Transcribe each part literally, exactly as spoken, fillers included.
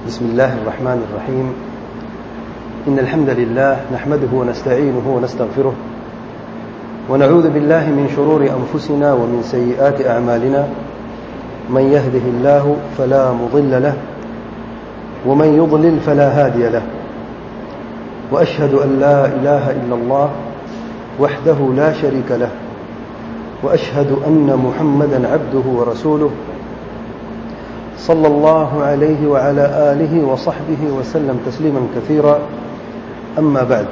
بسم الله الرحمن الرحيم. إن الحمد لله نحمده ونستعينه ونستغفره ونعوذ بالله من شرور أنفسنا ومن سيئات أعمالنا. من يهده الله فلا مضل له ومن يضلل فلا هادي له. وأشهد أن لا إله إلا الله وحده لا شريك له وأشهد أن محمدا عبده ورسوله صلى الله عليه وعلى آله وصحبه وسلم تسليما كثيرا. أما بعد،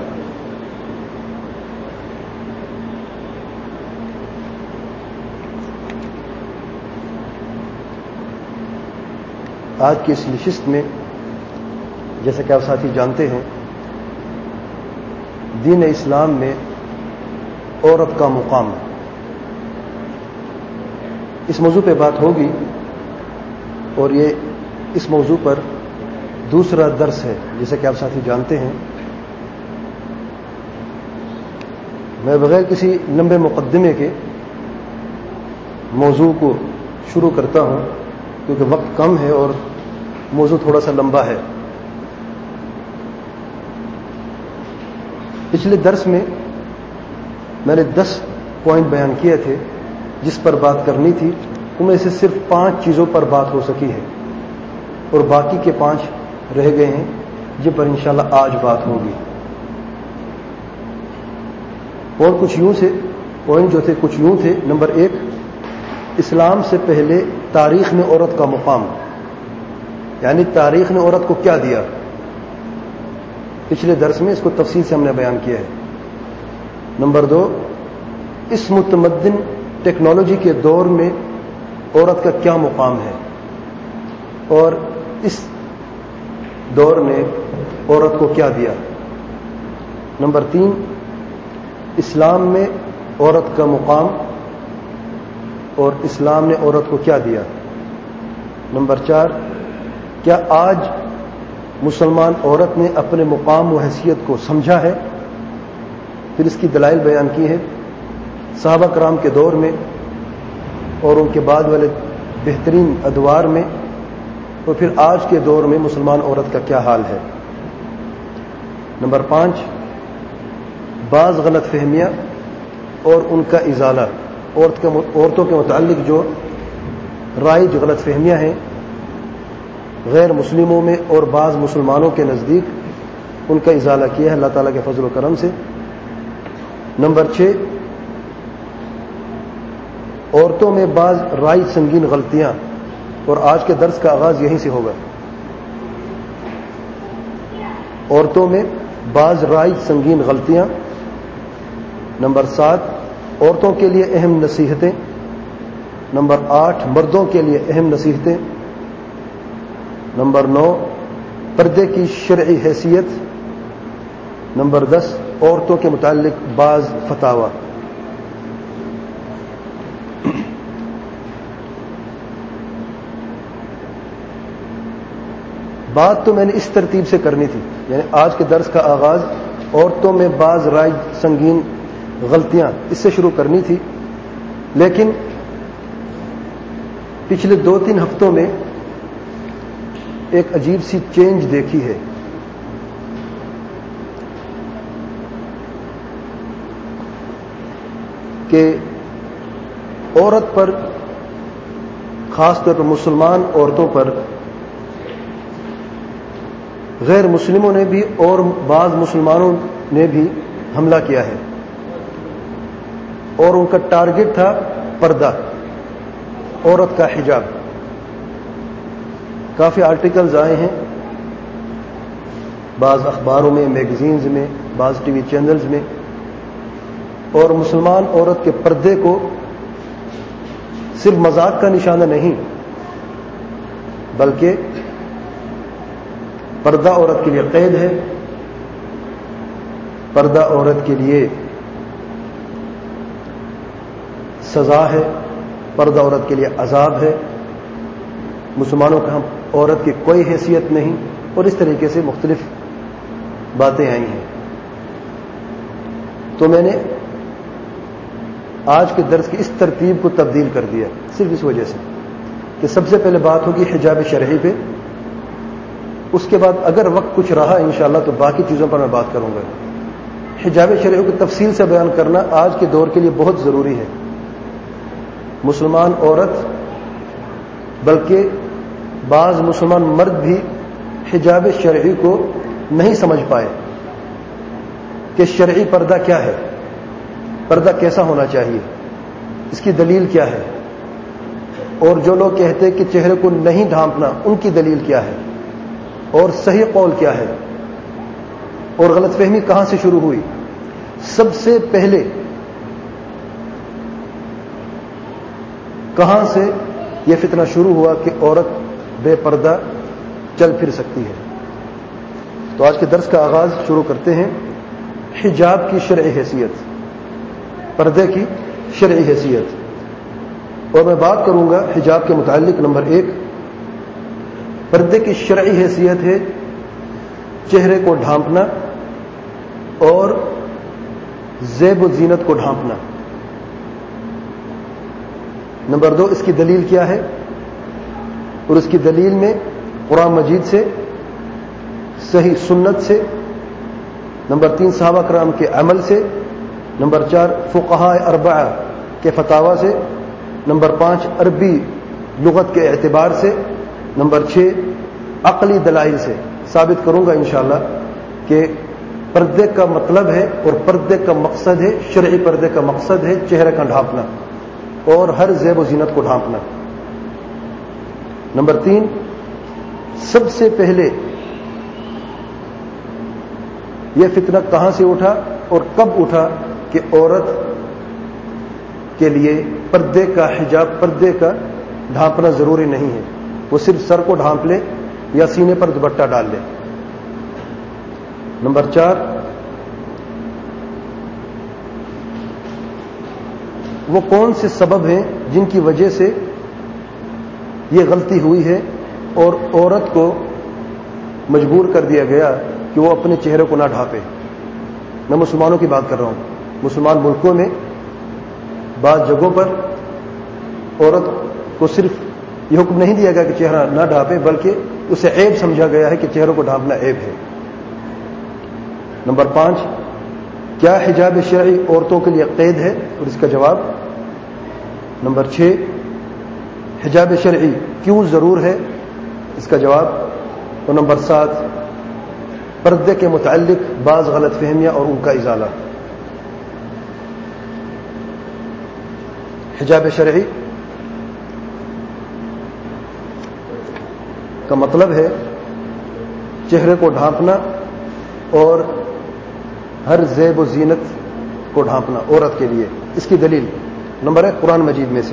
آج کی اس نشست میں جیسا کہ آپ ساتھی جانتے ہیں، دین اسلام میں عورت کا مقام، اس موضوع پہ بات ہوگی، اور یہ اس موضوع پر دوسرا درس ہے جیسا کہ آپ ساتھی جانتے ہیں. میں بغیر کسی لمبے مقدمے کے موضوع کو شروع کرتا ہوں کیونکہ وقت کم ہے اور موضوع تھوڑا سا لمبا ہے. پچھلے درس میں میں نے دس پوائنٹ بیان کیے تھے جس پر بات کرنی تھی، ان میں سے صرف پانچ چیزوں پر بات ہو سکی ہے اور باقی کے پانچ رہ گئے ہیں جن پر انشاءاللہ آج بات ہوگی. اور کچھ یوں سے پوائنٹ جو تھے کچھ یوں تھے. نمبر ایک، اسلام سے پہلے تاریخ میں عورت کا مقام، یعنی تاریخ نے عورت کو کیا دیا. پچھلے درس میں اس کو تفصیل سے ہم نے بیان کیا ہے. نمبر دو، اس متمدن ٹیکنالوجی کے دور میں عورت کا کیا مقام ہے اور اس دور نے عورت کو کیا دیا. نمبر تین، اسلام میں عورت کا مقام اور اسلام نے عورت کو کیا دیا. نمبر چار، کیا آج مسلمان عورت نے اپنے مقام و حیثیت کو سمجھا ہے؟ پھر اس کی دلائل بیان کی ہے صحابہ کرام کے دور میں اور ان کے بعد والے بہترین ادوار میں، اور پھر آج کے دور میں مسلمان عورت کا کیا حال ہے. نمبر پانچ، بعض غلط فہمیاں اور ان کا ازالہ. عورت عورتوں کے متعلق جو رائج غلط فہمیاں ہیں غیر مسلموں میں اور بعض مسلمانوں کے نزدیک، ان کا ازالہ کیا ہے اللہ تعالیٰ کے فضل و کرم سے. نمبر چھ، عورتوں میں بعض رائج سنگین غلطیاں، اور آج کے درس کا آغاز یہیں سے ہوگا. عورتوں میں بعض رائج سنگین غلطیاں. نمبر سات، عورتوں کے لیے اہم نصیحتیں. نمبر آٹھ، مردوں کے لیے اہم نصیحتیں. نمبر نو، پردے کی شرعی حیثیت. نمبر دس، عورتوں کے متعلق بعض فتاوی. بات تو میں نے اس ترتیب سے کرنی تھی، یعنی آج کے درس کا آغاز عورتوں میں بعض رائج سنگین غلطیاں اس سے شروع کرنی تھی، لیکن پچھلے دو تین ہفتوں میں ایک عجیب سی چینج دیکھی ہے. کہ عورت پر، خاص طور پر مسلمان عورتوں پر، غیر مسلموں نے بھی اور بعض مسلمانوں نے بھی حملہ کیا ہے، اور ان کا ٹارگٹ تھا پردہ، عورت کا حجاب. کافی آرٹیکلز آئے ہیں بعض اخباروں میں، میگزینز میں، بعض ٹی وی چینلز میں، اور مسلمان عورت کے پردے کو صرف مذاق کا نشانہ نہیں بلکہ پردہ عورت کے لیے قید ہے، پردہ عورت کے لیے سزا ہے، پردہ عورت کے لیے عذاب ہے، مسلمانوں کا ہم عورت کی کوئی حیثیت نہیں، اور اس طریقے سے مختلف باتیں آئی ہیں. تو میں نے آج کے درس کی اس ترتیب کو تبدیل کر دیا صرف اس وجہ سے کہ سب سے پہلے بات ہوگی حجاب شرعی پہ، اس کے بعد اگر وقت کچھ رہا انشاءاللہ تو باقی چیزوں پر میں بات کروں گا. حجاب شرعی کی تفصیل سے بیان کرنا آج کے دور کے لیے بہت ضروری ہے. مسلمان عورت بلکہ بعض مسلمان مرد بھی حجاب شرعی کو نہیں سمجھ پائے کہ شرعی پردہ کیا ہے، پردہ کیسا ہونا چاہیے، اس کی دلیل کیا ہے، اور جو لوگ کہتے ہیں کہ چہرے کو نہیں ڈھانپنا ان کی دلیل کیا ہے، اور صحیح قول کیا ہے، اور غلط فہمی کہاں سے شروع ہوئی. سب سے پہلے کہاں سے یہ فتنہ شروع ہوا کہ عورت بے پردہ چل پھر سکتی ہے. تو آج کے درس کا آغاز شروع کرتے ہیں. حجاب کی شرعی حیثیت، پردے کی شرعی حیثیت، اور میں بات کروں گا حجاب کے متعلق. نمبر ایک، پردے کی شرعی حیثیت ہے چہرے کو ڈھانپنا اور زیب و زینت کو ڈھانپنا. نمبر دو، اس کی دلیل کیا ہے، اور اس کی دلیل میں قرآن مجید سے، صحیح سنت سے. نمبر تین، صحابہ کرام کے عمل سے. نمبر چار، فقہاء اربعہ کے فتاوی سے. نمبر پانچ، عربی لغت کے اعتبار سے. نمبر چھ، عقلی دلائل سے. ثابت کروں گا انشاءاللہ کہ پردے کا مطلب ہے اور پردے کا مقصد ہے، شرعی پردے کا مقصد ہے چہرے کا ڈھانپنا اور ہر زیب و زینت کو ڈھانپنا. نمبر تین، سب سے پہلے یہ فتنہ کہاں سے اٹھا اور کب اٹھا کہ عورت کے لیے پردے کا حجاب، پردے کا ڈھانپنا ضروری نہیں ہے، وہ صرف سر کو ڈھانپ لے یا سینے پر دوپٹہ ڈال لے. نمبر چار، وہ کون سے سبب ہیں جن کی وجہ سے یہ غلطی ہوئی ہے اور عورت کو مجبور کر دیا گیا کہ وہ اپنے چہرے کو نہ ڈھانپے. میں مسلمانوں کی بات کر رہا ہوں. مسلمان ملکوں میں بعض جگہوں پر عورت کو صرف یہ حکم نہیں دیا گیا کہ چہرہ نہ ڈھانپے، بلکہ اسے عیب سمجھا گیا ہے کہ چہروں کو ڈھانپنا عیب ہے. نمبر پانچ، کیا حجاب شرعی عورتوں کے لیے قید ہے اور اس کا جواب. نمبر چھ، حجاب شرعی کیوں ضرور ہے، اس کا جواب. اور نمبر سات، پردے کے متعلق بعض غلط فہمیاں اور ان کا ازالہ. حجاب شرعی کا مطلب ہے چہرے کو ڈھانپنا اور ہر زیب و زینت کو ڈھانپنا عورت کے لیے. اس کی دلیل نمبر ہے قرآن مجید میں سے.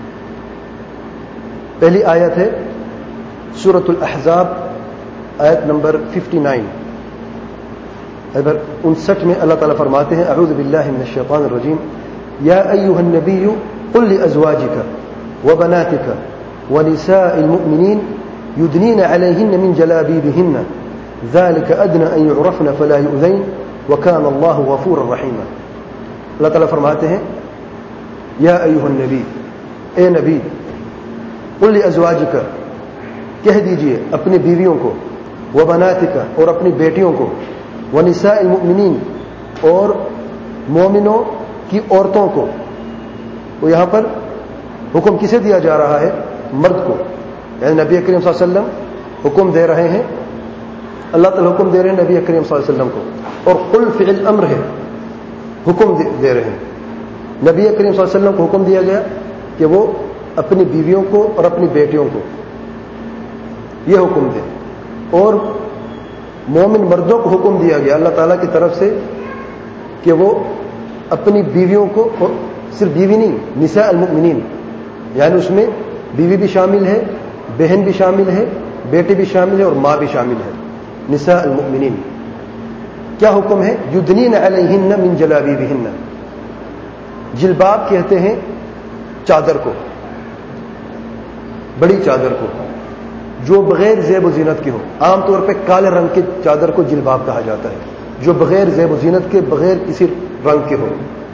پہلی آیت ہے سورۃ الاحزاب، آیت نمبر اناسی. اگر انسٹھ میں اللہ تعالیٰ فرماتے ہیں اعوذ باللہ من الشیطان الرجیم یا ایھا النبی قل لازواجک وبناتک ونساء المؤمنین یدنین علیہن من جلابیبہن ذلک ادنی ان یعرفن فلا یؤذین وکان اللہ غفورا رحیما. اللہ تعالیٰ فرماتے ہیں یا ایھا النبی، اے نبی، قل لازواجک، کہہ دیجئے اپنی بیویوں کو، وبناتک، اور اپنی بیٹیوں کو، ونساء المؤمنین، اور مومنوں کی عورتوں کو. تو یہاں پر حکم کسے دیا جا رہا ہے؟ مرد کو. یعنی نبی کریم صلی اللہ علیہ وسلم حکم دے رہے ہیں، اللہ تعالیٰ حکم دے رہے ہیں نبی کریم صلی اللہ علیہ وسلم کو. اور قل فعل امر ہے، حکم دے رہے ہیں. نبی کریم صلی اللہ علیہ وسلم کو حکم دیا گیا کہ وہ اپنی بیویوں کو اور اپنی بیٹیوں کو یہ حکم دیں، اور مومن مردوں کو حکم دیا گیا اللہ تعالیٰ کی طرف سے کہ وہ اپنی بیویوں کو، صرف بیوی نہیں، نساء المؤمنین، یعنی اس میں بیوی بھی شامل ہے، بہن بھی شامل ہے، بیٹی بھی شامل ہے اور ماں بھی شامل ہے. نساء المؤمنین کیا حکم ہے؟ یدنین علیہن من جلابیبہن. جلباب کہتے ہیں چادر کو، بڑی چادر کو جو بغیر زیب و زینت کی ہو. عام طور پہ کالے رنگ کی چادر کو جلباب کہا جاتا ہے، جو بغیر زیب و زینت کے، بغیر کسی رنگ کے ہو.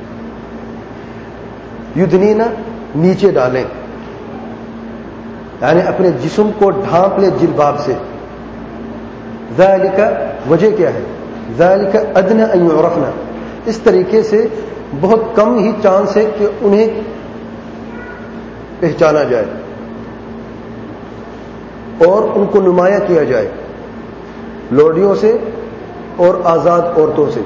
یدنینا نیچے ڈالیں، یعنی اپنے جسم کو ڈھانپ لے جلباب سے. ذالک وجہ کیا ہے؟ ذالک ادنی ان یعرفنا، اس طریقے سے بہت کم ہی چانس ہے کہ انہیں پہچانا جائے اور ان کو نمایاں کیا جائے لوڈیوں سے اور آزاد عورتوں سے.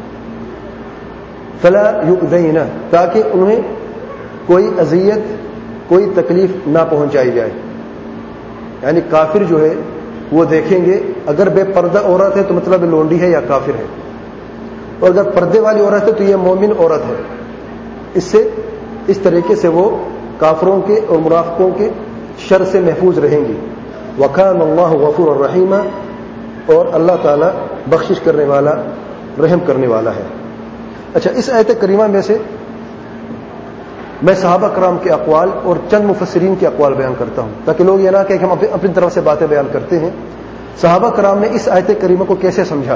فلا یؤذین، تاکہ انہیں کوئی اذیت کوئی تکلیف نہ پہنچائی جائے. یعنی کافر جو ہے وہ دیکھیں گے اگر بے پردہ عورت ہے تو مطلب لونڈی ہے یا کافر ہے، اور اگر پردے والی عورت ہے تو یہ مومن عورت ہے. اس سے اس طریقے سے وہ کافروں کے اور منافقوں کے شر سے محفوظ رہیں گی. وَكَانَ اللَّهُ غَفُورًا رَحِيمًا، اور اللہ تعالی بخشش کرنے والا رحم کرنے والا ہے. اچھا، اس آیت کریمہ میں سے میں صحابہ کرام کے اقوال اور چند مفسرین کے اقوال بیان کرتا ہوں تاکہ لوگ یہ نہ کہیں کہ ہم اپنی طرف سے باتیں بیان کرتے ہیں. صحابہ کرام نے اس آیت کریمہ کو کیسے سمجھا؟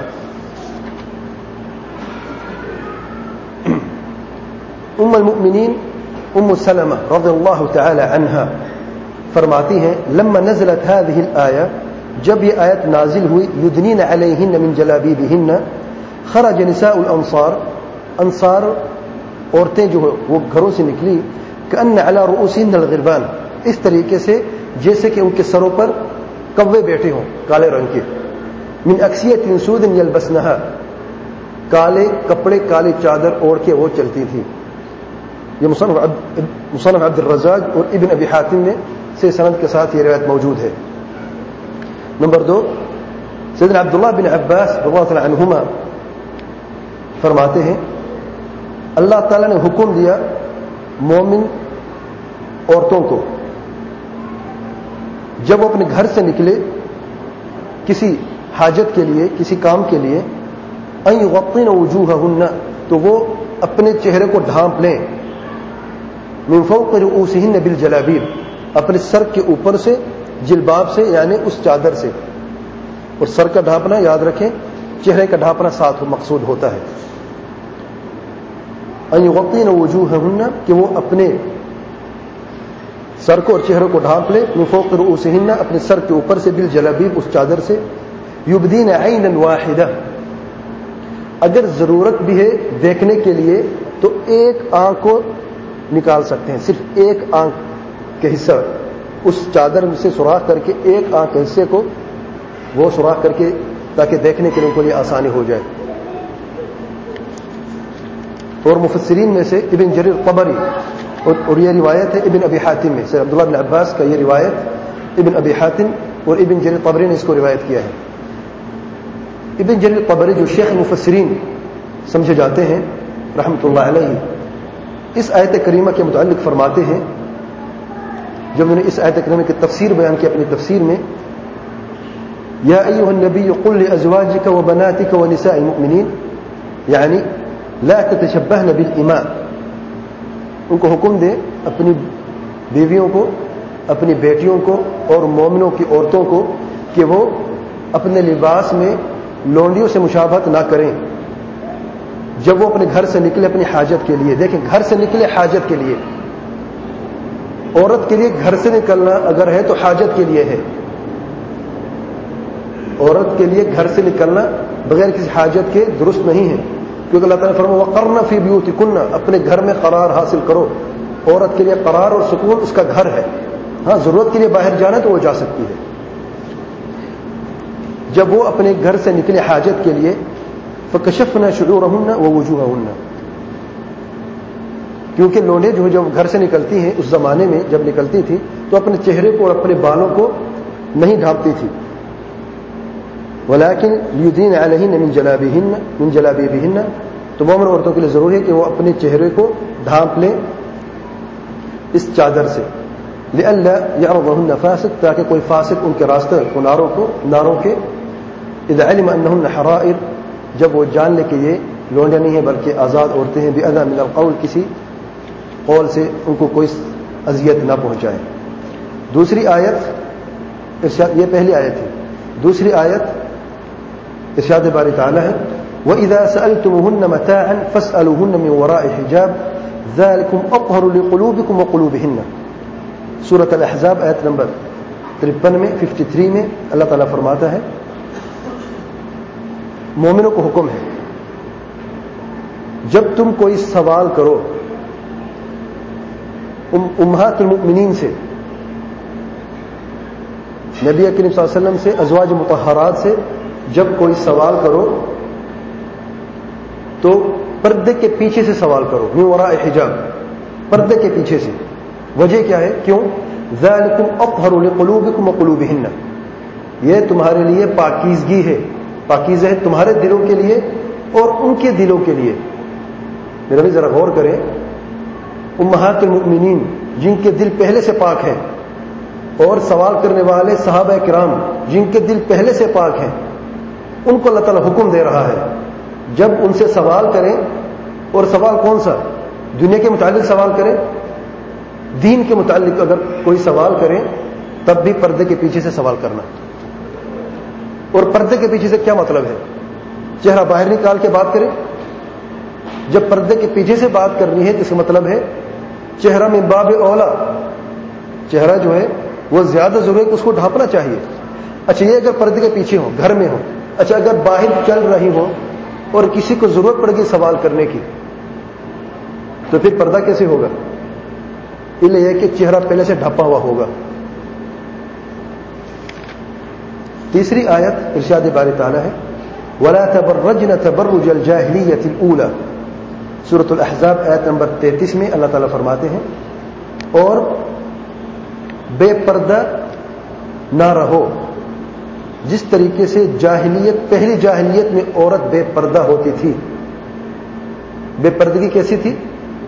ام المؤمنین ام سلمہ رضی اللہ تعالی عنہا فرماتی ہیں لما نزلت هذه الآیہ، جب یہ آیت نازل ہوئی، یدنین علیہن من جلابیبہن، خرج نساء الانصار، انصار عورتیں جو وہ گھروں سے نکلی، کأن علی رؤوسہن الغربان، اس طریقے سے جیسے کہ ان کے سروں پر کوے بیٹھے ہوں کالے رنگ کے، من اکسیۃ سود یلبسنہا، کالے کپڑے کالے چادر اوڑھ کے وہ چلتی تھی. یہ مصنف عبد مصنف عبد الرزاق اور ابن ابی حاتم میں سے سند کے ساتھ یہ روایت موجود ہے. نمبر دو، سیدنا عبداللہ بن عباس رضی اللہ عنہما فرماتے ہیں اللہ تعالیٰ نے حکم دیا مومن عورتوں کو جب وہ اپنے گھر سے نکلے کسی حاجت کے لیے کسی کام کے لیے، ان یغطین وجوہہن، تو وہ اپنے چہرے کو ڈھانپ لیں، من فوق رؤوسہن بالجلابیب، اپنے سر کے اوپر سے جلباب سے یعنی اس چادر سے. اور سر کا ڈھانپنا یاد رکھیں چہرے کا ڈھانپنا ساتھ مقصود ہوتا ہے. ان یغطین وجوہہن، کہ وہ اپنے سر کو اور چہرے کو ڈھانپ لے، من فوق رؤوسہن، اپنے سر کے اوپر سے، بالجلابیب، اس چادر سے، یبدین عینا واحدہ، اگر ضرورت بھی ہے دیکھنے کے لیے تو ایک آنکھ کو نکال سکتے ہیں، صرف ایک آنکھ کے حصہ اس چادر سے سوراخ کر کے ایک آنکھ کے حصے کو وہ سوراخ کر کے، تاکہ دیکھنے کے لیے ان کو لیے آسانی ہو جائے. اور مفسرین میں سے ابن جریر طبری، اور یہ روایت ہے ابن ابی حاتم میں سے، عبداللہ بن عباس کا یہ روایت ابن ابی حاتم اور ابن جریر طبری نے اس کو روایت کیا ہے. ابن جریر طبری جو شیخ مفسرین سمجھے جاتے ہیں رحمۃ اللہ علیہ، اس آیت کریمہ کے متعلق فرماتے ہیں، جب انہوں نے اس آیت کریمہ کی تفسیر بیان کی اپنی تفسیر میں، یا ایھا النبی قل لازواجک وبناتک ونساء المؤمنین، یعنی لا تتشبہن بالاماء، ان کو حکم دے اپنی بیویوں کو، اپنی بیٹیوں کو اور مومنوں کی عورتوں کو کہ وہ اپنے لباس میں لونڈیوں سے مشابہت نہ کریں جب وہ اپنے گھر سے نکلے اپنی حاجت کے لیے. دیکھیں گھر سے نکلے حاجت کے لیے، عورت کے لیے گھر سے نکلنا اگر ہے تو حاجت کے لیے ہے. عورت کے لیے گھر سے نکلنا بغیر کسی حاجت کے درست نہیں ہے، کیونکہ اللہ تعالیٰ نے فرمایا وقرن فی بیوتکن، اپنے گھر میں قرار حاصل کرو. عورت کے لیے قرار اور سکون اس کا گھر ہے. ہاں ضرورت کے لیے باہر جانا تو وہ جا سکتی ہے. جب وہ اپنے گھر سے نکلے حاجت کے لیے، فکشفنا شعورہن ووجوہہن، کیونکہ لونڈے جو جب گھر سے نکلتی ہیں اس زمانے میں جب نکلتی تھی تو اپنے چہرے کو اور اپنے بالوں کو نہیں ڈھانپتی تھی. ولیکن لیدین علیہن من جلابیبہن من جلابیبہن، تو مومن عورتوں کے لیے ضروری ہے کہ وہ اپنے چہرے کو ڈھانپ لیں اس چادر سے، لئلا یعرضہن فاسق، تاکہ کوئی فاسق ان کے راستے کناروں کو ناروں کے، اذا علم انہن حرائر، جب وہ جان لے کہ یہ لونڈے نہیں ہیں بلکہ آزاد عورتیں ہیں، بأذى من القول، کسی قول سے ان کو کوئی اذیت نہ پہنچائے. دوسری آیت ارشاد، یہ پہلی آیت ہے. دوسری آیت ارشاد باری تعالی ہے وَإِذَا سَأَلْتُمُهُنَّ مَتَاعًا فَاسْأَلُوهُنَّ مِنْ وَرَاءِ حِجَابٍ ذَلِكُمْ أَطْهَرُ لِقُلُوبِكُمْ وَقُلُوبِهِنَّ. سورۃ الاحزاب آیت نمبر ترپن میں، ترپن میں اللہ تعالیٰ فرماتا ہے مومنوں کو حکم ہے جب تم کوئی سوال کرو امہات المؤمنین سے، نبی کریم صلی اللہ علیہ وسلم سے، ازواج مطہرات سے جب کوئی سوال کرو تو پردے کے پیچھے سے سوال کرو، من وراء حجاب، پردے کے پیچھے سے۔ وجہ کیا ہے؟ کیوں؟ ذالکم اطہر لقلوبکم وقلوبہن، یہ تمہارے لیے پاکیزگی ہے، پاکیزہ ہے تمہارے دلوں کے لیے اور ان کے دلوں کے لیے۔ میرا بھی ذرا غور کریں، امہات المؤمنین جن کے دل پہلے سے پاک ہیں، اور سوال کرنے والے صحابہ کرام جن کے دل پہلے سے پاک ہیں، ان کو اللہ تعالیٰ حکم دے رہا ہے جب ان سے سوال کریں، اور سوال کون سا؟ دنیا کے متعلق سوال کریں، دین کے متعلق اگر کوئی سوال کریں تب بھی پردے کے پیچھے سے سوال کرنا۔ اور پردے کے پیچھے سے کیا مطلب ہے؟ چہرہ باہر نکال کے بات کریں؟ جب پردے کے پیچھے سے بات کرنی ہے تو اس کا مطلب ہے چہرہ من باب اولا، چہرہ جو ہے وہ زیادہ ضروری ہے کہ اس کو ڈھانپنا چاہیے۔ اچھا یہ اگر پردے کے پیچھے ہو، گھر میں ہو، اچھا اگر باہر چل رہی ہو اور کسی کو ضرورت پڑے گی سوال کرنے کی تو پھر پردہ کیسے ہوگا؟ اس لیے کہ چہرہ پہلے سے ڈھپا ہوا ہوگا۔ تیسری آیت ارشاد باری تعالیٰ ہے وَلَا تَبَرَّجْنَ تَبَرُّجَ الْجَاهِلِيَّةِ الْأُولَى، سورۃ الاحزاب آیت نمبر تینتیس میں اللہ تعالیٰ فرماتے ہیں اور بے پردہ نہ رہو جس طریقے سے جاہلیت، پہلی جاہلیت میں عورت بے پردہ ہوتی تھی۔ بے پردگی کیسی تھی؟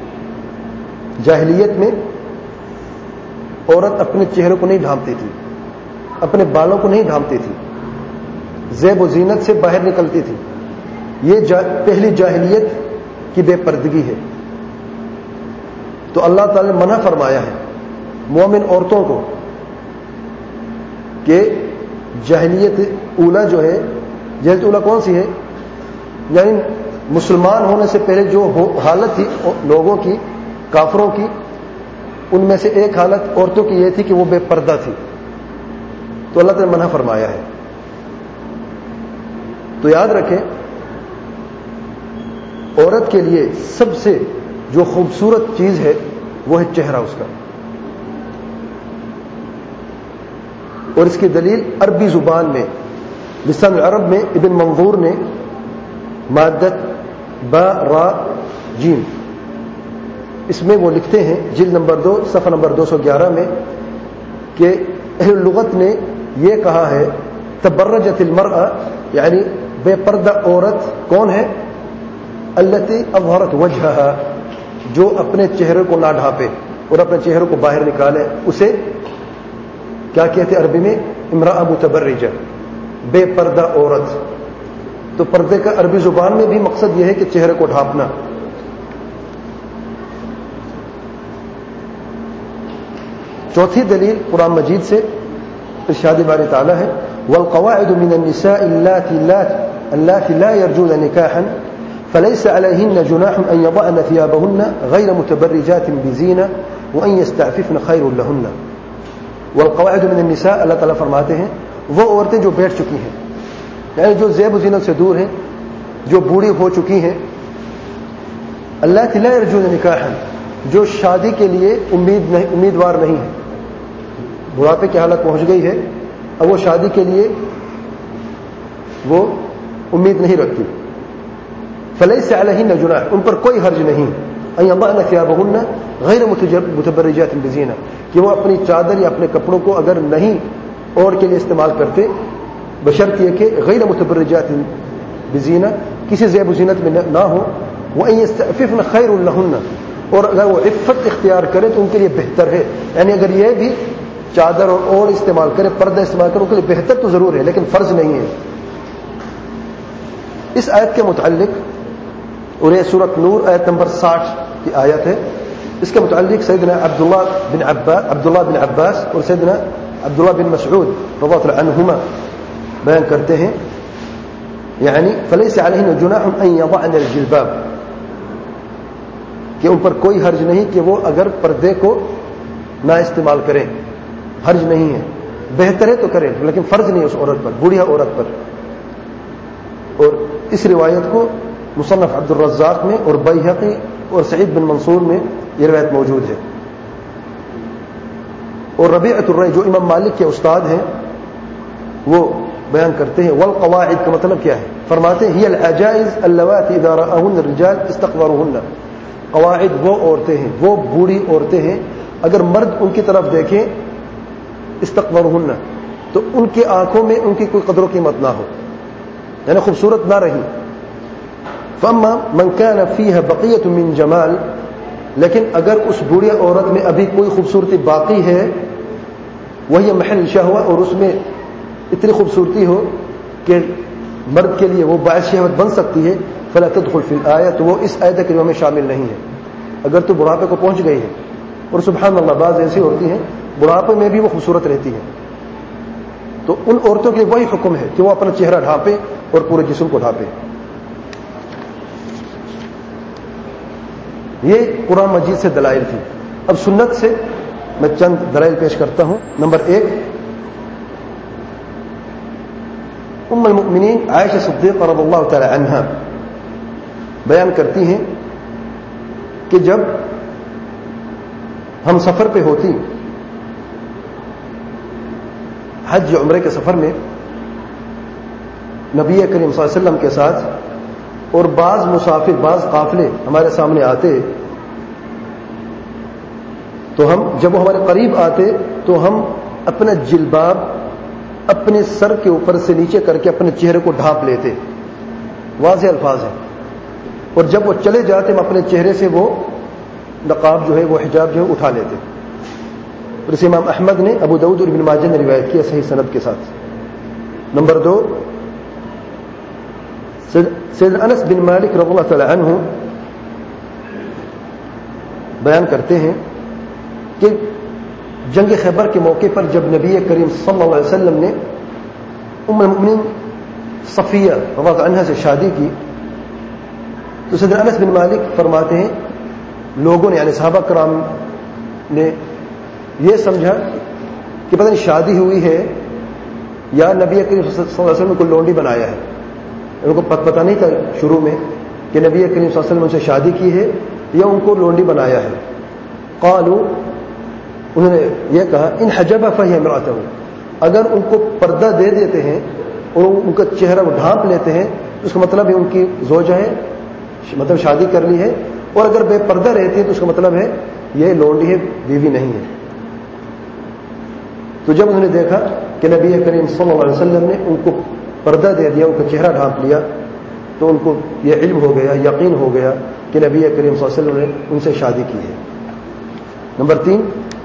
جاہلیت میں عورت اپنے چہرے کو نہیں ڈھانپتی تھی، اپنے بالوں کو نہیں ڈھانپتی تھی، زیب و زینت سے باہر نکلتی تھی۔ یہ جا پہلی جاہلیت کی بے پردگی ہے۔ تو اللہ تعالی نے منع فرمایا ہے مومن عورتوں کو کہ جاہلیت اولا جو ہے، جاہلیت اولا کون سی ہے؟ یعنی مسلمان ہونے سے پہلے جو حالت تھی لوگوں کی، کافروں کی، ان میں سے ایک حالت عورتوں کی یہ تھی کہ وہ بے پردہ تھی۔ تو اللہ تعالی نے منع فرمایا ہے۔ تو یاد رکھیں عورت کے لیے سب سے جو خوبصورت چیز ہے وہ ہے چہرہ اس کا، اور اس کی دلیل عربی زبان میں لسان العرب میں ابن منظور نے مادت با را جیم اس میں وہ لکھتے ہیں جلد نمبر دو صفحہ نمبر دو سو گیارہ میں کہ اہل لغت نے یہ کہا ہے تبرجت المرأة، یعنی بے پردہ عورت کون ہے؟ التی اظہرت وجہہا، جو اپنے چہرے کو نہ ڈھانپے اور اپنے چہرے کو باہر نکالے، اسے کیا کہتے ہیں عربی میں؟ امرأة متبرجہ، بے پردہ عورت۔ تو پردے کا عربی زبان میں بھی مقصد یہ ہے کہ چہرے کو ڈھانپنا۔ چوتھی دلیل قرآن مجید سے ارشاد باری تعالیٰ ہے والقواعد من النساء اللاتي لا يرجون نكاحا فليس عليهن جناح ان يضعن ثيابهن غير متبرجات بزينة وان يستعففن خير لهن۔ والقواعد من النساء، اللہ تعالیٰ فرماتے ہیں وہ عورتیں جو بیٹھ چکی ہیں، یعنی جو زیب و زینت سے دور ہیں، جو بوڑھی ہو چکی ہیں، اللاتي لا يرجون نكاحا، جو شادی کے لیے امید نہیں، امیدوار نہیں ہے، بڑھاپے کی حالت پہنچ گئی ہے، اب وہ شادی کے لیے وہ امید نہیں رکھتی۔ فلیس علیہن جناح، ان پر کوئی حرج نہیں، ان یضعن ثیابہن غیر متبرجات بزینہ، کہ وہ اپنی چادر یا اپنے کپڑوں کو اگر نہیں اور کے لیے استعمال کرتے، بشرط یہ کہ غیر متبرجات بزینہ، کسی زیب و زینت میں نہ ہو، وان یستعففن خیر لہن، اور اگر وہ عفت اختیار کرے تو ان کے لیے بہتر ہے۔ یعنی اگر یہ بھی چادر اور اور استعمال کرے، پردہ استعمال کرے، ان کے لیے بہتر تو ضرور ہے لیکن فرض نہیں ہے۔ اس آیت کے متعلق، اور یہ سورۃ نور آیت نمبر ساٹھ کی آیت ہے، اس کے متعلق سیدنا عبداللہ بن عباس عبداللہ بن عباس اور سیدنا عبداللہ بن مسعود رضی اللہ عنہما بیان کرتے ہیں، یعنی فلیس علیہن جناح ان یضعن الجلباب، کہ ان پر کوئی حرج نہیں کہ وہ اگر پردے کو نہ استعمال کریں، حرج نہیں ہے، بہتر ہے تو کریں لیکن فرض نہیں اس عورت پر، بوڑھی عورت پر۔ اور اس روایت کو مصنف عبد الرزاق میں اور بیہقی اور سعید بن منصور میں یہ روایت موجود ہے. اور ربیعۃ الرأی جو امام مالک کے استاد ہیں وہ بیان کرتے ہیں والقواعد کا مطلب کیا ہے؟ فرماتے ہیں هي العجائز اللواتي اذا رآهن الرجال استقبروهن. قواعد وہ عورتیں ہیں، وہ بوڑھی عورتیں ہیں، اگر مرد ان کی طرف دیکھیں استقبروهن تو ان کی آنکھوں میں ان کی کوئی قدر و قیمت نہ ہو، یعنی خوبصورت نہ رہی. فاما من كان فيها بقية من جمال، لیکن اگر اس بوڑھی عورت میں ابھی کوئی خوبصورتی باقی ہے، وہی محل شہوہ، اور اس میں اتنی خوبصورتی ہو کہ مرد کے لیے وہ باعث شہوت بن سکتی ہے، فلا تدخل فی الآیہ، تو وہ اس آیت کریمہ میں شامل نہیں ہے. اگر تو بڑھاپے کو پہنچ گئی ہے، اور سبحان اللہ بعض ایسی ہوتی ہیں بڑھاپے میں بھی وہ خوبصورت رہتی ہیں، تو ان عورتوں کے وہی حکم ہے کہ وہ اپنا چہرہ ڈھانپے اور پورے جسم کو ڈھانپے. یہ قرآن مجید سے دلائل تھی. اب سنت سے میں چند دلائل پیش کرتا ہوں. نمبر ایک، ام المؤمنین عائشہ صدیقہ رضی اللہ تعالی عنہا بیان کرتی ہیں کہ جب ہم سفر پہ ہوتی، حج عمرے کے سفر میں نبی کریم صلی اللہ علیہ وسلم کے ساتھ، اور بعض مسافر بعض قافلے ہمارے سامنے آتے، تو ہم جب وہ ہمارے قریب آتے تو ہم اپنا جلباب اپنے سر کے اوپر سے نیچے کر کے اپنے چہرے کو ڈھانپ لیتے. واضح الفاظ ہیں. اور جب وہ چلے جاتے ہم اپنے چہرے سے وہ نقاب جو ہے، وہ حجاب جو ہے اٹھا لیتے. اور اسے امام احمد نے، ابو داؤد اور ابن ماجہ نے روایت کیا صحیح سند کے ساتھ. نمبر دو، سیدنا انس بن مالک رضی اللہ تعالی عنہ بیان کرتے ہیں کہ جنگ خیبر کے موقع پر جب نبی کریم صلی اللہ علیہ وسلم نے ام المؤمنین صفیہ رضی اللہ عنہا سے شادی کی، تو سیدنا انس بن مالک فرماتے ہیں لوگوں نے، یعنی صحابہ کرام نے یہ سمجھا کہ پتہ نہیں شادی ہوئی ہے یا نبی کریم صلی اللہ علیہ وسلم کو لونڈی بنایا ہے. ان کو پتہ نہیں تھا شروع میں کہ نبی کریم صلی اللہ علیہ وسلم ان سے شادی کی ہے یا ان کو لونڈی بنایا ہے. قالوا، انہوں نے یہ کہا، ان حجب فہی امرأتہ، اگر ان کو پردہ دے دیتے ہیں اور ان کا چہرہ وہ ڈھانپ لیتے ہیں تو اس کا مطلب ہے ان کی زوجہ ہے، مطلب شادی کر لی ہے. اور اگر بے پردہ رہتی ہے تو اس کا مطلب ہے یہ لونڈی ہے، بیوی نہیں ہے. تو جب انہوں نے دیکھا کہ نبی کریم صلی اللہ علیہ وسلم نے ان کو پردہ دے دیا، ان کا چہرہ ڈھانپ لیا، تو ان کو یہ علم ہو گیا، یقین ہو گیا کہ نبی کریم صلی اللہ علیہ وسلم نے ان سے شادی کی ہے. نمبر تین،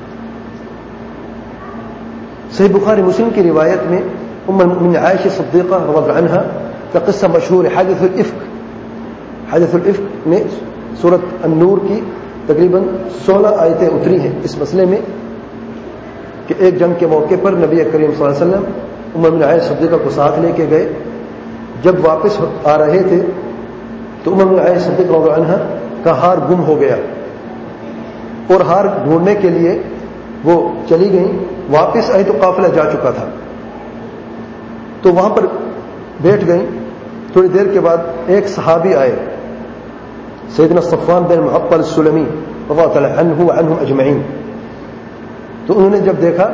صحیح بخاری مسلم کی روایت میں ام المؤمنین عائشہ صدیقہ رضی اللہ عنہا کا قصہ مشہور ہے، حادث الافک. حادث الافک میں سورۃ النور کی تقریباً سولہ آیتیں اتری ہیں اس مسئلے میں کہ ایک جنگ کے موقع پر نبی کریم صلی اللہ علیہ وسلم ام المؤمنین عائشہ صدیقہ کو ساتھ لے کے گئے. جب واپس آ رہے تھے تو ام المؤمنین عائشہ صدیقہ رضی اللہ عنہا کا ہار گم ہو گیا، اور ہار ڈھونڈنے کے لیے وہ چلی گئیں. واپس آئی تو قافلہ جا چکا تھا، تو وہاں پر بیٹھ گئیں. تھوڑی دیر کے بعد ایک صحابی آئے، سیدنا صفوان بن معطل السلمی رضی اللہ تعالی عنہ وعنہم اجمعین. تو انہوں نے جب دیکھا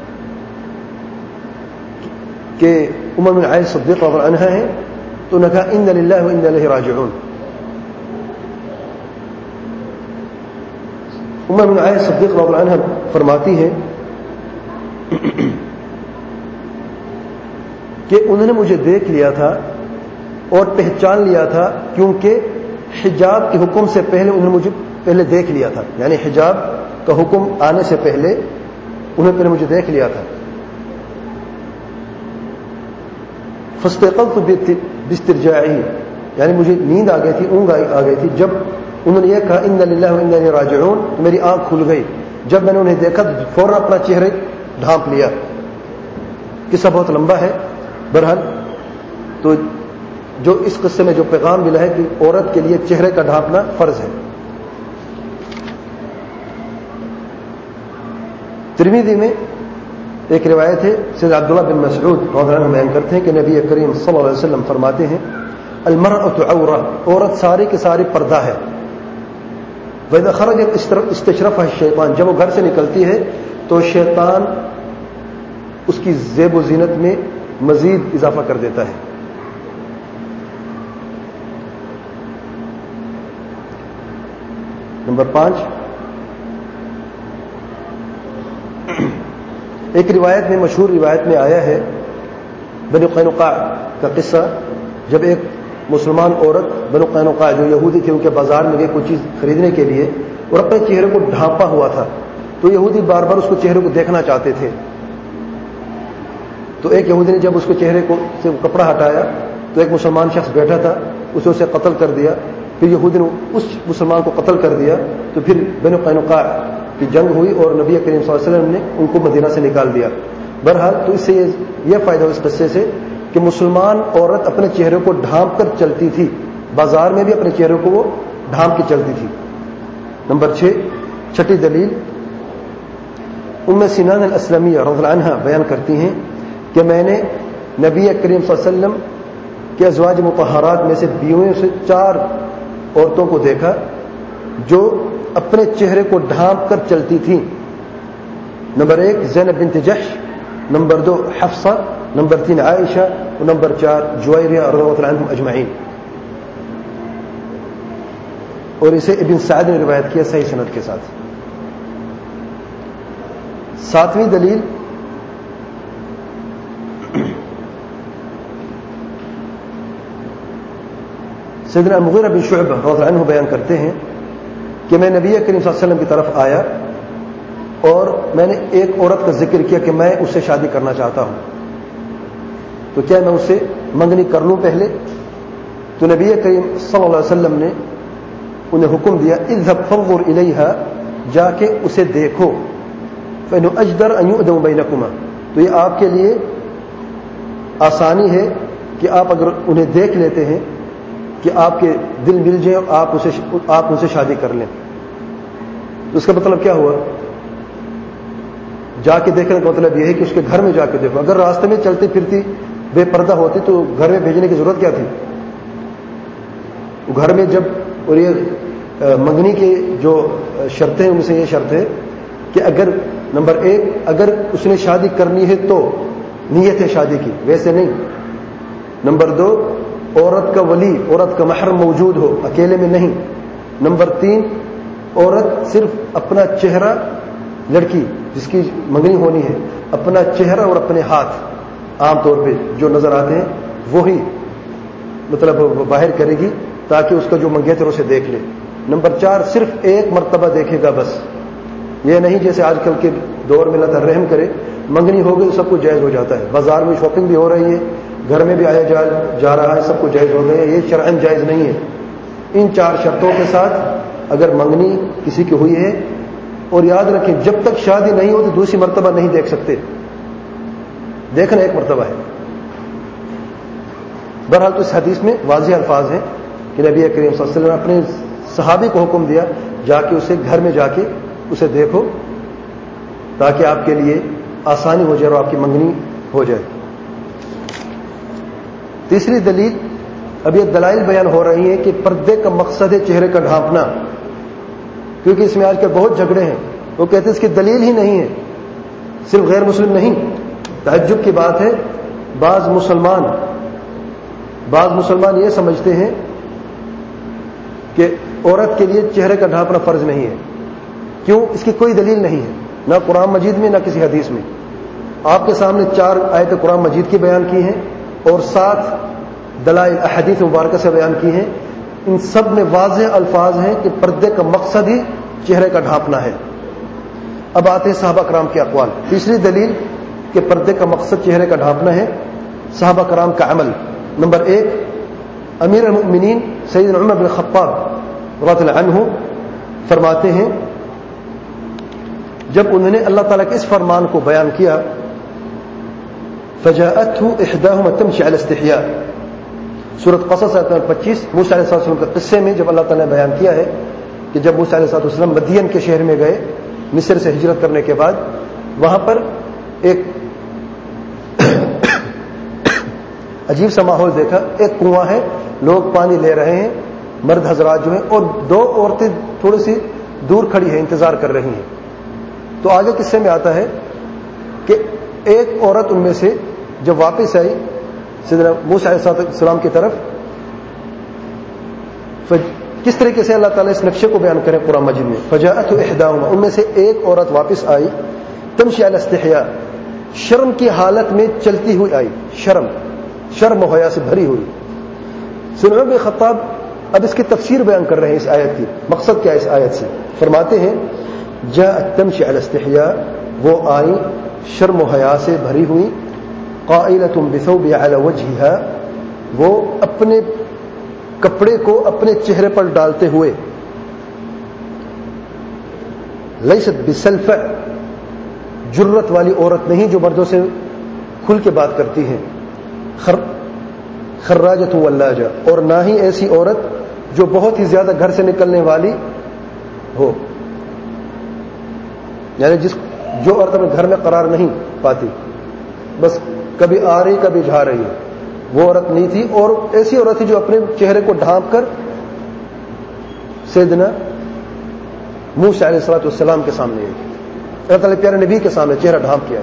کہ ام المؤمنین عائشہ صدیقہ رضی اللہ عنہا ہے تو انہوں نے کہا انا للہ وانا الیہ راجعون. ام المؤمنین عائشہ صدیقہ رضی اللہ عنہا فرماتی ہیں کہ انہوں نے مجھے دیکھ لیا تھا اور پہچان لیا تھا، کیونکہ حجاب کے حکم سے پہلے انہوں نے مجھے پہلے دیکھ لیا تھا، یعنی حجاب کا حکم آنے سے پہلے انہوں نے پہلے مجھے دیکھ لیا تھا. فاستيقظت باسترجاعه، یعنی مجھے نیند آ گئی تھی، اونگ آ گئی تھی. جب انہوں نے یہ کہا انا للہ وانا الیہ راجعون، میری آنکھ کھل گئی. جب میں نے انہیں دیکھا فوراً اپنا چہرے ڈھانپ لیا. قصہ بہت لمبا ہے، بہرحال تو جو اس قصے میں جو پیغام ملا ہے کہ عورت کے لیے چہرے کا ڈھانپنا فرض ہے. ترمذی میں ایک روایت ہے، سید عبداللہ بن مسعود رضی اللہ عنہ بیان کرتے ہیں کہ نبی کریم صلی اللہ علیہ وسلم فرماتے ہیں المرأة عورہ، عورت ساری کی ساری پردہ ہے. وَإِذَا خَرَجَتْ اسْتَشْرَفَهَا الشَّيْطَانُ، جب وہ گھر سے نکلتی ہے تو شیطان اس کی زیب و زینت میں مزید اضافہ کر دیتا ہے. نمبر پانچ، ایک روایت میں، مشہور روایت میں آیا ہے بنو قینقاع کا قصہ. جب ایک مسلمان عورت بنو قینقاع جو یہودی تھے، ان کے بازار میں گئے کوئی چیز خریدنے کے لیے اور اپنے چہرے کو ڈھانپا ہوا تھا، تو یہودی بار بار اس کو چہرے کو دیکھنا چاہتے تھے. تو ایک یہودی نے جب اس کو چہرے کو سے کپڑا ہٹایا تو ایک مسلمان شخص بیٹھا تھا، اسے اسے قتل کر دیا. پھر یہودی نے اس مسلمان کو قتل کر دیا. تو پھر بنو قینقاع کی جنگ ہوئی اور نبی کریم صلی اللہ علیہ وسلم نے ان کو مدینہ سے نکال دیا. بہرحال تو اس سے یہ فائدہ ہو اس قصے سے کہ مسلمان عورت اپنے چہرے کو ڈھانپ کر چلتی تھی، بازار میں بھی اپنے چہرے کو وہ ڈھانپ کے چلتی تھی. نمبر چھ، چھٹی دلیل، ام سنان الاسلمیہ رضی اللہ عنہا بیان کرتی ہیں کہ میں نے نبی کریم صلی اللہ علیہ وسلم کے ازواج مطہرات میں سے بیویوں سے چار عورتوں کو دیکھا جو اپنے چہرے کو ڈھانپ کر چلتی تھیں. نمبر ایک زینب بنت جحش، نمبر دو حفصہ، نمبر تین عائشہ، اور نمبر چار جویریہ رضی اللہ عنہم اجمعین. اور اسے ابن سعد نے روایت کیا صحیح سند کے ساتھ. ساتویں دلیل، سیدنا مغیرہ بن شعبہ رضی اللہ عنہ بیان کرتے ہیں کہ میں نبی کریم صلی اللہ علیہ وسلم کی طرف آیا اور میں نے ایک عورت کا ذکر کیا کہ میں اس سے شادی کرنا چاہتا ہوں، تو کیا میں اسے منگنی کر لوں پہلے؟ تو نبی کریم صلی اللہ علیہ وسلم نے انہیں حکم دیا اذهب فانظر الیہا، جا کے اسے دیکھو، فإنه اجدر ان يؤدم بینکما، تو یہ آپ کے لیے آسانی ہے کہ آپ اگر انہیں دیکھ لیتے ہیں کہ آپ کے دل مل جائیں اور آپ اسے آپ ان سے شادی کر لیں. تو اس کا مطلب کیا ہوا؟ جا کے دیکھنے کا مطلب یہ ہے کہ اس کے گھر میں جا کے دیکھو. اگر راستے میں چلتی پھرتی بے پردہ ہوتی تو گھر میں بھیجنے کی ضرورت کیا تھی؟ گھر میں جب، اور یہ منگنی کی جو شرطیں ان سے یہ شرط ہے کہ اگر نمبر ایک اگر اس نے شادی کرنی ہے تو نیت ہے شادی کی، ویسے نہیں. نمبر دو عورت کا ولی، عورت کا محرم موجود ہو، اکیلے میں نہیں. نمبر تین عورت صرف اپنا چہرہ، لڑکی جس کی منگنی ہونی ہے اپنا چہرہ اور اپنے ہاتھ عام طور پہ جو نظر آتے ہیں وہی مطلب باہر کرے گی تاکہ اس کا جو منگیتر اسے دیکھ لے. نمبر چار صرف ایک مرتبہ دیکھے گا بس، یہ نہیں جیسے آج کل کے دور میں اللہ تعالی رحم کرے منگنی ہو گئی تو سب کچھ جائز ہو جاتا ہے، بازار میں شاپنگ بھی ہو رہی ہے، گھر میں بھی آیا جا, جا رہا ہے، سب کچھ جائز ہو گئے. یہ شرعاً جائز نہیں ہے. ان چار شرطوں کے ساتھ اگر منگنی کسی کی ہوئی ہے، اور یاد رکھیں جب تک شادی نہیں ہوتی دوسری مرتبہ نہیں دیکھ سکتے، دیکھنا ایک مرتبہ ہے. بہرحال تو اس حدیث میں واضح الفاظ ہیں کہ نبی کریم صلی اللہ علیہ وسلم نے اپنے صحابی کو حکم دیا جا کے اسے گھر میں جا کے اسے دیکھو تاکہ آپ کے لیے آسانی ہو جائے اور آپ کی منگنی ہو جائے. تیسری دلیل، اب یہ دلائل بیان ہو رہی ہیں کہ پردے کا مقصد ہے چہرے کا ڈھانپنا، کیونکہ اس میں آج کل بہت جھگڑے ہیں. وہ کہتے ہیں اس کی دلیل ہی نہیں ہے، صرف غیر مسلم نہیں. تعجب کی بات ہے، بعض مسلمان بعض مسلمان یہ سمجھتے ہیں کہ عورت کے لیے چہرے کا ڈھانپنا فرض نہیں ہے. کیوں؟ اس کی کوئی دلیل نہیں ہے، نہ قرآن مجید میں نہ کسی حدیث میں. آپ کے سامنے چار آیت قرآن مجید کی بیان کی ہیں اور سات دلائل احادیث مبارکہ سے بیان کی ہیں. ان سب میں واضح الفاظ ہیں کہ پردے کا مقصد ہی چہرے کا ڈھانپنا ہے. اب آتے ہیں صحابہ کرام کے اقوال. تیسری دلیل کہ پردے کا مقصد چہرے کا ڈھانپنا ہے، صحابہ کرام کا عمل. نمبر ایک، امیر المؤمنین سیدنا عمر بن خطاب رضی اللہ عنہ فرماتے ہیں جب انہوں نے اللہ تعالیٰ کے اس فرمان کو بیان کیا، فجاءته احداهما تمشي على استحياء، سورۃ قصص آیت نمبر پچیس، موسیٰ علیہ السلام کے قصے میں جب اللہ تعالیٰ نے بیان کیا ہے کہ جب موسیٰ علیہ السلام مدین کے شہر میں گئے مصر سے ہجرت کرنے کے بعد، وہاں پر ایک عجیب سا ماحول دیکھا. ایک کنواں ہے لوگ پانی لے رہے ہیں، مرد حضرات جو ہیں، اور دو عورتیں تھوڑی سی دور کھڑی ہیں، انتظار کر رہی ہیں. تو آگے قصے میں آتا ہے کہ ایک عورت ان میں سے جب واپس آئی سیدنا موسیٰ علیہ السلام کی طرف، کس طریقے سے اللہ تعالیٰ اس نقشے کو بیان کرے قرآن مجید میں. فجاءت احداہما، ان میں سے ایک عورت واپس آئی، تمشی علی استحیاء، شرم کی حالت میں چلتی ہوئی آئی، شرم شرم و حیا سے بھری ہوئی. سیدنا عمر بن خطاب اب اس کی تفسیر بیان کر رہے ہیں اس آیت کی، مقصد کیا ہے اس آیت سے. فرماتے ہیں جاءت تمشی علی استحیاء، وہ آئی شرم و حیا سے بھری ہوئی، قائلۃ بثوبها علی وجهها، وہ اپنے کپڑے کو اپنے چہرے پر ڈالتے ہوئے، لیست بسلفہ، جرت والی عورت نہیں جو مردوں سے کھل کے بات کرتی ہے، خراجۃ ولاجہ، اور نہ ہی ایسی عورت جو بہت ہی زیادہ گھر سے نکلنے والی ہو، یعنی جس جو عورت اپنے گھر میں قرار نہیں پاتی، بس کبھی آ رہی کبھی جا رہی ہے، وہ عورت نہیں تھی. اور ایسی عورت تھی جو اپنے چہرے کو ڈھانپ کر سیدنا موسیٰ علیہ الصلوۃ والسلام کے سامنے آئی، اللہ تعالیٰ پیارے نبی کے سامنے چہرہ ڈھانپ کے آئی.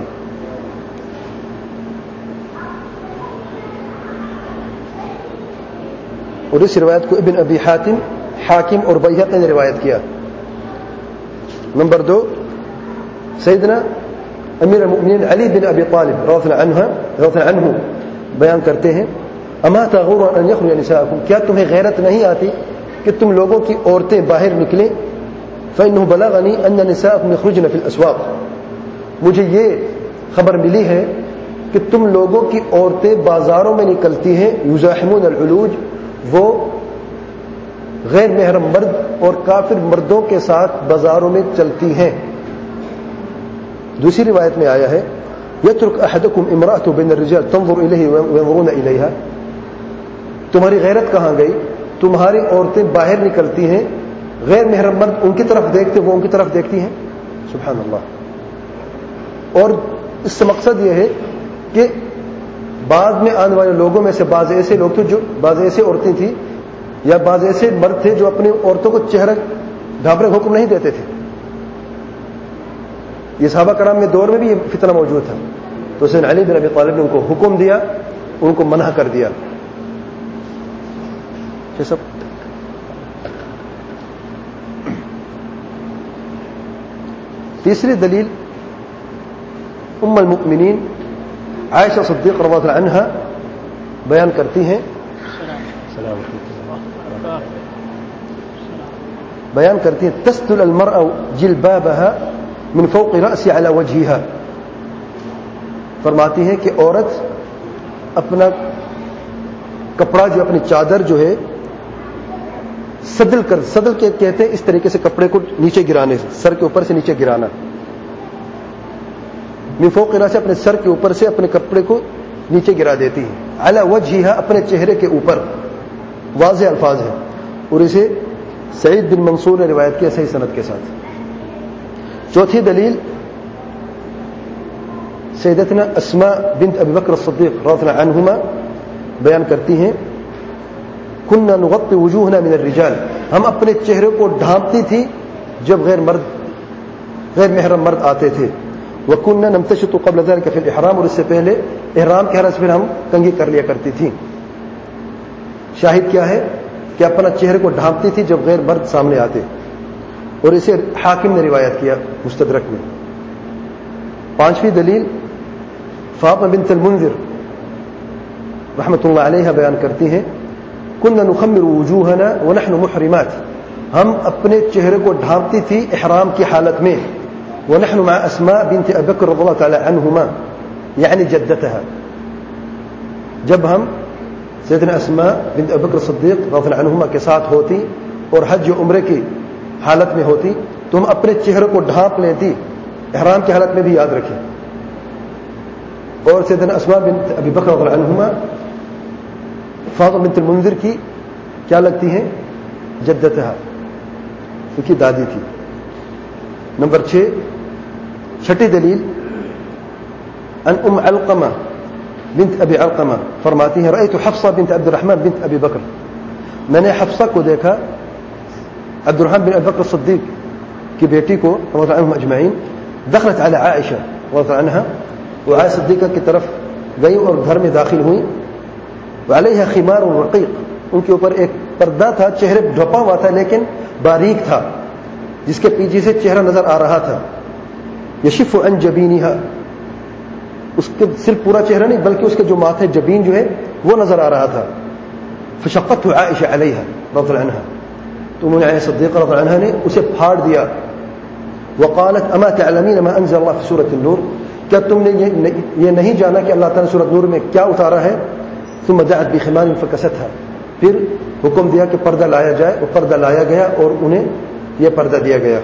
اور اس روایت کو ابن ابی حاتم، حاکم اور بیہقی نے روایت کیا. نمبر دو، سیدنا امیر المؤمنین علی بن ابی طالب رضی اللہ عنہ بیان کرتے ہیں اما تغور ان یخرج نساءکم، کیا تمہیں غیرت نہیں آتی کہ تم لوگوں کی عورتیں باہر نکلیں. فانه بلغنی ان نساءکم یخرجن فی الاسواق، مجھے یہ خبر ملی ہے کہ تم لوگوں کی عورتیں بازاروں میں نکلتی ہیں، یزاحمون العلوج، وہ غیر محرم مرد اور کافر مردوں کے ساتھ بازاروں میں چلتی ہیں. دوسری روایت میں آیا ہے یترک احدکم امرأۃ بین الرجال تنظر الیہ وینظرون الیہا، تمہاری غیرت کہاں گئی؟ تمہاری عورتیں باہر نکلتی ہیں، غیر محرم مرد ان کی طرف دیکھتے، وہ ان کی طرف دیکھتی ہیں. سبحان اللہ. اور اس سے مقصد یہ ہے کہ بعد میں آنے والے لوگوں میں سے بعض ایسے لوگ تھے، جو بعض ایسے عورتیں تھیں یا بعض ایسے مرد تھے جو اپنی عورتوں کو چہرہ ڈھانپنے کا حکم نہیں دیتے تھے. یہ صحابہ کرام میں دور میں بھی یہ فتنہ موجود تھا، تو سیدنا علی بن ابی طالب نے ان کو حکم دیا، ان کو منع کر دیا. یہ سب تیسری دلیل ام المؤمنین عائشہ صدیقہ رضی اللہ عنہا بیان کرتی ہیں، بیان کرتی ہیں تستل المرأة جلبابها من فوق رأس على وجهها، فرماتی ہیں کہ عورت اپنا کپڑا جو اپنی چادر جو ہے سدل کر، سدل کے کہتے ہیں اس طریقے سے کپڑے کو نیچے گرانے سے، سر کے اوپر سے نیچے گرانا. من فوق رأس، اپنے سر کے اوپر سے اپنے کپڑے کو نیچے گرا دیتی ہیں. علی وجہها، اپنے چہرے کے اوپر. واضح الفاظ ہیں، اور اسے سعید بن منصور نے روایت کیا صحیح سند کے ساتھ. چوتھی دلیل سیدتنا اسماء بنت ابی بکر الصدیق رضی اللہ عنہما بیان کرتی ہیں کننا نغطی وجوہنا من الرجال، ہم اپنے چہرے کو ڈھانپتی تھی جب غیر مرد غیر محرم مرد آتے تھے. وکننا نمتشط قبل ذلك فی الاحرام، اور اس سے پہلے احرام کے حالت سے پھر ہم کنگھی کر لیا کرتی تھی. شاہد کیا ہے کہ اپنا چہرے کو ڈھانپتی تھی جب غیر مرد سامنے آتے، اور اسے حاکم نے روایت کیا مستدرک میں. پانچویں دلیل فاطمہ بنت المنذر رحمۃ اللہ علیہ بیان کرتی ہیں کننا نخمر وجوہنا ونحن محرمات، ہم اپنے چہرے کو ڈھانپتی تھی احرام کی حالت میں. ونحن مع اسماء بنت ابی بکر رضی اللہ تعالی عنہما یعنی جدتها، جب ہم سیدنا اسماء بنت ابی بکر صدیق رضی اللہ عنہما کے ساتھ ہوتی اور حج و عمرے کی حالت میں ہوتی تو ہم اپنے چہرے کو ڈھانپ لیتی، احرام کی حالت میں بھی یاد رکھیں. اور سیدنا اسماء بنت ابی بکر رضی اللہ عنہما فاطمہ بنت المنذر کی کیا لگتی ہیں؟ جدتها، ان کی دادی تھی. نمبر چھ، چھٹی دلیل ان ام علقمہ بنت ابی علقمہ فرماتی ہیں رأیت حفصہ بنت عبد الرحمن بنت ابی بکر میں نے حفصہ کو دیکھا عبد الرحمن بن ابی بکر الصدیق کی بیٹی کو رضی اللہ عنہم اجمعین دخلت علی عائشہ رضی اللہ عنہا، وہ عائشہ صدیقہ کی طرف گئی اور گھر میں داخل ہوئی. وعلیہا خمار رقیق، ان کے اوپر ایک پردہ تھا، چہرے ڈھپا ہوا تھا لیکن باریک تھا، جس کے پیچھے سے چہرہ نظر آ رہا تھا. یشف عن جبینہا، اس کے صرف پورا چہرہ نہیں بلکہ اس کے جو ماتھے جبین جو ہے وہ نظر آ رہا تھا. فشقته عائشہ علیہا رضی اللہ عنہا، تو انہوں نے عائشہ صدیقہ رضی اللہ عنہا نے اسے پھاڑ دیا. وقالت اما تعلمین ما انزل اللہ فی سورۃ النور، کیا تم نے یہ نہیں جانا کہ اللہ تعالیٰ نے سورۃ نور میں کیا اتارا ہے؟ ثم دعت بخمار فکستها، پھر حکم دیا کہ پردہ لایا جائے، وہ پردہ لایا گیا اور انہیں یہ پردہ دیا گیا.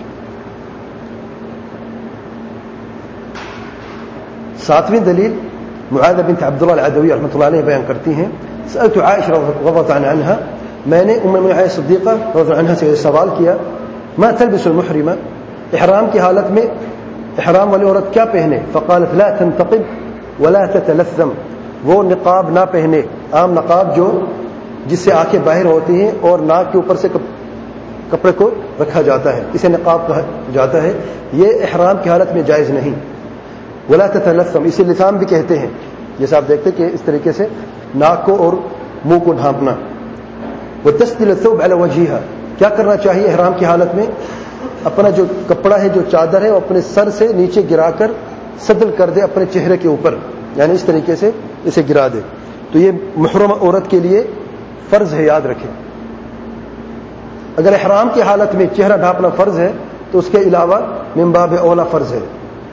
ساتویں دلیل معاذہ بنت عبداللہ العدویہ رحمۃ اللہ علیہ بیان کرتی ہیں، سألت عائشہ رضی اللہ عنہا، میں نے ام المؤمنین عائشہ صدیقہ رضی اللہ عنہا سے سوال کیا، ما تلبس المحرمہ، احرام کی حالت میں احرام والی عورت کیا پہنے؟ فقالت لا تنتقب ولا تتلثم، وہ نقاب نہ پہنے، عام نقاب جو جس سے آنکھیں باہر ہوتی ہیں اور ناک کے اوپر سے کپڑے کو رکھا جاتا ہے، اسے نقاب کہا جاتا ہے، یہ احرام کی حالت میں جائز نہیں. ولا تتلثم، اسے لثام بھی کہتے ہیں، جیسے آپ دیکھتے کہ اس طریقے سے ناک کو اور منہ کو ڈھانپنا. وتسدل الثوب على وجهها، کیا کرنا چاہیے احرام کی حالت میں؟ اپنا جو کپڑا ہے، جو چادر ہے، وہ اپنے سر سے نیچے گرا کر سدل کر دے اپنے چہرے کے اوپر، یعنی اس طریقے سے اسے گرا دے. تو یہ محرم عورت کے لیے فرض ہے، یاد رکھیں. اگر احرام کی حالت میں چہرہ ڈھانپنا فرض ہے تو اس کے علاوہ من باب اولا فرض ہے.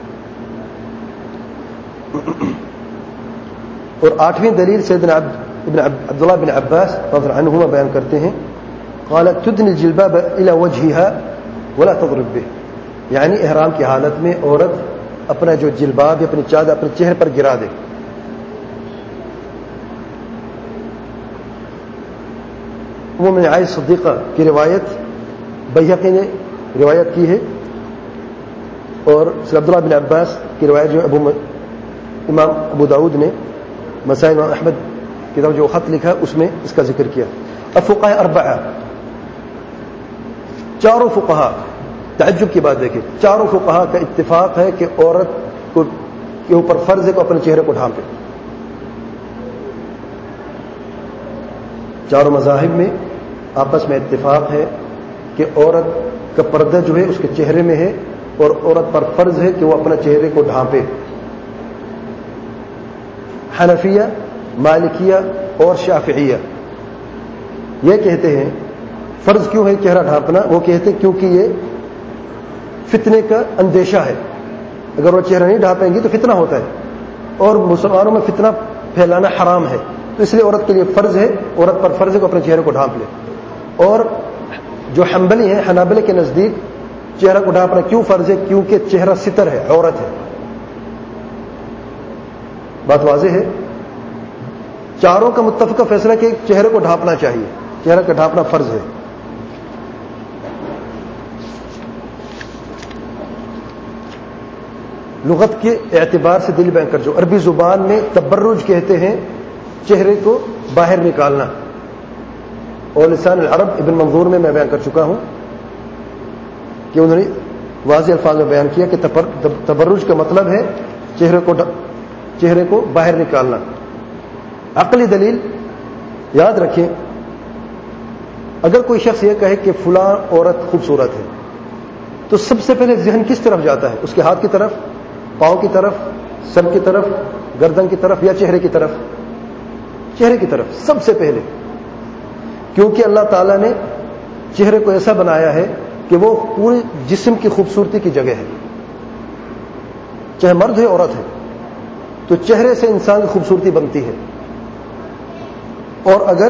اور آٹھویں دلیل سیدنا ابن عبداللہ بن عباس رضی اللہ عنہما بیان کرتے ہیں، قالت تدنی الجلباب الى وجهها ولا تضرب به، یعنی احرام کی حالت میں عورت اپنا جو جلباب اپنی چادر اپنے چہرے پر گرا دے. ام عائشہ صدیقہ کی روایت بیہقی نے روایت کی ہے، اور عبداللہ بن عباس کی روایت جو ابو امام ابو داود نے مسائل امام احمد کی طرف جو خط لکھا اس میں اس کا ذکر کیا. الفقہاء اربعہ، چاروں فقہا، تعجب کی بات دیکھیں، چاروں فقہا کا اتفاق ہے کہ عورت کو کے اوپر فرض ہے کہ اپنے چہرے کو ڈھانپے. چاروں مذاہب میں آپس میں اتفاق ہے کہ عورت کا پردہ جو ہے اس کے چہرے میں ہے اور عورت پر فرض ہے کہ وہ اپنے چہرے کو ڈھانپے. حنفیہ، مالکیہ اور شافعیہ یہ کہتے ہیں فرض کیوں ہے چہرہ ڈھانپنا؟ وہ کہتے ہیں کیونکہ یہ فتنے کا اندیشہ ہے، اگر وہ چہرہ نہیں ڈھانپیں گی تو فتنہ ہوتا ہے، اور مسلمانوں میں فتنہ پھیلانا حرام ہے، تو اس لیے عورت کے لیے فرض ہے، عورت پر فرض ہے کہ اپنے چہرے کو ڈھانپ لے. اور جو حنبلی ہیں، حنابلہ کے نزدیک چہرہ کو ڈھانپنا کیوں فرض ہے؟ کیونکہ چہرہ ستر ہے، عورت ہے. بات واضح ہے. چاروں کا متفقہ فیصلہ کہ چہرے کو ڈھانپنا چاہیے، چہرہ کا ڈھانپنا فرض ہے. لغت کے اعتبار سے دل بیان کر، جو عربی زبان میں تبرج کہتے ہیں چہرے کو باہر نکالنا، اور لسان العرب ابن منظور میں میں بیان کر چکا ہوں کہ انہوں نے واضح الفاظ میں بیان کیا کہ تبرج کا مطلب ہے چہرے کو چہرے کو باہر نکالنا. عقلی دلیل یاد رکھیں، اگر کوئی شخص یہ کہے کہ فلاں عورت خوبصورت ہے تو سب سے پہلے ذہن کس طرف جاتا ہے؟ اس کے ہاتھ کی طرف، پاؤں کی طرف، سر کی طرف، گردن کی طرف، یا چہرے کی طرف؟ چہرے کی طرف سب سے پہلے، کیونکہ اللہ تعالیٰ نے چہرے کو ایسا بنایا ہے کہ وہ پورے جسم کی خوبصورتی کی جگہ ہے، چاہے مرد ہے عورت ہے، تو چہرے سے انسان کی خوبصورتی بنتی ہے. اور اگر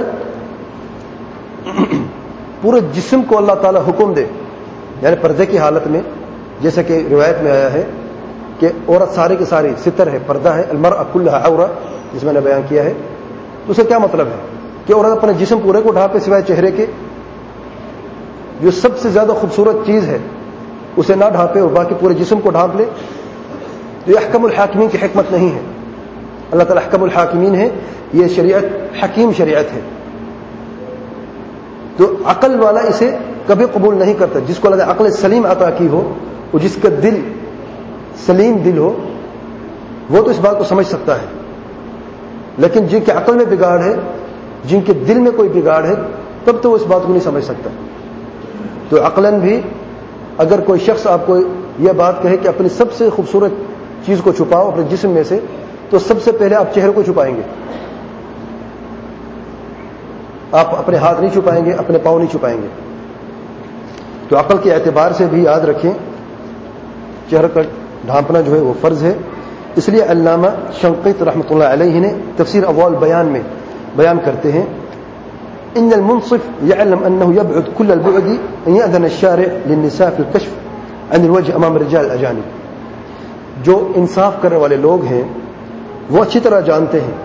پورے جسم کو اللہ تعالیٰ حکم دے، یعنی پردے کی حالت میں، جیسا کہ روایت میں آیا ہے کہ عورت ساری کی ساری ستر ہے، پردہ ہے، المرأة كلها عورة، جس میں نے بیان کیا ہے، تو اسے کیا مطلب ہے کہ عورت اپنے جسم پورے کو ڈھانپے سوائے چہرے کے، جو سب سے زیادہ خوبصورت چیز ہے اسے نہ ڈھانپے اور باقی پورے جسم کو ڈھانپ لے. تو یہ احکم الحاکمین کی حکمت نہیں ہے. اللہ تعالیٰ احکم الحاکمین ہے، یہ شریعت حکیم شریعت ہے. تو عقل والا اسے کبھی قبول نہیں کرتا. جس کو اللہ عقل سلیم عطا کی ہو اور جس کا دل سلیم دل ہو وہ تو اس بات کو سمجھ سکتا ہے, لیکن جن کے عقل میں بگاڑ ہے, جن کے دل میں کوئی بگاڑ ہے, تب تو وہ اس بات کو نہیں سمجھ سکتا. تو عقلاً بھی اگر کوئی شخص آپ کو یہ بات کہے کہ اپنی سب سے خوبصورت چیز کو چھپاؤ اپنے جسم میں سے, تو سب سے پہلے آپ چہرے کو چھپائیں گے. آپ اپنے ہاتھ نہیں چھپائیں گے, اپنے پاؤں نہیں چھپائیں گے. تو عقل کے اعتبار سے بھی یاد رکھیں چہرہ کا ڈھانپنا جو ہے وہ فرض ہے. اس لیے علامہ شنقیط رحمۃ اللہ علیہ نے تفسیر اضواء البیان میں بیان کرتے ہیں ان المنصف يعلم انه يبعد كل البعد ان يأذن الشارع للنساء في الكشف عن الوجه امام الرجال الاجانب. جو انصاف کرنے والے لوگ ہیں وہ اچھی طرح جانتے ہیں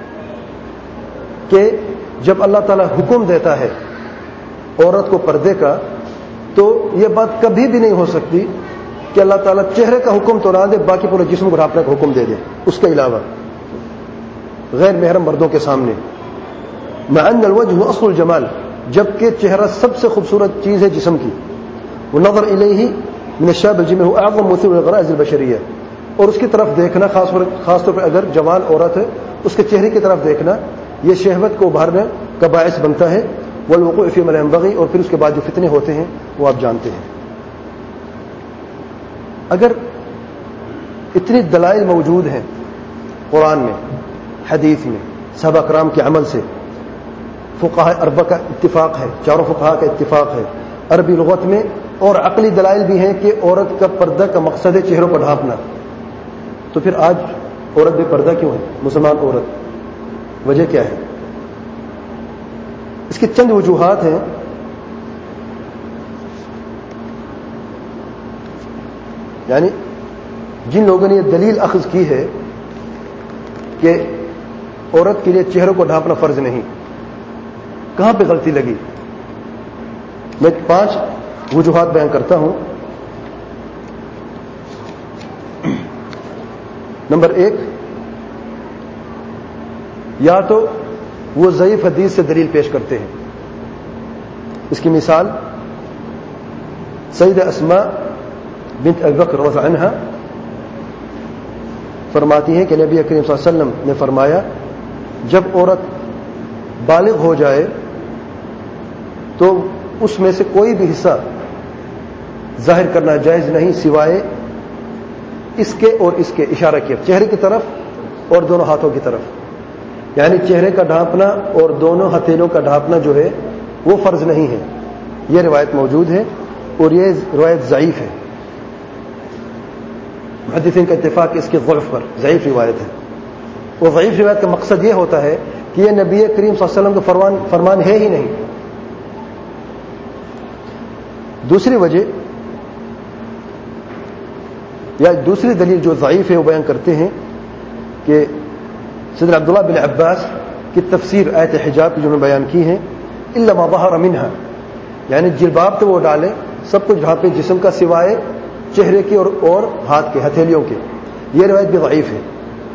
کہ جب اللہ تعالیٰ حکم دیتا ہے عورت کو پردے کا, تو یہ بات کبھی بھی نہیں ہو سکتی کہ اللہ تعالیٰ چہرے کا حکم تو نہ دے, باقی پورے جسم کو ڈھانپنے کا حکم دے دے اس کے علاوہ غیر محرم مردوں کے سامنے. مع ان الوجه اصل الجمال, جبکہ چہرہ سب سے خوبصورت چیز ہے جسم کی. والنظر الیہ من الشاب الجميل هو اعظم مثير للغرائز البشریہ, اور اس کی طرف دیکھنا خاص خاص طور پر اگر جوان عورت ہے اس کے چہرے کی طرف دیکھنا یہ شہوت کو ابھارنے کا باعث بنتا ہے. والوقوع فيما لا ينبغي, اور پھر اس کے بعد جو فتنے ہوتے ہیں وہ آپ جانتے ہیں. اگر اتنی دلائل موجود ہیں قرآن میں, حدیث میں, صحابہ کرام کے عمل سے, فقہاء اربعہ کا اتفاق ہے, چاروں فقہاء کا اتفاق ہے, عربی لغت میں اور عقلی دلائل بھی ہیں کہ عورت کا پردہ کا مقصد ہے چہروں کو ڈھانپنا, تو پھر آج عورت بے پردہ کیوں ہے, مسلمان عورت؟ وجہ کیا ہے؟ اس کی چند وجوہات ہیں. یعنی جن لوگوں نے یہ دلیل اخذ کی ہے کہ عورت کے لیے چہروں کو ڈھانپنا فرض نہیں, کہاں پہ غلطی لگی؟ میں پانچ وجوہات بیان کرتا ہوں. نمبر ایک, یا تو وہ ضعیف حدیث سے دلیل پیش کرتے ہیں. اس کی مثال سیدہ اسماء بنت ابی بکر رضی اللہ عنہا فرماتی ہیں کہ نبی کریم صلی اللہ علیہ وسلم نے فرمایا جب عورت بالغ ہو جائے تو اس میں سے کوئی بھی حصہ ظاہر کرنا جائز نہیں سوائے اس کے اور اس کے, اشارہ کیا چہرے کی طرف اور دونوں ہاتھوں کی طرف. یعنی چہرے کا ڈھانپنا اور دونوں ہتھیلیوں کا ڈھانپنا جو ہے وہ فرض نہیں ہے. یہ روایت موجود ہے اور یہ روایت ضعیف ہے. محدثین کا اتفاق اس کے ضعف پر, ضعیف روایت ہے. اور ضعیف روایت کا مقصد یہ ہوتا ہے کہ یہ نبی کریم صلی اللہ علیہ وسلم کا فرمان فرمان ہے ہی نہیں. دوسری وجہ یا دوسری دلیل جو ضعیف ہے وہ بیان کرتے ہیں کہ سیدنا عبداللہ بن عباس کی تفسیر آیت حجاب کی جو نے بیان کی ہیں, الا ما ظہر منها, یعنی جلباب تو وہ ڈالے سب کچھ ڈھانپے جسم کا سوائے چہرے کے اور, اور ہاتھ کے ہتھیلیوں کے. یہ روایت بھی ضعیف ہے.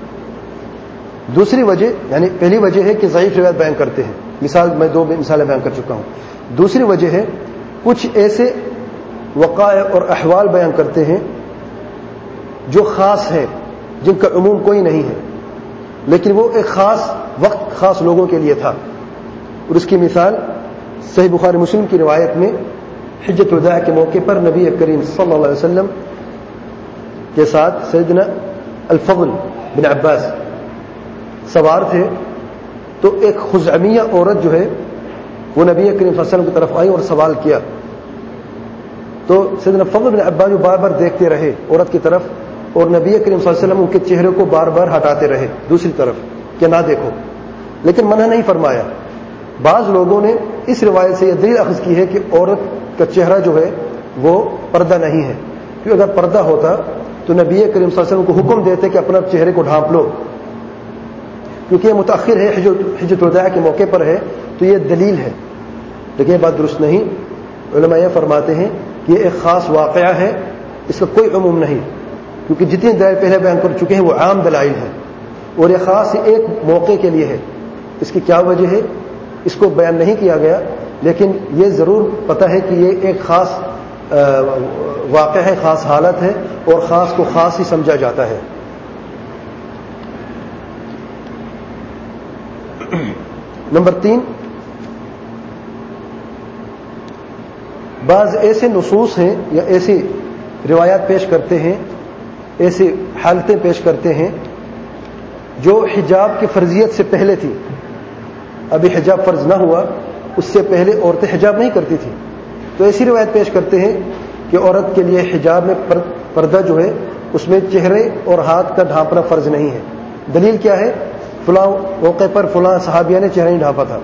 دوسری وجہ یعنی پہلی وجہ ہے کہ ضعیف روایت بیان کرتے ہیں, مثال میں دو مثالیں بیان کر چکا ہوں. دوسری وجہ ہے کچھ ایسے وقائع اور احوال بیان کرتے ہیں جو خاص ہیں, جن کا عموم کوئی نہیں ہے, لیکن وہ ایک خاص وقت خاص لوگوں کے لیے تھا. اور اس کی مثال صحیح بخاری مسلم کی روایت میں حجۃ الوداع کے موقع پر نبی کریم صلی اللہ علیہ وسلم کے ساتھ سیدنا الفضل بن عباس سوار تھے, تو ایک خزعمیہ عورت جو ہے وہ نبی کریم صلی اللہ علیہ وسلم کی طرف آئی اور سوال کیا. تو سیدنا فضل بن عباس جو بار بار دیکھتے رہے عورت کی طرف, اور نبی کریم صلی اللہ علیہ وسلم ان کے چہرے کو بار بار ہٹاتے رہے دوسری طرف کہ نہ دیکھو, لیکن منع نہیں فرمایا. بعض لوگوں نے اس روایت سے یہ دلیل اخذ کی ہے کہ عورت کا چہرہ جو ہے وہ پردہ نہیں ہے, کیونکہ اگر پردہ ہوتا تو نبی کریم صلی اللہ علیہ وسلم کو حکم دیتے کہ اپنا چہرے کو ڈھانپ لو, کیونکہ یہ متاخر ہے, حجۃ الوداع کے موقع پر ہے, تو یہ دلیل ہے. لیکن یہ بات درست نہیں. علماء یہ فرماتے ہیں کہ یہ ایک خاص واقعہ ہے, اس کا کوئی عموم نہیں, کیونکہ جتنی دلائل پہلے بیان کر چکے ہیں وہ عام دلائل ہیں, اور یہ خاص ایک موقع کے لیے ہے. اس کی کیا وجہ ہے اس کو بیان نہیں کیا گیا, لیکن یہ ضرور پتہ ہے کہ یہ ایک خاص واقعہ ہے، خاص حالت ہے، اور خاص کو خاص ہی سمجھا جاتا ہے۔ نمبر تین، بعض ایسے نصوص ہیں یا ایسی روایات پیش کرتے ہیں، ایسی حالتیں پیش کرتے ہیں جو حجاب کی فرضیت سے پہلے تھی۔ ابھی حجاب فرض نہ ہوا، اس سے پہلے عورتیں حجاب نہیں کرتی تھیں، تو ایسی روایت پیش کرتے ہیں کہ عورت کے لیے حجاب میں پردہ جو ہے اس میں چہرے اور ہاتھ کا ڈھانپنا فرض نہیں ہے۔ دلیل کیا ہے؟ فلاں موقع پر فلاں صحابیہ نے چہرہ نہیں ڈھانپا تھا۔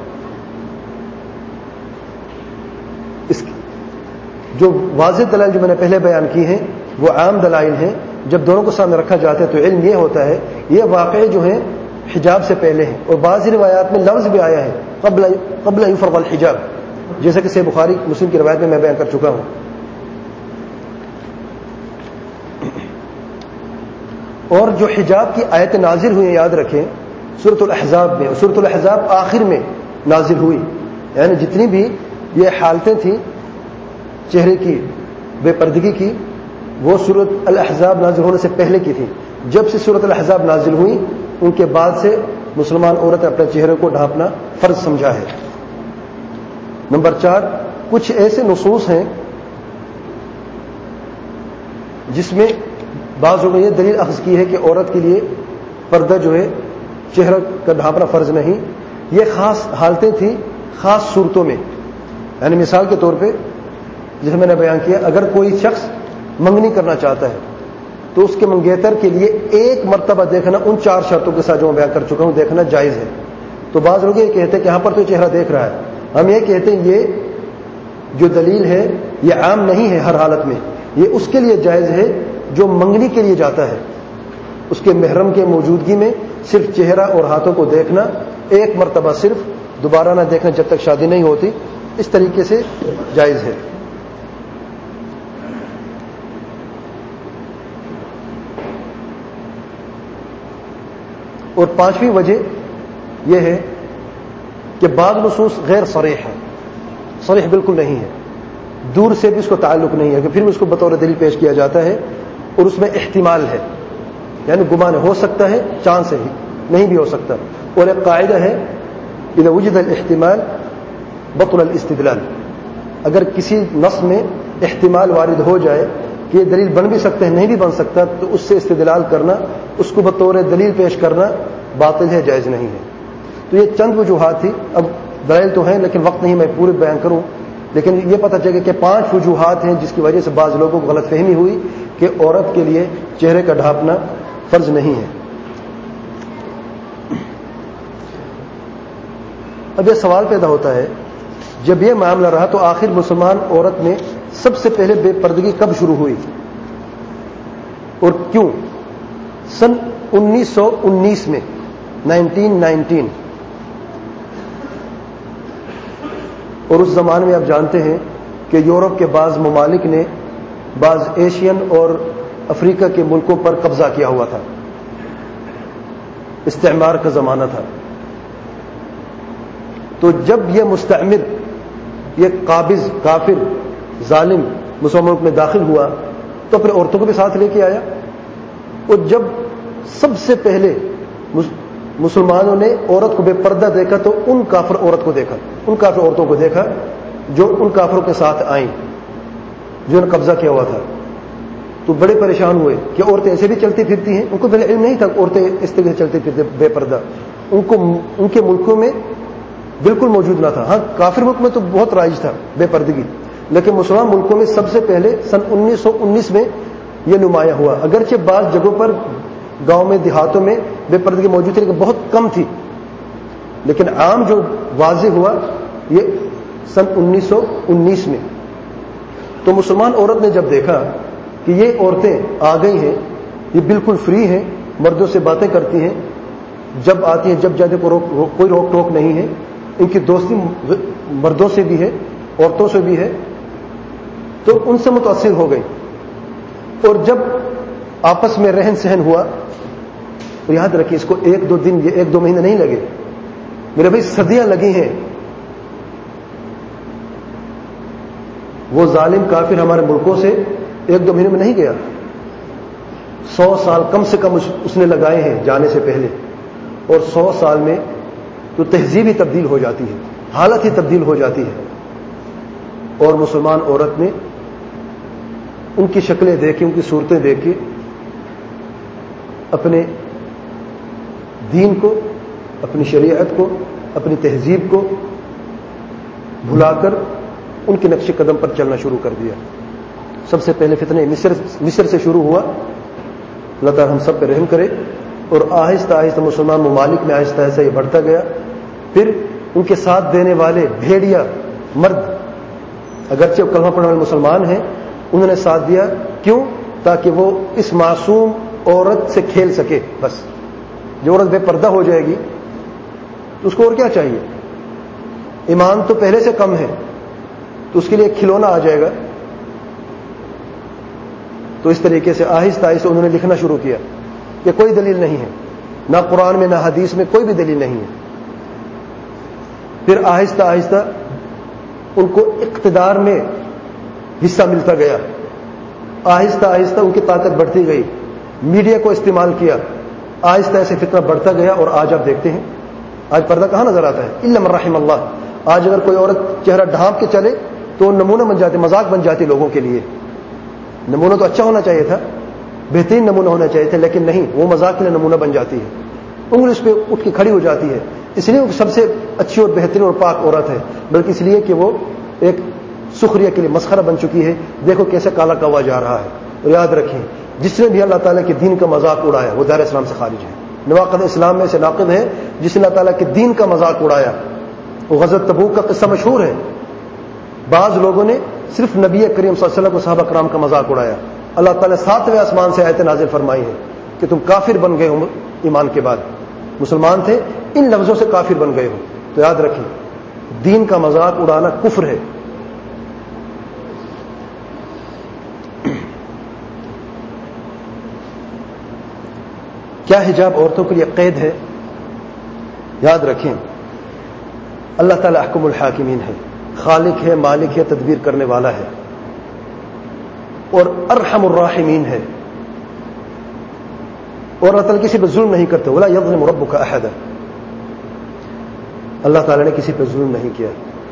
اس جو واضح دلائل جو میں نے پہلے بیان کی ہیں وہ عام دلائل ہیں، جب دونوں کو سامنے رکھا جاتا ہے تو علم یہ ہوتا ہے یہ واقعے جو ہیں حجاب سے پہلے ہیں، اور بعض روایات میں لفظ بھی آیا ہے قبل قبل یفرض الحجاب، جیسا کہ صحیح بخاری مسلم کی روایت میں میں بیان کر چکا ہوں۔ اور جو حجاب کی آیت نازل ہوئی یاد رکھیں سورۃ الاحزاب میں، سورۃ الاحزاب آخر میں نازل ہوئی، یعنی جتنی بھی یہ حالتیں تھیں چہرے کی بے پردگی کی وہ سورۃ الاحزاب نازل ہونے سے پہلے کی تھی۔ جب سے سورۃ الاحزاب نازل ہوئی ان کے بعد سے مسلمان عورت اپنے چہرے کو ڈھانپنا فرض سمجھا ہے۔ نمبر چار، کچھ ایسے نصوص ہیں جس میں بعض لوگوں نے یہ دلیل اخذ کی ہے کہ عورت کے لیے پردہ جو ہے چہرہ کا ڈھانپنا فرض نہیں، یہ خاص حالتیں تھیں خاص صورتوں میں، یعنی مثال کے طور پہ جیسے میں نے بیان کیا اگر کوئی شخص منگنی کرنا چاہتا ہے تو اس کے منگیتر کے لیے ایک مرتبہ دیکھنا ان چار شرطوں کے ساتھ جو میں بیان کر چکا ہوں دیکھنا جائز ہے۔ تو بعض لوگ یہ کہتے ہیں کہ یہاں پر تو چہرہ دیکھ رہا ہے، ہم یہ کہتے ہیں یہ جو دلیل ہے یہ عام نہیں ہے، ہر حالت میں یہ اس کے لیے جائز ہے جو منگنی کے لیے جاتا ہے، اس کے محرم کے موجودگی میں صرف چہرہ اور ہاتھوں کو دیکھنا ایک مرتبہ، صرف دوبارہ نہ دیکھنا جب تک شادی نہیں ہوتی، اس طریقے سے جائز ہے۔ اور پانچویں وجہ یہ ہے کہ بعض نصوص غیر صریح ہے، صریح بالکل نہیں ہے، دور سے بھی اس کو تعلق نہیں ہے کہ پھر بھی اس کو بطور دلیل پیش کیا جاتا ہے، اور اس میں احتمال ہے، یعنی گمان ہو سکتا ہے، چانس ہے، نہیں بھی ہو سکتا۔ اور ایک قاعدہ ہے اذا وجد الاحتمال بطل الاستدلال، اگر کسی نص میں احتمال وارد ہو جائے کہ یہ دلیل بن بھی سکتا ہے نہیں بھی بن سکتا تو اس سے استدلال کرنا، اس کو بطور دلیل پیش کرنا باطل ہے، جائز نہیں ہے۔ تو یہ چند وجوہات تھی، اب دلائل تو ہیں لیکن وقت نہیں میں پورے بیان کروں، لیکن یہ پتہ چلے کہ پانچ وجوہات ہیں جس کی وجہ سے بعض لوگوں کو غلط فہمی ہوئی کہ عورت کے لیے چہرے کا ڈھانپنا فرض نہیں ہے۔ اب یہ سوال پیدا ہوتا ہے جب یہ معاملہ رہا تو آخر مسلمان عورت میں سب سے پہلے بے پردگی کب شروع ہوئی اور کیوں؟ سن انیس سو انیس میں، نائنٹین نائنٹین، اور اس زمانے میں آپ جانتے ہیں کہ یورپ کے بعض ممالک نے بعض ایشین اور افریقہ کے ملکوں پر قبضہ کیا ہوا تھا، استعمار کا زمانہ تھا۔ تو جب یہ مستعمر، یہ قابض کافر ظالم مسلمان ملک میں داخل ہوا تو اپنے عورتوں کو بھی ساتھ لے کے آیا، اور جب سب سے پہلے مسلمانوں نے عورت کو بے پردہ دیکھا تو ان کافر عورت کو دیکھا، ان کافر عورتوں کو دیکھا جو ان کافروں کے ساتھ آئیں جو نے قبضہ کیا ہوا تھا، تو بڑے پریشان ہوئے کہ عورتیں ایسے بھی چلتی پھرتی ہیں، ان کو پہلے علم نہیں تھا عورتیں اس طرح سے چلتی پھرتی بے پردہ، ان کو ان کے ملکوں میں بالکل موجود نہ تھا۔ ہاں کافر ملک میں تو بہت رائج تھا بے پردگی، لیکن مسلمان ملکوں میں سب سے پہلے سن انیس سو انیس میں یہ نمایاں ہوا، اگرچہ بعض جگہوں پر گاؤں میں دیہاتوں میں بے پردگی موجود تھی لیکن بہت کم تھی، لیکن عام جو واضح ہوا یہ سن انیس سو انیس میں۔ تو مسلمان عورت نے جب دیکھا کہ یہ عورتیں آ گئی ہیں، یہ بالکل فری ہیں، مردوں سے باتیں کرتی ہیں، جب آتی ہیں جب جاتے کوئی روک ٹوک نہیں ہے، ان کی دوستی مردوں سے بھی ہے عورتوں سے بھی ہے، تو ان سے متاثر ہو گئی، اور جب آپس میں رہن سہن ہوا، اور یاد رکھیے اس کو ایک دو دن یہ ایک دو مہینے نہیں لگے میرے بھائی، صدیاں لگی ہیں وہ ظالم کافر ہمارے ملکوں سے ایک دو مہینے میں نہیں گیا، سو سال کم سے کم اس نے لگائے ہیں جانے سے پہلے، اور سو سال میں تو تہذیب ہی تبدیل ہو جاتی ہے، حالت ہی تبدیل ہو جاتی ہے، اور مسلمان عورت نے ان کی شکلیں دیکھ کے، ان کی صورتیں دیکھ کے اپنے دین کو، اپنی شریعت کو، اپنی تہذیب کو بھلا کر ان کے نقش قدم پر چلنا شروع کر دیا۔ سب سے پہلے فتنہ مصر مصر سے شروع ہوا، اللہ تعالی ہم سب پہ رحم کرے، اور آہستہ آہستہ مسلمان ممالک میں آہستہ آہستہ یہ بڑھتا گیا۔ پھر ان کے ساتھ دینے والے بھیڑیا مرد، اگرچہ وہ کلمہ پڑھنے والے مسلمان ہیں، انہوں نے ساتھ دیا، کیوں؟ تاکہ وہ اس معصوم عورت سے کھیل سکے۔ بس جو عورت بے پردہ ہو جائے گی تو اس کو اور کیا چاہیے؟ ایمان تو پہلے سے کم ہے، تو اس کے لیے کھلونا آ جائے گا۔ تو اس طریقے سے آہستہ آہستہ انہوں نے لکھنا شروع کیا کہ کوئی دلیل نہیں ہے، نہ قرآن میں نہ حدیث میں کوئی بھی دلیل نہیں ہے۔ پھر آہستہ آہستہ ان کو اقتدار میں حصہ ملتا گیا، آہستہ آہستہ ان کی طاقت بڑھتی گئی، میڈیا کو استعمال کیا، آہستہ آہستہ فتنہ بڑھتا گیا، اور آج آپ دیکھتے ہیں آج پردہ کہاں نظر آتا ہے؟ الا من رحم اللہ۔ آج اگر کوئی عورت چہرہ ڈھانپ کے چلے تو نمونہ بن جاتی، مذاق بن جاتی لوگوں کے لیے۔ نمونہ تو اچھا ہونا چاہیے تھا، بہترین نمونہ ہونا چاہیے تھا، لیکن نہیں، وہ مذاق کے لیے نمونہ بن جاتی ہے، انگلی اس پہ اٹھ کے کھڑی ہو جاتی ہے۔ اس لیے وہ سب سے اچھی اور بہترین اور پاک عورت ہے، بلکہ اس لیے کہ وہ ایک سخریہ کے لیے مسخرہ بن چکی ہے۔ دیکھو کیسے کالا کوا جا رہا ہے۔ اور یاد رکھیں، جس نے بھی اللہ تعالیٰ کے دین کا مذاق اڑایا وہ دار اسلام سے خارج ہے۔ نواقض اسلام میں سے ناقض ہے جس نے اللہ تعالیٰ کے دین کا مذاق اڑایا۔ وہ غزوہ تبوک کا قصہ مشہور ہے، بعض لوگوں نے صرف نبی کریم صلی اللہ علیہ وسلم کو صحابہ کرام کا مذاق اڑایا۔ اللہ تعالیٰ ساتویں آسمان سے آیت نازل فرمائی ہے کہ تم کافر بن گئے ہو، ایمان کے بعد مسلمان تھے، ان لفظوں سے کافر بن گئے ہو۔ تو یاد رکھیں، دین کا مذاق اڑانا کفر ہے۔ کیا حجاب عورتوں کے لیے قید ہے؟ یاد رکھیں، اللہ تعالیٰ احکم الحاکمین ہے، خالق ہے، مالک ہے، تدبیر کرنے والا ہے، اور ارحم الراحمین ہے، اور اللہ تعالیٰ کسی پہ ظلم نہیں کرتے۔ ولا یظلم ربک احدا، اللہ تعالیٰ نے کسی پہ ظلم نہیں کیا۔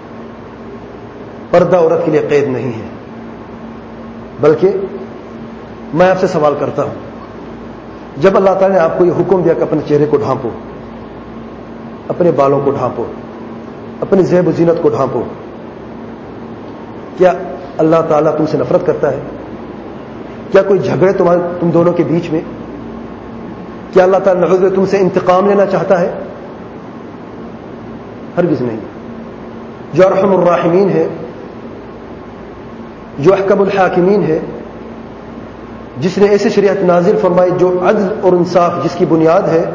پردہ عورت کے لیے قید نہیں ہے، بلکہ میں آپ سے سوال کرتا ہوں، جب اللہ تعالیٰ نے آپ کو یہ حکم دیا کہ اپنے چہرے کو ڈھانپو، اپنے بالوں کو ڈھانپو، اپنی زیب و زینت کو ڈھانپو، کیا اللہ تعالیٰ تم سے نفرت کرتا ہے؟ کیا کوئی جھگڑے تمہارے تم دونوں کے بیچ میں؟ کیا اللہ تعالیٰ نعوذ باللہ تم سے انتقام لینا چاہتا ہے؟ ہرگز نہیں۔ جو ارحم الراحمین ہے، جو احکم الحاکمین ہے، جس نے ایسی شریعت نازل فرمائی جو عدل اور انصاف جس کی بنیاد ہے،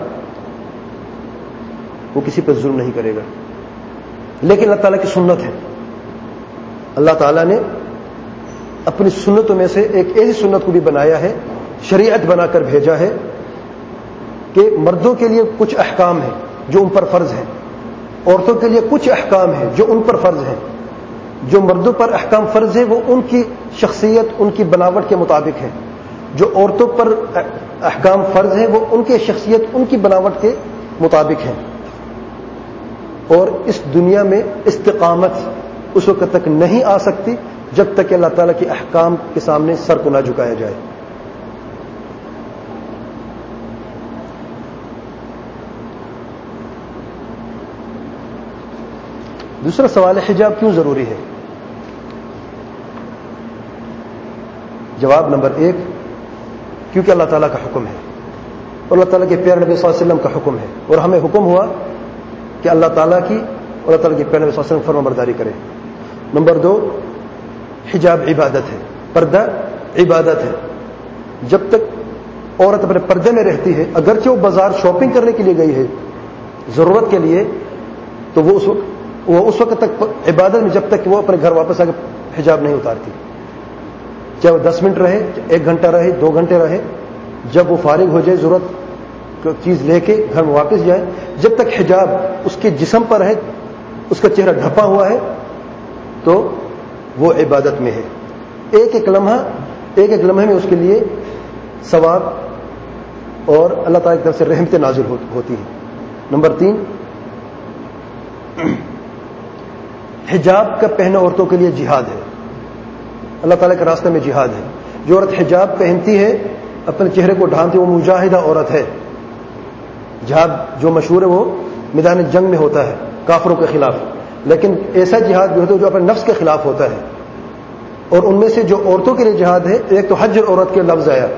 وہ کسی پر ظلم نہیں کرے گا۔ لیکن اللہ تعالیٰ کی سنت ہے، اللہ تعالیٰ نے اپنی سنتوں میں سے ایک ایسی سنت کو بھی بنایا ہے، شریعت بنا کر بھیجا ہے کہ مردوں کے لیے کچھ احکام ہیں جو ان پر فرض ہیں، عورتوں کے لیے کچھ احکام ہیں جو ان پر فرض ہیں۔ جو مردوں پر احکام فرض ہیں وہ ان کی شخصیت، ان کی بناوٹ کے مطابق ہے، جو عورتوں پر احکام فرض ہیں وہ ان کی شخصیت، ان کی بناوٹ کے مطابق ہیں۔ اور اس دنیا میں استقامت اس وقت تک نہیں آ سکتی جب تک کہ اللہ تعالیٰ کے احکام کے سامنے سر کو نہ جھکایا جائے۔ دوسرا سوال ہے، حجاب کیوں ضروری ہے؟ جواب نمبر ایک، کیونکہ اللہ تعالیٰ کا حکم ہے، اور اللہ تعالیٰ کے پیارے نبی صلی اللہ علیہ وسلم کا حکم ہے، اور ہمیں حکم ہوا کہ اللہ تعالیٰ کی اور اللہ تعالیٰ کے پیارے نبی صلی اللہ علیہ وسلم فرما برداری کرے۔ نمبر دو، حجاب عبادت ہے، پردہ عبادت ہے۔ جب تک عورت اپنے پردے میں رہتی ہے، اگرچہ وہ بازار شاپنگ کرنے کے لیے گئی ہے ضرورت کے لیے، تو وہ اس وقت وہ اس وقت تک عبادت میں، جب تک کہ وہ اپنے گھر واپس آ کے حجاب نہیں اتارتی، چاہے وہ دس منٹ رہے، ایک گھنٹہ رہے، دو گھنٹے رہے، جب وہ فارغ ہو جائے ضرورت چیز لے کے گھر میں واپس جائے، جب تک حجاب اس کے جسم پر ہے، اس کا چہرہ ڈھپا ہوا ہے، تو وہ عبادت میں ہے. ایک ایک لمحہ ایک ایک لمحے میں اس کے لیے ثواب اور اللہ تعالیٰ کی طرف سے رحمتیں نازل ہوتی ہیں. نمبر تین، حجاب کا پہننا عورتوں کے لیے جہاد ہے. اللہ تعالیٰ کے راستے میں جہاد ہے. جو عورت حجاب پہنتی ہے، اپنے چہرے کو ڈھانپتی ہے، وہ مجاہدہ عورت ہے. جہاد جو مشہور ہے وہ میدان جنگ میں ہوتا ہے کافروں کے خلاف، لیکن ایسا جہاد بھی ہوتا ہے جو اپنے نفس کے خلاف ہوتا ہے. اور ان میں سے جو عورتوں کے لیے جہاد ہے، ایک تو حج عورت کے لفظ آیا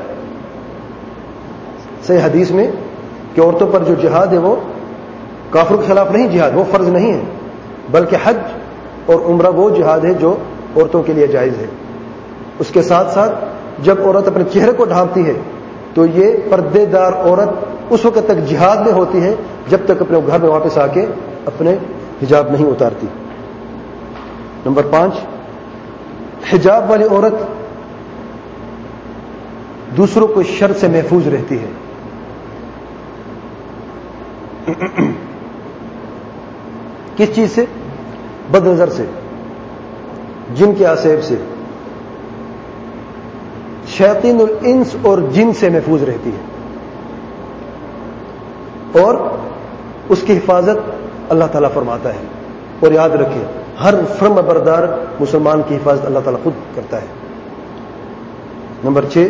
صحیح حدیث میں کہ عورتوں پر جو جہاد ہے وہ کافروں کے خلاف نہیں جہاد، وہ فرض نہیں ہے، بلکہ حج اور عمرہ وہ جہاد ہے جو عورتوں کے لیے جائز ہے. اس کے ساتھ ساتھ جب عورت اپنے چہرے کو ڈھانپتی ہے تو یہ پردے دار عورت اس وقت تک جہاد میں ہوتی ہے جب تک اپنے گھر میں واپس آ کے اپنے حجاب نہیں اتارتی. نمبر پانچ، حجاب والی عورت دوسروں کو شر سے محفوظ رہتی ہے. کس چیز سے؟ بد نظر سے، جن کے آسیب سے، شیاطین الانس اور جن سے محفوظ رہتی ہے. اور اس کی حفاظت اللہ تعالیٰ فرماتا ہے. اور یاد رکھیں، ہر فرم بردار مسلمان کی حفاظت اللہ تعالیٰ خود کرتا ہے. نمبر چھ،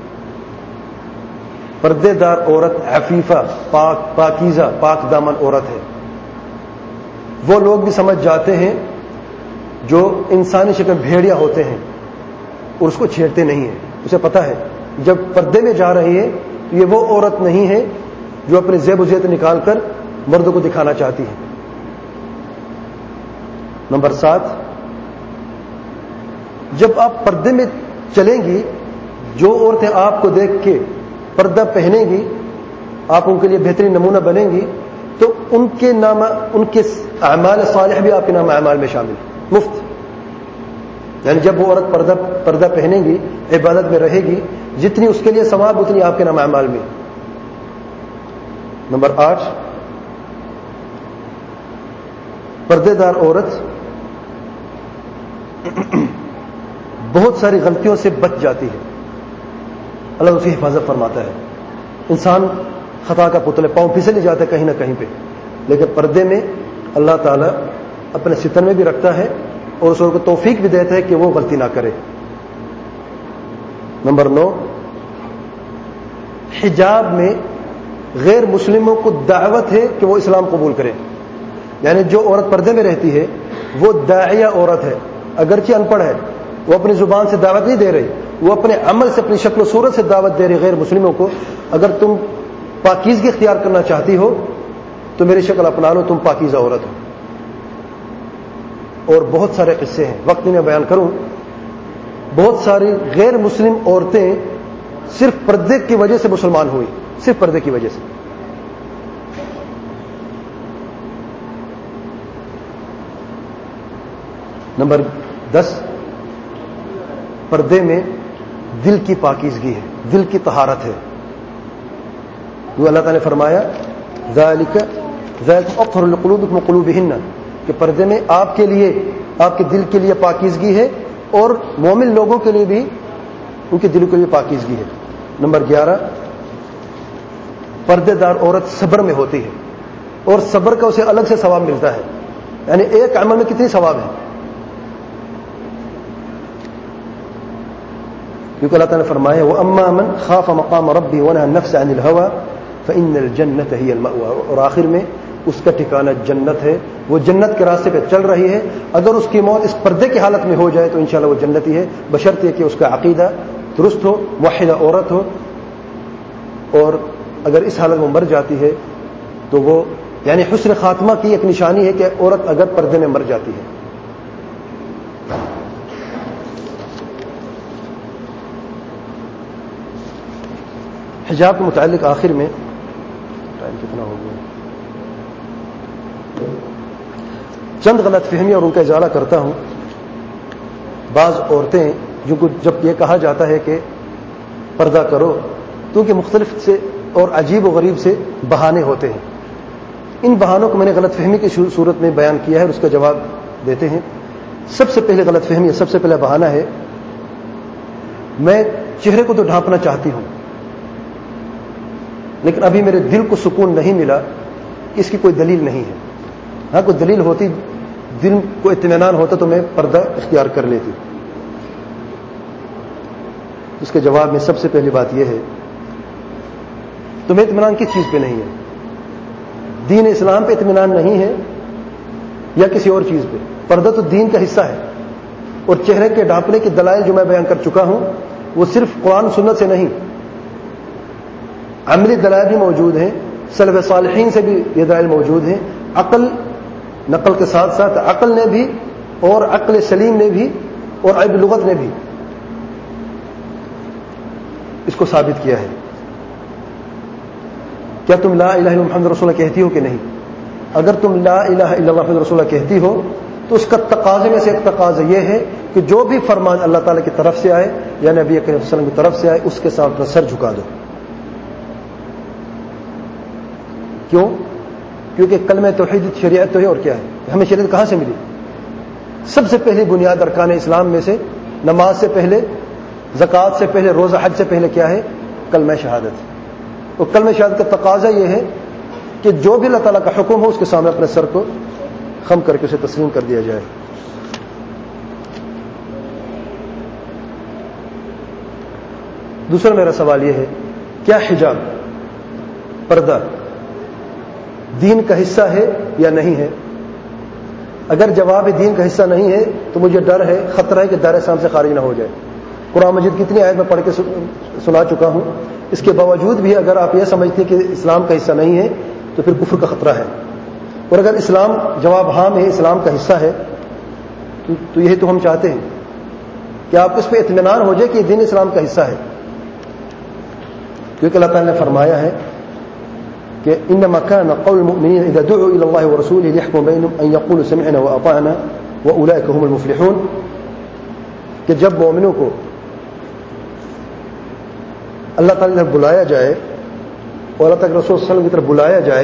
پردے دار عورت عفیفہ، پاک پاکیزہ پاک دامن عورت ہے. وہ لوگ بھی سمجھ جاتے ہیں جو انسانی شکل بھیڑیا ہوتے ہیں اور اس کو چھیڑتے نہیں ہیں. اسے پتا ہے جب پردے میں جا رہی ہے تو یہ وہ عورت نہیں ہے جو اپنے زیب و زیت نکال کر مردوں کو دکھانا چاہتی ہے. نمبر سات، جب آپ پردے میں چلیں گی، جو عورتیں آپ کو دیکھ کے پردہ پہنیں گی، آپ ان کے لیے بہترین نمونہ بنیں گی، تو ان کے نام ان کے اعمال صالح بھی آپ کے نام اعمال میں شامل مفت. یعنی جب وہ عورت پردہ پردہ پہنے گی، عبادت میں رہے گی، جتنی اس کے لیے ثواب اتنی آپ کے نام اعمال میں. نمبر آٹھ، پردے دار عورت بہت ساری غلطیوں سے بچ جاتی ہے. اللہ اس کی حفاظت فرماتا ہے. انسان خطا کا پتلے، پاؤں پھسل ہی جاتا ہے کہیں نہ کہیں پہ، لیکن پردے میں اللہ تعالیٰ اپنے ستر میں بھی رکھتا ہے اور اس کو توفیق بھی دیتا ہے کہ وہ غلطی نہ کرے. نمبر نو، حجاب میں غیر مسلموں کو دعوت ہے کہ وہ اسلام قبول کریں. یعنی جو عورت پردے میں رہتی ہے وہ داعیہ عورت ہے، اگرچہ ان پڑھ ہے، وہ اپنی زبان سے دعوت نہیں دے رہی، وہ اپنے عمل سے، اپنی شکل و صورت سے دعوت دے رہی غیر مسلموں کو. اگر تم پاکیزگی اختیار کرنا چاہتی ہو تو میری شکل اپنا لو، تم پاکیزہ عورت ہو. اور بہت سارے قصے ہیں، وقت میں بیان کروں. بہت ساری غیر مسلم عورتیں صرف پردے کی وجہ سے مسلمان ہوئی، صرف پردے کی وجہ سے. نمبر دس، پردے میں دل کی پاکیزگی ہے، دل کی طہارت ہے. جو اللہ تعالیٰ نے فرمایا ذالک ذالک اطہر لقلوبکم وقلوبہن، کہ پردے میں آپ کے لیے، آپ کے دل کے لیے پاکیزگی ہے اور مومن لوگوں کے لیے بھی ان کے دل کے لیے پاکیزگی ہے. نمبر گیارہ، پردے دار عورت صبر میں ہوتی ہے اور صبر کا اسے الگ سے ثواب ملتا ہے. یعنی ایک عمل میں کتنی ثواب ہے، کیونکہ اللہ تعالیٰ نے فرمایا وَأَمَّا مَنْ خَافَ مَقَامَ رَبِّهِ وَنَهَى النَّفْسَ عَنِ الْهَوَىٰ فَإِنَّ الْجَنَّةَ هِيَ الْمَأْوَىٰ. اور آخر میں اس کا ٹھکانہ جنت ہے، وہ جنت کے راستے پہ چل رہی ہے. اگر اس کی موت اس پردے کی حالت میں ہو جائے تو انشاءاللہ وہ جنتی ہے، بشرطے کہ اس کا عقیدہ درست ہو، موحدہ عورت ہو. اور اگر اس حالت میں مر جاتی ہے تو وہ یعنی حسن خاتمہ کی ایک نشانی ہے کہ عورت اگر پردے میں مر جاتی ہے. حجاب کے متعلق آخر میں ٹائم کتنا ہو گیا، چند غلط فہمی اور ان کا ازالہ کرتا ہوں. بعض عورتیں جو جب یہ کہا جاتا ہے کہ پردہ کرو تو کہ مختلف سے اور عجیب و غریب سے بہانے ہوتے ہیں. ان بہانوں کو میں نے غلط فہمی کی صورت میں بیان کیا ہے اور اس کا جواب دیتے ہیں. سب سے پہلے غلط فہمی، سب سے پہلا بہانہ ہے میں چہرے کو تو ڈھانپنا چاہتی ہوں، لیکن ابھی میرے دل کو سکون نہیں ملا، اس کی کوئی دلیل نہیں ہے۔ ہاں کوئی دلیل ہوتی، دل کو اطمینان ہوتا تو میں پردہ اختیار کر لیتی۔ اس کے جواب میں سب سے پہلی بات یہ ہے تمہیں اطمینان کس چیز پہ نہیں ہے؟ دین اسلام پہ اطمینان نہیں ہے یا کسی اور چیز پہ؟ پردہ تو دین کا حصہ ہے، اور چہرے کے ڈھانپنے کے دلائل جو میں بیان کر چکا ہوں وہ صرف قرآن سنت سے نہیں، عملی دلائل بھی موجود ہیں، سلف صالحین سے بھی یہ دلائل موجود ہیں، عقل نقل کے ساتھ ساتھ عقل نے بھی اور عقل سلیم نے بھی اور علم لغت نے بھی اس کو ثابت کیا ہے۔ کیا تم لا الہ الا اللہ محمد رسول اللہ کہتی ہو کہ نہیں؟ اگر تم لا الہ الا اللہ محمد رسول اللہ کہتی ہو تو اس کا تقاضے میں سے ایک تقاضا یہ ہے کہ جو بھی فرمان اللہ تعالیٰ کی طرف سے آئے یا نبی کریم صلی اللہ علیہ وسلم کی طرف سے آئے اس کے ساتھ اپنا سر جھکا دو۔ کیوں؟ کیونکہ کلمہ توحید شریعت تو ہے، اور کیا ہے؟ ہمیں شریعت کہاں سے ملی؟ سب سے پہلی بنیاد ارکان اسلام میں سے نماز سے پہلے، زکوٰۃ سے پہلے، روزہ حج سے پہلے کیا ہے؟ کلمہ شہادت۔ اور کلمہ شہادت کا تقاضا یہ ہے کہ جو بھی اللہ تعالیٰ کا حکم ہو اس کے سامنے اپنے سر کو خم کر کے اسے تسلیم کر دیا جائے۔ دوسرا میرا سوال یہ ہے کیا حجاب، پردہ دین کا حصہ ہے یا نہیں ہے؟ اگر جواب دین کا حصہ نہیں ہے تو مجھے ڈر ہے، خطرہ ہے کہ دائرہ اسلام سے خارج نہ ہو جائے۔ قرآن مجید کتنی آیت میں پڑھ کے سنا چکا ہوں، اس کے باوجود بھی اگر آپ یہ سمجھتے ہیں کہ اسلام کا حصہ نہیں ہے تو پھر کفر کا خطرہ ہے، اور اگر اسلام جواب ہاں میں اسلام کا حصہ ہے تو, تو یہی تو ہم چاہتے ہیں کہ آپ اس پہ اطمینان ہو جائے کہ یہ دین اسلام کا حصہ ہے، کیونکہ اللہ تعالیٰ نے فرمایا ہے کہ انما كان قول المؤمنين اذا دعوا الى الله ورسوله ليحكم بينهم ان يقولوا سمعنا واطعنا واولئك هم المفلحون، کہ جب مومنوں کو اللہ تعالیٰ نے بلایا جائے اور اللہ تعالیٰ رسول صلی اللہ علیہ وسلم کی طرف بلایا جائے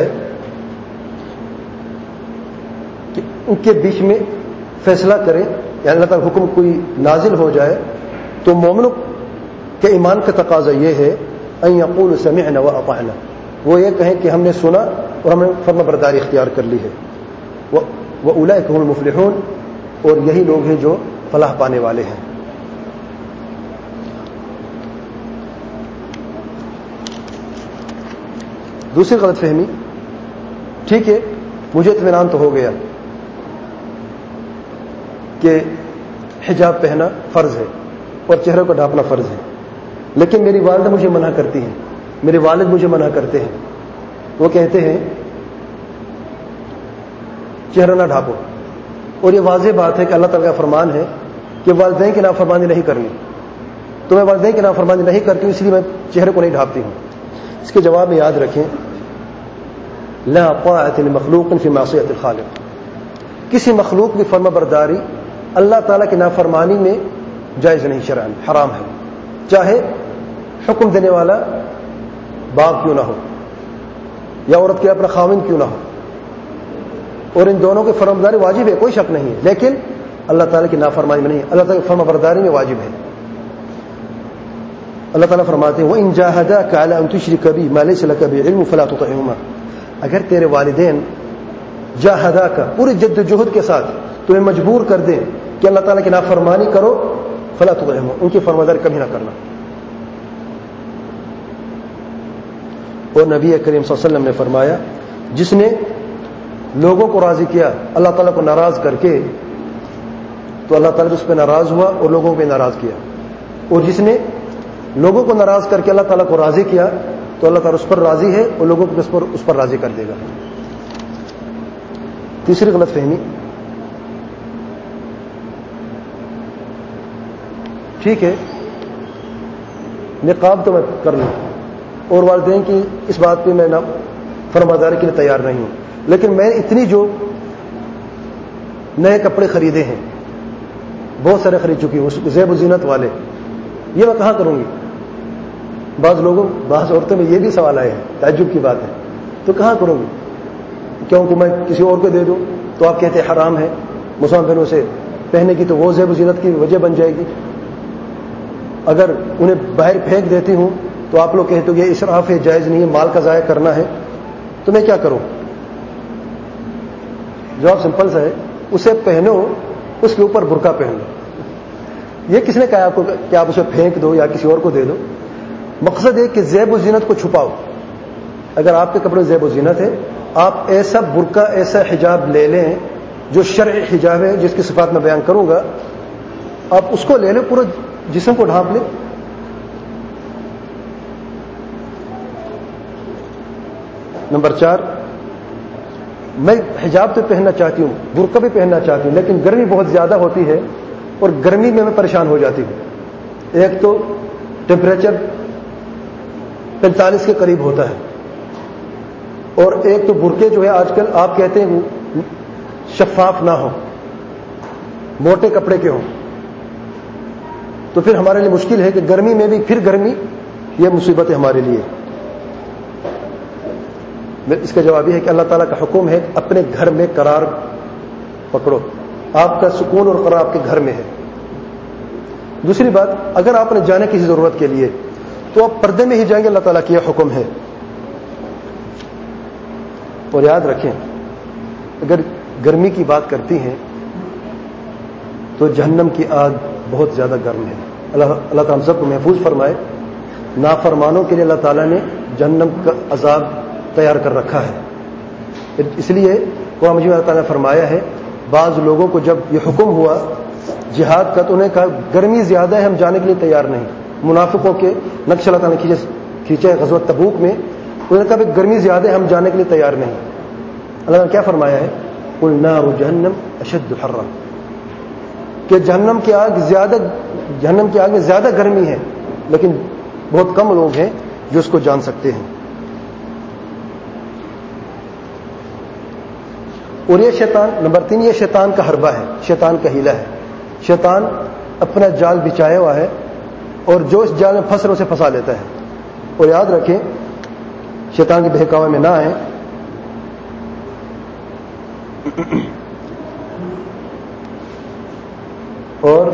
کہ ان کے بیچ میں فیصلہ کریں، یعنی اللہ تعالیٰ حکم کوئی نازل ہو جائے تو مومنوں کے ایمان کا تقاضا یہ ہے ان یقولوا سمعنا واطعنا، وہ یہ کہیں کہ ہم نے سنا اور ہم نے فرما برداری اختیار کر لی ہے۔ وَأُولَئِكَ هُمُ الْمُفْلِحُونَ، اور یہی لوگ ہیں جو فلاح پانے والے ہیں۔ دوسری غلط فہمی، ٹھیک ہے مجھے اطمینان تو ہو گیا کہ حجاب پہنا فرض ہے اور چہرے کو ڈھانپنا فرض ہے، لیکن میری والدہ مجھے منع کرتی ہیں، میرے والد مجھے منع کرتے ہیں، وہ کہتے ہیں چہرہ نہ ڈھانپو، اور یہ واضح بات ہے کہ اللہ تعالیٰ کا فرمان ہے کہ والدین کی نافرمانی نہیں کرنی، تو میں والدین کی نافرمانی نہیں کرتی ہوں، اس لیے میں چہرے کو نہیں ڈھانپتی ہوں۔ اس کے جواب میں یاد رکھیں لا طاعۃ لمخلوق فی معصیۃ الخالق، کسی مخلوق کی فرما برداری اللہ تعالیٰ کی نافرمانی میں جائز نہیں، شرعاً حرام ہے، چاہے حکم دینے والا باپ کیوں نہ ہو یا عورت کے اپنا خاوند کیوں نہ ہو، اور ان دونوں کی فرما برداری واجب ہے، کوئی شک نہیں ہے، لیکن اللہ تعالیٰ کی نافرمانی میں نہیں، اللہ تعالیٰ کی فرما برداری میں واجب ہے۔ اللہ تعالیٰ فرماتے ہیں وَإِن جَاهَدَاكَ عَلَىٰ أَن تُشْرِكَ بِي مَا لَيْسَ لَكَ بِهِ عِلْمٌ فَلَا تُطِعْهُمَا، اگر تیرے والدین جاہداک پوری جد و جہد کے ساتھ تمہیں مجبور کر دیں کہ اللہ تعالیٰ کی نافرمانی کرو فلا تطعہما، ان کی فرمانبرداری کبھی نہ کرنا۔ اور نبی کریم صلی اللہ علیہ وسلم نے فرمایا جس نے لوگوں کو راضی کیا اللہ تعالیٰ کو ناراض کر کے تو اللہ تعالیٰ اس پہ ناراض ہوا اور لوگوں پہ ناراض کیا، اور جس نے لوگوں کو ناراض کر کے اللہ تعالیٰ کو راضی کیا تو اللہ تعالیٰ اس پر راضی ہے اور لوگوں کو اس پر اس پر راضی کر دے گا۔ تیسری غلط فہمی، ٹھیک ہے نقاب تو میں کر لوں اور والدین کی اس بات پہ میں نہ فرمانبرداری کے لیے تیار نہیں ہوں، لیکن میں اتنی جو نئے کپڑے خریدے ہیں، بہت سارے خرید چکی ہوں زیب و زینت والے، یہ میں کہاں کروں گی؟ بعض لوگوں بعض عورتوں میں یہ بھی سوال آئے ہیں، تعجب کی بات ہے، تو کہاں کروں گی؟ کیوں کہ میں کسی اور کو دے دوں تو آپ کہتے ہیں حرام ہے، مسلمان بہنوں سے پہننے کی تو وہ زیب و زینت کی وجہ بن جائے گی. اگر انہیں باہر پھینک دیتی ہوں تو آپ لوگ کہتے ہو یہ اسراف ہے, جائز نہیں ہے, مال کا ضائع کرنا ہے, تو میں کیا کروں؟ جواب سمپل سا ہے, اسے پہنو, اس کے اوپر برقع پہن لو. یہ کس نے کہا آپ کو کہ آپ اسے پھینک دو یا کسی اور کو دے دو؟ مقصد ہے کہ زیب و زینت کو چھپاؤ. اگر آپ کے کپڑے زیب و زینت ہے, آپ ایسا برقع, ایسا حجاب لے لیں جو شرعی حجاب ہے, جس کی صفات میں بیان کروں گا, آپ اس کو لے لیں, پورا جسم کو ڈھانپ لیں. نمبر چار, میں حجاب تو پہننا چاہتی ہوں, برقع بھی پہننا چاہتی ہوں, لیکن گرمی بہت زیادہ ہوتی ہے اور گرمی میں میں پریشان ہو جاتی ہوں. ایک تو ٹیمپریچر پینتالیس کے قریب ہوتا ہے, اور ایک تو برقعے جو ہے آج کل آپ کہتے ہیں وہ شفاف نہ ہو, موٹے کپڑے کے ہوں, تو پھر ہمارے لیے مشکل ہے کہ گرمی میں بھی پھر گرمی, یہ مصیبت ہے ہمارے لیے. اس کا جواب یہ ہے کہ اللہ تعالیٰ کا حکم ہے اپنے گھر میں قرار پکڑو, آپ کا سکون اور قرار آپ کے گھر میں ہے. دوسری بات, اگر آپ نے جانے کسی ضرورت کے لیے تو آپ پردے میں ہی جائیں گے, اللہ تعالیٰ کی یہ حکم ہے. اور یاد رکھیں, اگر گرمی کی بات کرتی ہیں تو جہنم کی آگ بہت زیادہ گرم ہے. اللہ اللہ تعالیٰ ہم سب کو محفوظ فرمائے. نافرمانوں کے لیے اللہ تعالیٰ نے جہنم کا عذاب تیار کر رکھا ہے. اس لیے قرآن مجید میں اللہ تعالیٰ نے فرمایا ہے, بعض لوگوں کو جب یہ حکم ہوا جہاد کا تو انہیں کہا گرمی زیادہ ہے, ہم جانے کے لیے تیار نہیں. منافقوں کے نقش اللہ تعالیٰ نے کھینچا ہے غزوہ تبوک میں, انہوں نے کہا کہ گرمی زیادہ ہے, ہم جانے کے لیے تیار نہیں. اللہ نے کیا فرمایا ہے, قل نار جہنم اشد حرا, کہ جہنم کی آگ زیادہ جہنم کی آگ میں زیادہ گرمی ہے, لیکن بہت کم لوگ ہیں جو اس کو جان سکتے ہیں. اور یہ شیطان, نمبر تین, یہ شیطان کا حربہ ہے, شیطان کا ہیلا ہے. شیطان اپنا جال بچایا ہوا ہے اور جو اس جال میں پھنس رہے اسے پھنسا لیتا ہے. اور یاد رکھیں, شیطان کے بہکاوے میں نہ آئیں. اور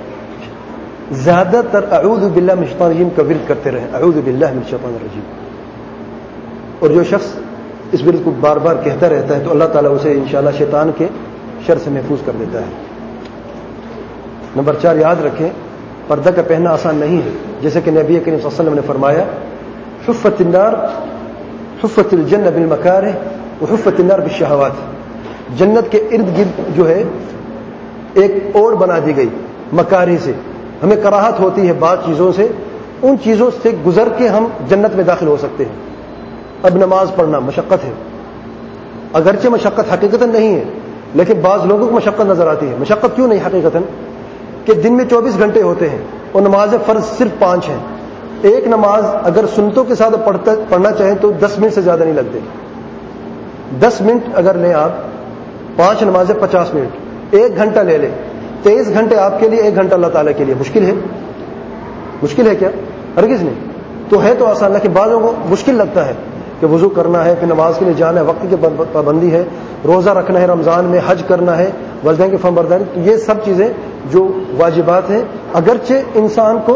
زیادہ تر اعوذ باللہ من الشیطان الرجیم کا ورد کرتے رہیں, اعوذ باللہ من الشیطان الرجیم. اور جو شخص اس ورد کو بار بار کہتا رہتا ہے تو اللہ تعالیٰ اسے انشاءاللہ شیطان کے شر سے محفوظ کر دیتا ہے. نمبر چار, یاد رکھیں, پردہ کا پہننا آسان نہیں ہے. جیسے کہ نبی کریم صلی اللہ علیہ وسلم نے فرمایا, حفت النار حفت الجنہ بالمکارہ وحفت النار بالشہوات. جنت کے ارد گرد جو ہے ایک اور بنا دی گئی مکاری سے. ہمیں کراہت ہوتی ہے بعض چیزوں سے, ان چیزوں سے گزر کے ہم جنت میں داخل ہو سکتے ہیں. اب نماز پڑھنا مشقت ہے, اگرچہ مشقت حقیقتاً نہیں ہے, لیکن بعض لوگوں کو مشقت نظر آتی ہے. مشقت کیوں نہیں حقیقتاً, کہ دن میں چوبیس گھنٹے ہوتے ہیں اور نماز فرض صرف پانچ ہیں. ایک نماز اگر سنتوں کے ساتھ پڑھتا پڑھنا چاہیں تو دس منٹ سے زیادہ نہیں لگتے. دس منٹ اگر لیں آپ, پانچ نمازیں پچاس منٹ, ایک گھنٹہ لے لیں, تیئیس گھنٹے آپ کے لیے, ایک گھنٹہ اللہ تعالیٰ کے لیے. مشکل ہے؟ مشکل ہے کیا؟ ہرگز نہیں. تو ہے تو آسان, لیکن بعض لوگوں کو مشکل لگتا ہے کہ وضو کرنا ہے, پھر نماز کے لیے جانا ہے, وقت کی پابندی ہے, روزہ رکھنا ہے رمضان میں, حج کرنا ہے, والدین کی فرم برداری. تو یہ سب چیزیں جو واجبات ہیں اگرچہ انسان کو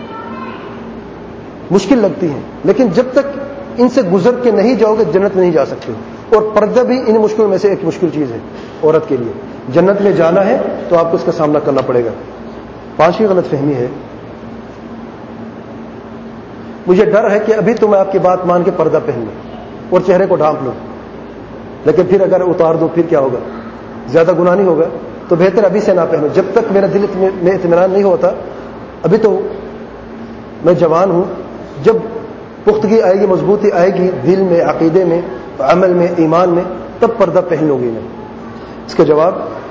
مشکل لگتی ہیں, لیکن جب تک ان سے گزر کے نہیں جاؤ گے جنت میں نہیں جا سکتے. اور پردہ بھی ان مشکلوں میں سے ایک مشکل چیز ہے عورت کے لیے. جنت میں جانا ہے تو آپ کو اس کا سامنا کرنا پڑے گا. پانچویں غلط فہمی ہے, مجھے ڈر ہے کہ ابھی تو میں آپ کی بات مان کے پردہ پہن لوں اور چہرے کو ڈھانپ لوں, لیکن پھر اگر اتار دو پھر کیا ہوگا, زیادہ گناہ نہیں ہوگا, تو بہتر ابھی سے نہ پہنو. جب تک میرا دل میں اطمینان نہیں ہوتا, ابھی تو میں جوان ہوں, جب پختگی آئے گی, مضبوطی آئے گی دل میں, عقیدے میں, عمل میں, ایمان میں, تب پردہ پہن لوں گی میں. اس کا جواب,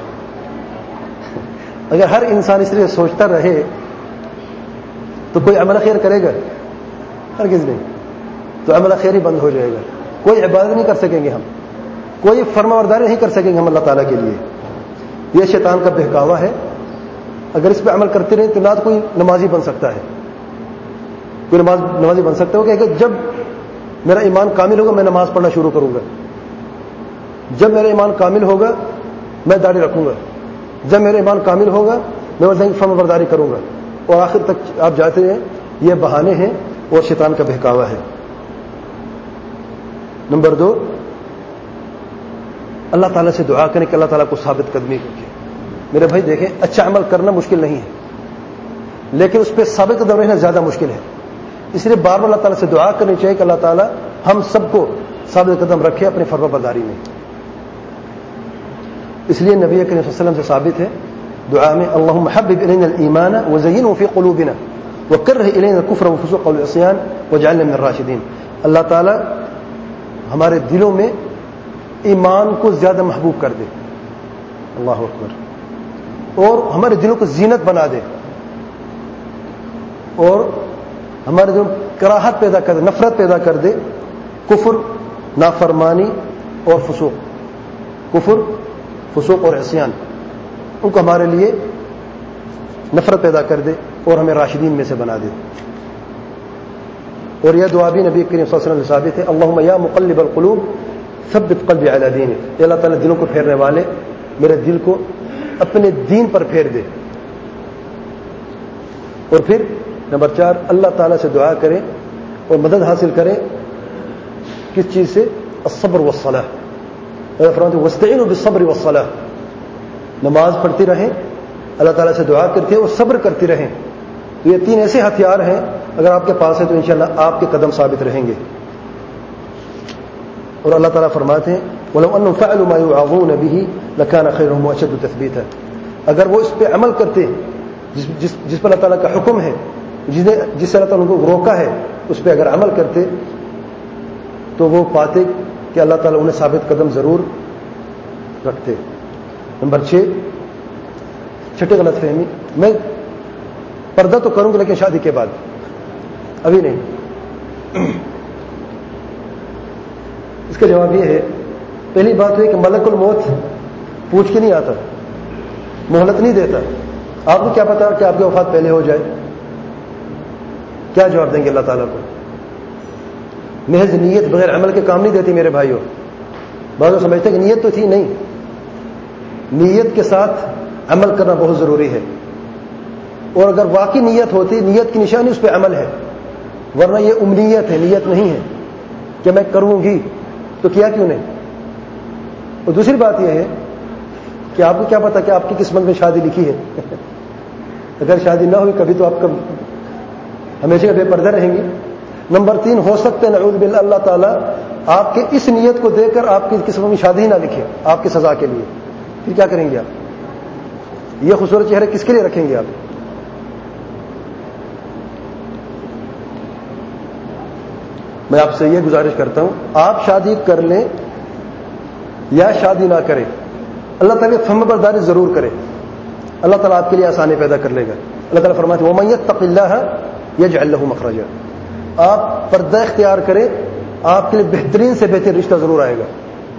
اگر ہر انسان اس طرح سوچتا رہے تو کوئی عمل خیر کرے گا؟ ہرگز نہیں. تو عمل خیر ہی بند ہو جائے گا. کوئی عبادت نہیں کر سکیں گے ہم, کوئی فرما برداری نہیں کر سکیں گے ہم اللہ تعالیٰ کے لیے. یہ شیطان کا بہکاوا ہے. اگر اس پہ عمل کرتے رہے تو نہ تو کوئی نمازی بن سکتا ہے, کوئی نماز نمازی بن سکتا ہے کہ جب میرا ایمان کامل ہوگا میں نماز پڑھنا شروع کروں گا, جب میرا ایمان کامل ہوگا میں داڑھی رکھوں گا, جب میرا ایمان کامل ہوگا میں والدین کی فرما برداری کروں گا. اور آخر تک آپ جاتے ہیں. یہ بہانے ہیں اور شیطان کا بہکاوا ہے. نمبر دو, اللہ تعالیٰ سے دعا کریں کہ اللہ تعالیٰ کو ثابت قدمی رکھے. میرے بھائی دیکھیں, اچھا عمل کرنا مشکل نہیں ہے, لیکن اس پہ ثابت قدم رہنا زیادہ مشکل ہے. اس لیے بار بار اللہ تعالیٰ سے دعا کرنی چاہیے کہ اللہ تعالیٰ ہم سب کو ثابت قدم رکھے اپنی فرما برداری میں. اس لیے نبی کریم صلی اللہ علیہ وسلم سے ثابت ہے دعا میں, اللہم حبب الینا الایمان وزینہ فی قلوبنا وکرہ الینا الکفر والفسوق والعصیان واجعلنا من الراشدین. اللہ تعالیٰ ہمارے دلوں میں ایمان کو زیادہ محبوب کر دے, اللہ اکبر, اور ہمارے دلوں کو زینت بنا دے, اور ہمارے دلوں میں کراہت پیدا کر دے, نفرت پیدا کر دے کفر, نافرمانی اور فسوق, کفر, فسوق اور عصیان, ان کو ہمارے لیے نفرت پیدا کر دے اور ہمیں راشدین میں سے بنا دے. اور یہ دعا بھی نبی کریم صلی اللہ علیہ وسلم سے ثابت ہے, اللہم یا مقلب القلوب ثبت قلبی علی دینک. اللہ تعالیٰ دلوں کو پھیرنے والے میرے دل کو اپنے دین پر پھیر دے. اور پھر نمبر چار, اللہ تعالیٰ سے دعا کریں اور مدد حاصل کریں کس چیز سے؟ الصبر والصلاح. اللہ فرماتے ہیں واستعینوا بالصبر والصلاح. نماز پڑھتی رہیں, اللہ تعالیٰ سے دعا کرتے اور صبر کرتی رہیں. تو یہ تین ایسے ہتھیار ہیں اگر آپ کے پاس ہے تو انشاءاللہ آپ کے قدم ثابت رہیں گے. اور اللہ تعالیٰ فرماتے ہیں وَلَوْ أَنَّهُمْ فَعَلُوا مَا يُوعَظُونَ بِهِ لَكَانَ خَيْرٌ وَأَشَدُّ تَثْبِيتًا. اگر وہ اس پہ عمل کرتے جس, جس, جس پر اللہ تعالیٰ کا حکم ہے, جس نے جس سے اللہ تعالیٰ کو روکا ہے, اس پہ اگر عمل کرتے تو وہ پاتے کہ اللہ تعالیٰ انہیں ثابت قدم ضرور رکھتے. نمبر چھ, چھٹی غلط فہمی, میں پردہ تو کروں گا لیکن شادی کے بعد, ابھی نہیں. اس کا جواب یہ ہے, پہلی بات ہے کہ ملک الموت پوچھ کے نہیں آتا, مہلت نہیں دیتا. آپ کو کیا پتا کہ آپ کی وفات پہلے ہو جائے؟ کیا جواب دیں گے اللہ تعالیٰ کو؟ محض نیت بغیر عمل کے کام نہیں دیتی میرے بھائیوں. بعض لوگ سمجھتے ہیں کہ نیت تو تھی, نہیں, نیت کے ساتھ عمل کرنا بہت ضروری ہے. اور اگر واقعی نیت ہوتی, نیت کی نشانی اس پہ عمل ہے, ورنہ یہ امنیت ہے, نیت نہیں ہے کہ میں کروں گی تو کیا کیوں نہیں. اور دوسری بات یہ ہے کہ آپ کو کیا پتا کہ آپ کی قسمت میں شادی لکھی ہے. اگر شادی نہ ہوئی کبھی تو آپ کا ہمیشہ بے پردہ رہیں گی. نمبر تین, ہو سکتا ہے نعوذ باللہ اللہ تعالیٰ آپ کے اس نیت کو دیکھ کر آپ کی قسمت میں شادی ہی نہ لکھے آپ کی سزا کے لیے. پھر کیا کریں گے آپ؟ یہ خوبصورت چہرے کس کے لیے رکھیں گے آپ؟ میں آپ سے یہ گزارش کرتا ہوں, آپ شادی کر لیں یا شادی نہ کریں, اللہ تعالیٰ فرما برداری ضرور کرے. اللہ تعالیٰ آپ کے لیے آسانی پیدا کر لے گا. اللہ تعالیٰ فرماتے ہیں وَمَن يَتَّقِ اللَّهَ يَجْعَل لَّهُ مَخْرَجًا. آپ پردہ اختیار کریں, آپ کے لیے بہترین سے بہتر رشتہ ضرور آئے گا.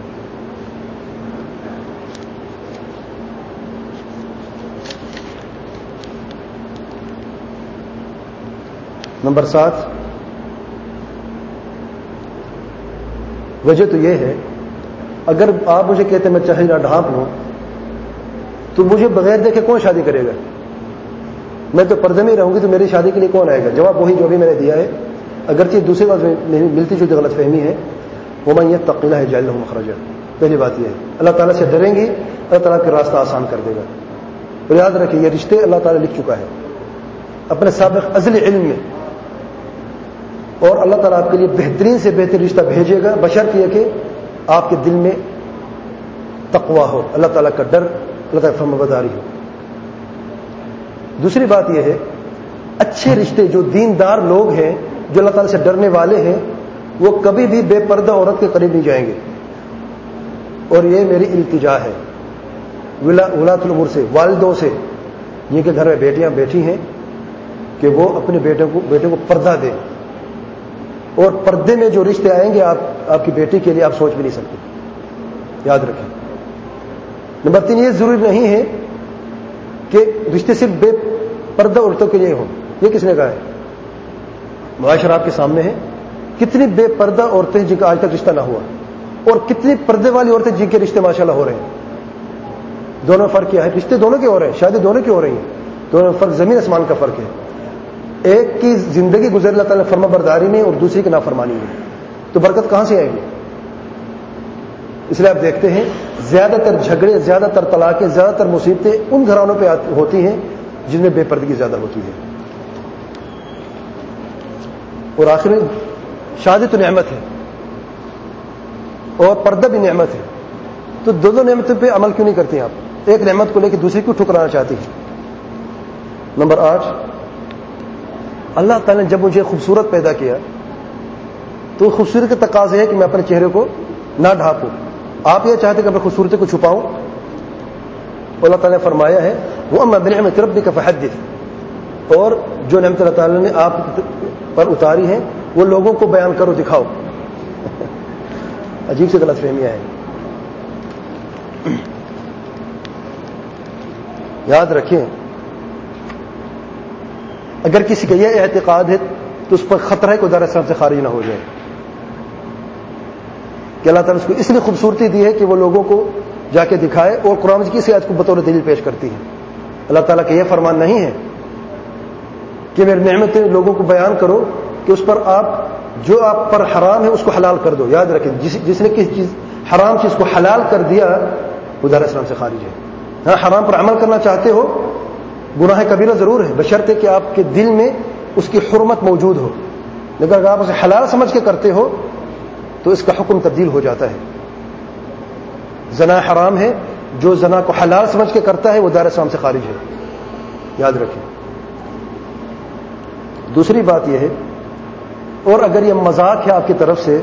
نمبر سات, وجہ تو یہ ہے, اگر آپ مجھے کہتے ہیں میں چاہے نہ ڈھانپ لوں تو مجھے بغیر دیکھے کون شادی کرے گا؟ میں تو پردے میں رہوں گی تو میری شادی کے لیے کون آئے گا؟ جواب وہی جو بھی میں نے دیا ہے, اگرچہ دوسری بات ملتی جلتی غلط فہمی ہے. وَمَن يَتَّقِ اللَّهَ يَجْعَل لَّهُ مَخْرَجًا. پہلی بات یہ ہے, اللہ تعالیٰ سے ڈریں گی, اللہ تعالیٰ کا راستہ آسان کر دے گا. اور یاد رکھیں یہ رشتے اللہ تعالیٰ لکھ چکا ہے اپنے سابق ازلی علم میں, اور اللہ تعالیٰ آپ کے لیے بہترین سے بہتر رشتہ بھیجے گا بشرط یہ کہ آپ کے دل میں تقویٰ ہو, اللہ تعالیٰ کا ڈر, اللہ تعالیٰ فرما برداری ہو. دوسری بات یہ ہے, اچھے رشتے جو دیندار لوگ ہیں, جو اللہ تعالیٰ سے ڈرنے والے ہیں, وہ کبھی بھی بے پردہ عورت کے قریب نہیں جائیں گے. اور یہ میری التجا ہے ولاۃ الامور سے, والدوں سے, جن کے گھر میں بیٹیاں بیٹھی ہیں, کہ وہ اپنے بیٹے کو بیٹے کو پردہ دیں. اور پردے میں جو رشتے آئیں گے آپ آپ کی بیٹی کے لیے آپ سوچ بھی نہیں سکتے, یاد رکھیں. نمبر تین, یہ ضروری نہیں ہے کہ رشتے صرف بے پردہ عورتوں کے لیے ہوں. یہ کس نے کہا ہے؟ معاشرہ آپ کے سامنے ہے. کتنی بے پردہ عورتیں جن کا آج تک رشتہ نہ ہوا, اور کتنی پردے والی عورتیں جن کے رشتے ماشاءاللہ ہو رہے ہیں. دونوں فرق کیا ہے؟ رشتے دونوں کے ہو رہے ہیں، شادی دونوں کی ہو رہی ہیں، دونوں فرق زمین آسمان کا فرق ہے. ایک کی زندگی گزر اللہ تعالیٰ نے فرما برداری میں اور دوسری کی نافرمانی میں، تو برکت کہاں سے آئے گی؟ اس لیے آپ دیکھتے ہیں زیادہ تر جھگڑے، زیادہ تر طلاقیں، زیادہ تر مصیبتیں ان گھرانوں پہ ہوتی ہیں جن میں بے پردگی زیادہ ہوتی ہے. اور آخر میں شادی تو نعمت ہے اور پردہ بھی نعمت ہے، تو دونوں نعمتوں پہ عمل کیوں نہیں کرتے ہیں آپ؟ ایک نعمت کو لے کے دوسری کو ٹھکرانا چاہتے ہیں. نمبر آٹھ، اللہ تعالیٰ نے جب مجھے خوبصورت پیدا کیا تو خوبصورت کے تقاضے ہے کہ میں اپنے چہرے کو نہ ڈھانپوں. آپ یہ چاہتے کہ اپنی خوبصورتی کو چھپاؤں؟ اللہ تعالیٰ نے فرمایا ہے وَأَمَّا بِنِعْمَةِ رَبِّكَ فَحَدِّثْ، اور جو نعمت اللہ تعالیٰ نے آپ پر اتاری ہیں وہ لوگوں کو بیان کرو، دکھاؤ. عجیب سی غلط فہمیاں ہیں. یاد رکھیں اگر کسی کا یہ اعتقاد ہے تو اس پر خطرہ ہے کہ دار اسلام سے خارج نہ ہو جائے، کہ اللہ تعالیٰ اس کو اس لیے خوبصورتی دی ہے کہ وہ لوگوں کو جا کے دکھائے، اور قرآن کی کسی آیت کو بطور دلیل پیش کرتی ہے. اللہ تعالیٰ کا یہ فرمان نہیں ہے کہ میری نعمتیں لوگوں کو بیان کرو کہ اس پر آپ جو آپ پر حرام ہے اس کو حلال کر دو. یاد رکھیں جس, جس نے کسی چیز حرام چیز کو حلال کر دیا وہ دار اسلام سے خارج ہے. ہاں حرام پر عمل کرنا چاہتے ہو، گناہ کبیرہ ضرور ہے، بشرطے کہ آپ کے دل میں اس کی حرمت موجود ہو، لیکن اگر آپ اسے حلال سمجھ کے کرتے ہو تو اس کا حکم تبدیل ہو جاتا ہے. زنا حرام ہے، جو زنا کو حلال سمجھ کے کرتا ہے وہ دار اسلام سے خارج ہے. یاد رکھیں. دوسری بات یہ ہے، اور اگر یہ مذاق ہے آپ کی طرف سے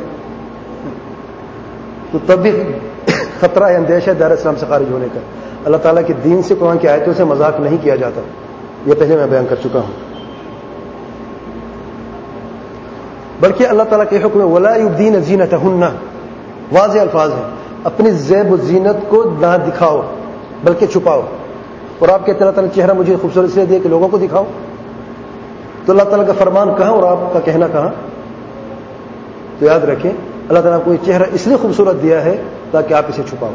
تو تب بھی خطرہ ہے، اندیشہ ہے دار اسلام سے خارج ہونے کا. اللہ تعالیٰ کے دین سے، قرآن کی آیتوں سے مذاق نہیں کیا جاتا، یہ پہلے میں بیان کر چکا ہوں. بلکہ اللہ تعالیٰ کے حکم وَلَا يُبْدِينَ زِينَتَهُنَّ، واضح الفاظ ہیں، اپنی زیب و زینت کو نہ دکھاؤ بلکہ چھپاؤ. اور آپ کہتے ہیں اللہ تعالیٰ نے چہرہ مجھے خوبصورت سے دیا کہ لوگوں کو دکھاؤ، تو اللہ تعالیٰ کا فرمان کہاں اور آپ کا کہنا کہاں؟ تو یاد رکھیں اللہ تعالیٰ کو یہ چہرہ اس لیے خوبصورت دیا ہے تاکہ آپ اسے چھپاؤ.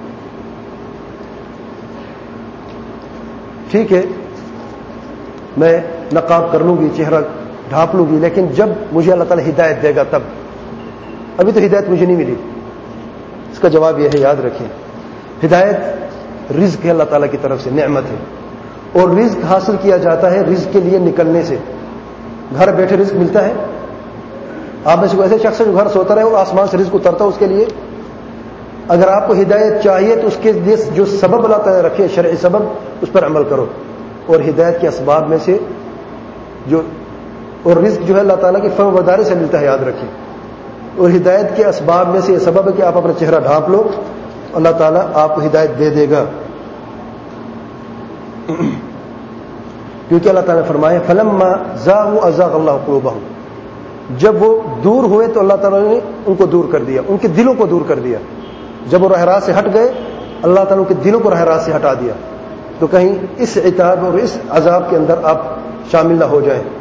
ٹھیک ہے میں نقاب کر لوں گی، چہرہ ڈھانپ لوں گی، لیکن جب مجھے اللہ تعالیٰ ہدایت دے گا تب. ابھی تو ہدایت مجھے نہیں ملی. اس کا جواب یہ ہے، یاد رکھیں ہدایت رزق ہے اللہ تعالیٰ کی طرف سے، نعمت ہے، اور رزق حاصل کیا جاتا ہے رزق کے لیے نکلنے سے. گھر بیٹھے رزق ملتا ہے؟ آپ میں سے کوئی ایسے شخص ہے جو گھر سوتا رہے اور آسمان سے رزق اترتا ہے اس کے لیے؟ اگر آپ کو ہدایت چاہیے تو اس کے لیے جو سبب اللہ تعالیٰ رکھے، شرعی سبب، اس پر عمل کرو. اور ہدایت کے اسباب میں سے جو اور رزق جو ہے اللہ تعالیٰ کی فرما برداری سے ملتا ہے، یاد رکھیں. اور ہدایت کے اسباب میں سے یہ سبب ہے کہ آپ اپنا چہرہ ڈھانپ لو، اللہ تعالیٰ آپ کو ہدایت دے دے گا. کیونکہ اللہ تعالیٰ نے فرمایا فَلَمَّا زَاغُوا أَزَاغَ اللَّهُ قُلُوبَهُمْ، جب وہ دور ہوئے تو اللہ تعالیٰ نے ان کو دور کر دیا، ان کے دلوں کو دور کر دیا. جب وہ راہ راست سے ہٹ گئے اللہ تعالیٰ ان کے دلوں کو راہ راست سے ہٹا دیا. تو کہیں اس عتاب اور اس عذاب کے اندر آپ شامل نہ ہو جائیں.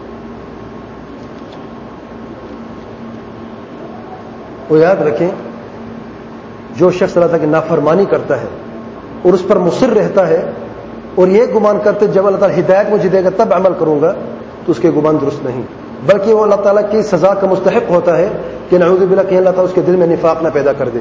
وہ یاد رکھیں جو شخص اللہ تعالیٰ کی نافرمانی کرتا ہے اور اس پر مصر رہتا ہے اور یہ گمان کرتے جب اللہ تعالیٰ ہدایت مجھے دے گا تب عمل کروں گا، تو اس کے گمان درست نہیں، بلکہ وہ اللہ تعالیٰ کی سزا کا مستحق ہوتا ہے کہ نعوذ باللہ کہ اللہ تعالیٰ اس کے دل میں نفاق نہ پیدا کر دے.